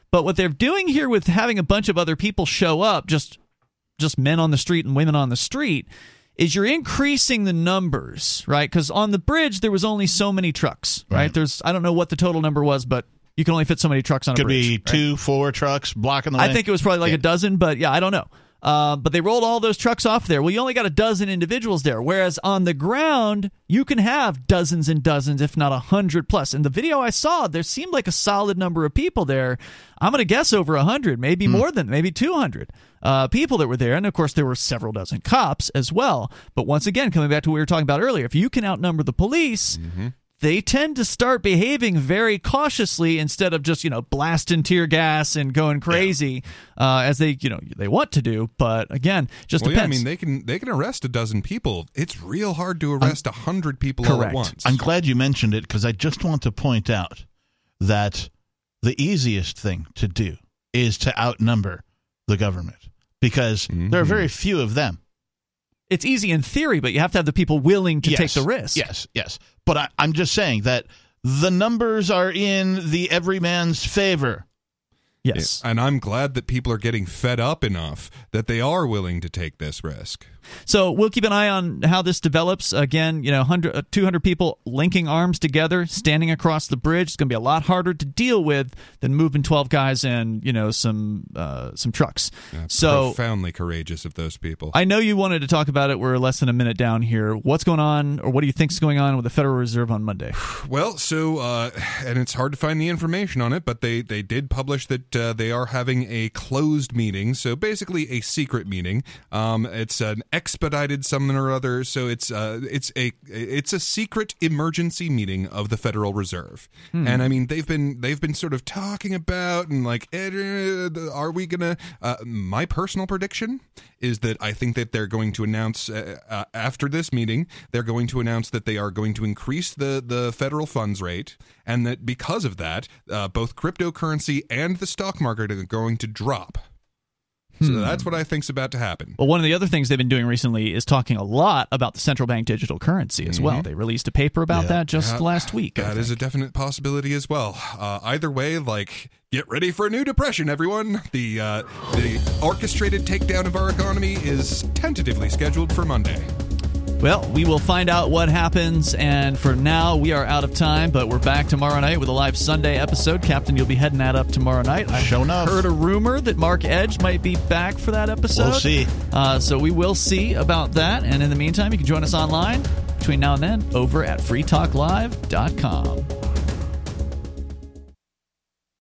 But what they're doing here with having a bunch of other people show up, just just men on the street and women on the street, is you're increasing the numbers, right? Because on the bridge, there was only so many trucks, right? right? There's I don't know what the total number was, but you can only fit so many trucks on Could a bridge. Could be two, right? four trucks blocking the way. I think it was probably like yeah. a dozen, but yeah, I don't know. Uh, but they rolled all those trucks off there. Well, you only got a dozen individuals there, whereas on the ground, you can have dozens and dozens, if not a hundred plus. In the video I saw, there seemed like a solid number of people there. I'm going to guess over a hundred, maybe hmm. more than, maybe two hundred uh, people that were there. And, of course, there were several dozen cops as well. But once again, coming back to what we were talking about earlier, if you can outnumber the police, mm-hmm. they tend to start behaving very cautiously instead of just, you know, blasting tear gas and going crazy yeah. uh, as they, you know, they want to do. But again, just well, depends. Yeah, I mean, they can they can arrest a dozen people. It's real hard to arrest a hundred people correct. all at once. I'm glad you mentioned it because I just want to point out that the easiest thing to do is to outnumber the government because mm-hmm. there are very few of them. It's easy in theory, but you have to have the people willing to yes, take the risk. Yes, yes. But I, I'm just saying that the numbers are in the everyman's favor. Yes. Yeah, and I'm glad that people are getting fed up enough that they are willing to take this risk. So we'll keep an eye on how this develops. Again, you know, one hundred, two hundred people linking arms together, standing across the bridge. It's going to be a lot harder to deal with than moving twelve guys and, you know, some uh, some trucks. Yeah, so profoundly courageous of those people. I know you wanted to talk about it. We're less than a minute down here. What's going on, or what do you think is going on with the Federal Reserve on Monday? Well, so, uh, and it's hard to find the information on it, but they, they did publish that uh, they are having a closed meeting, so basically a secret meeting. Um, it's an expedited something or other, so it's uh, it's a it's a secret emergency meeting of the Federal Reserve, hmm. and I mean they've been they've been sort of talking about and like, eh, are we gonna? Uh, my personal prediction is that I think that they're going to announce uh, uh, after this meeting they're going to announce that they are going to increase the the federal funds rate, and that because of that, uh, both cryptocurrency and the stock market are going to drop. So hmm. that's what I think's about to happen. Well, one of the other things they've been doing recently is talking a lot about the central bank digital currency as mm-hmm. well. They released a paper about yeah. that just uh, last week. That is a definite possibility as well. Uh, either way, like, get ready for a new depression, everyone. The uh, the orchestrated takedown of our economy is tentatively scheduled for Monday. Well, we will find out what happens, and for now, we are out of time, but we're back tomorrow night with a live Sunday episode. Captain, you'll be heading that up tomorrow night. I Show enough. heard a rumor that Mark Edge might be back for that episode. We'll see. Uh, so we will see about that, and in the meantime, you can join us online between now and then over at free talk live dot com.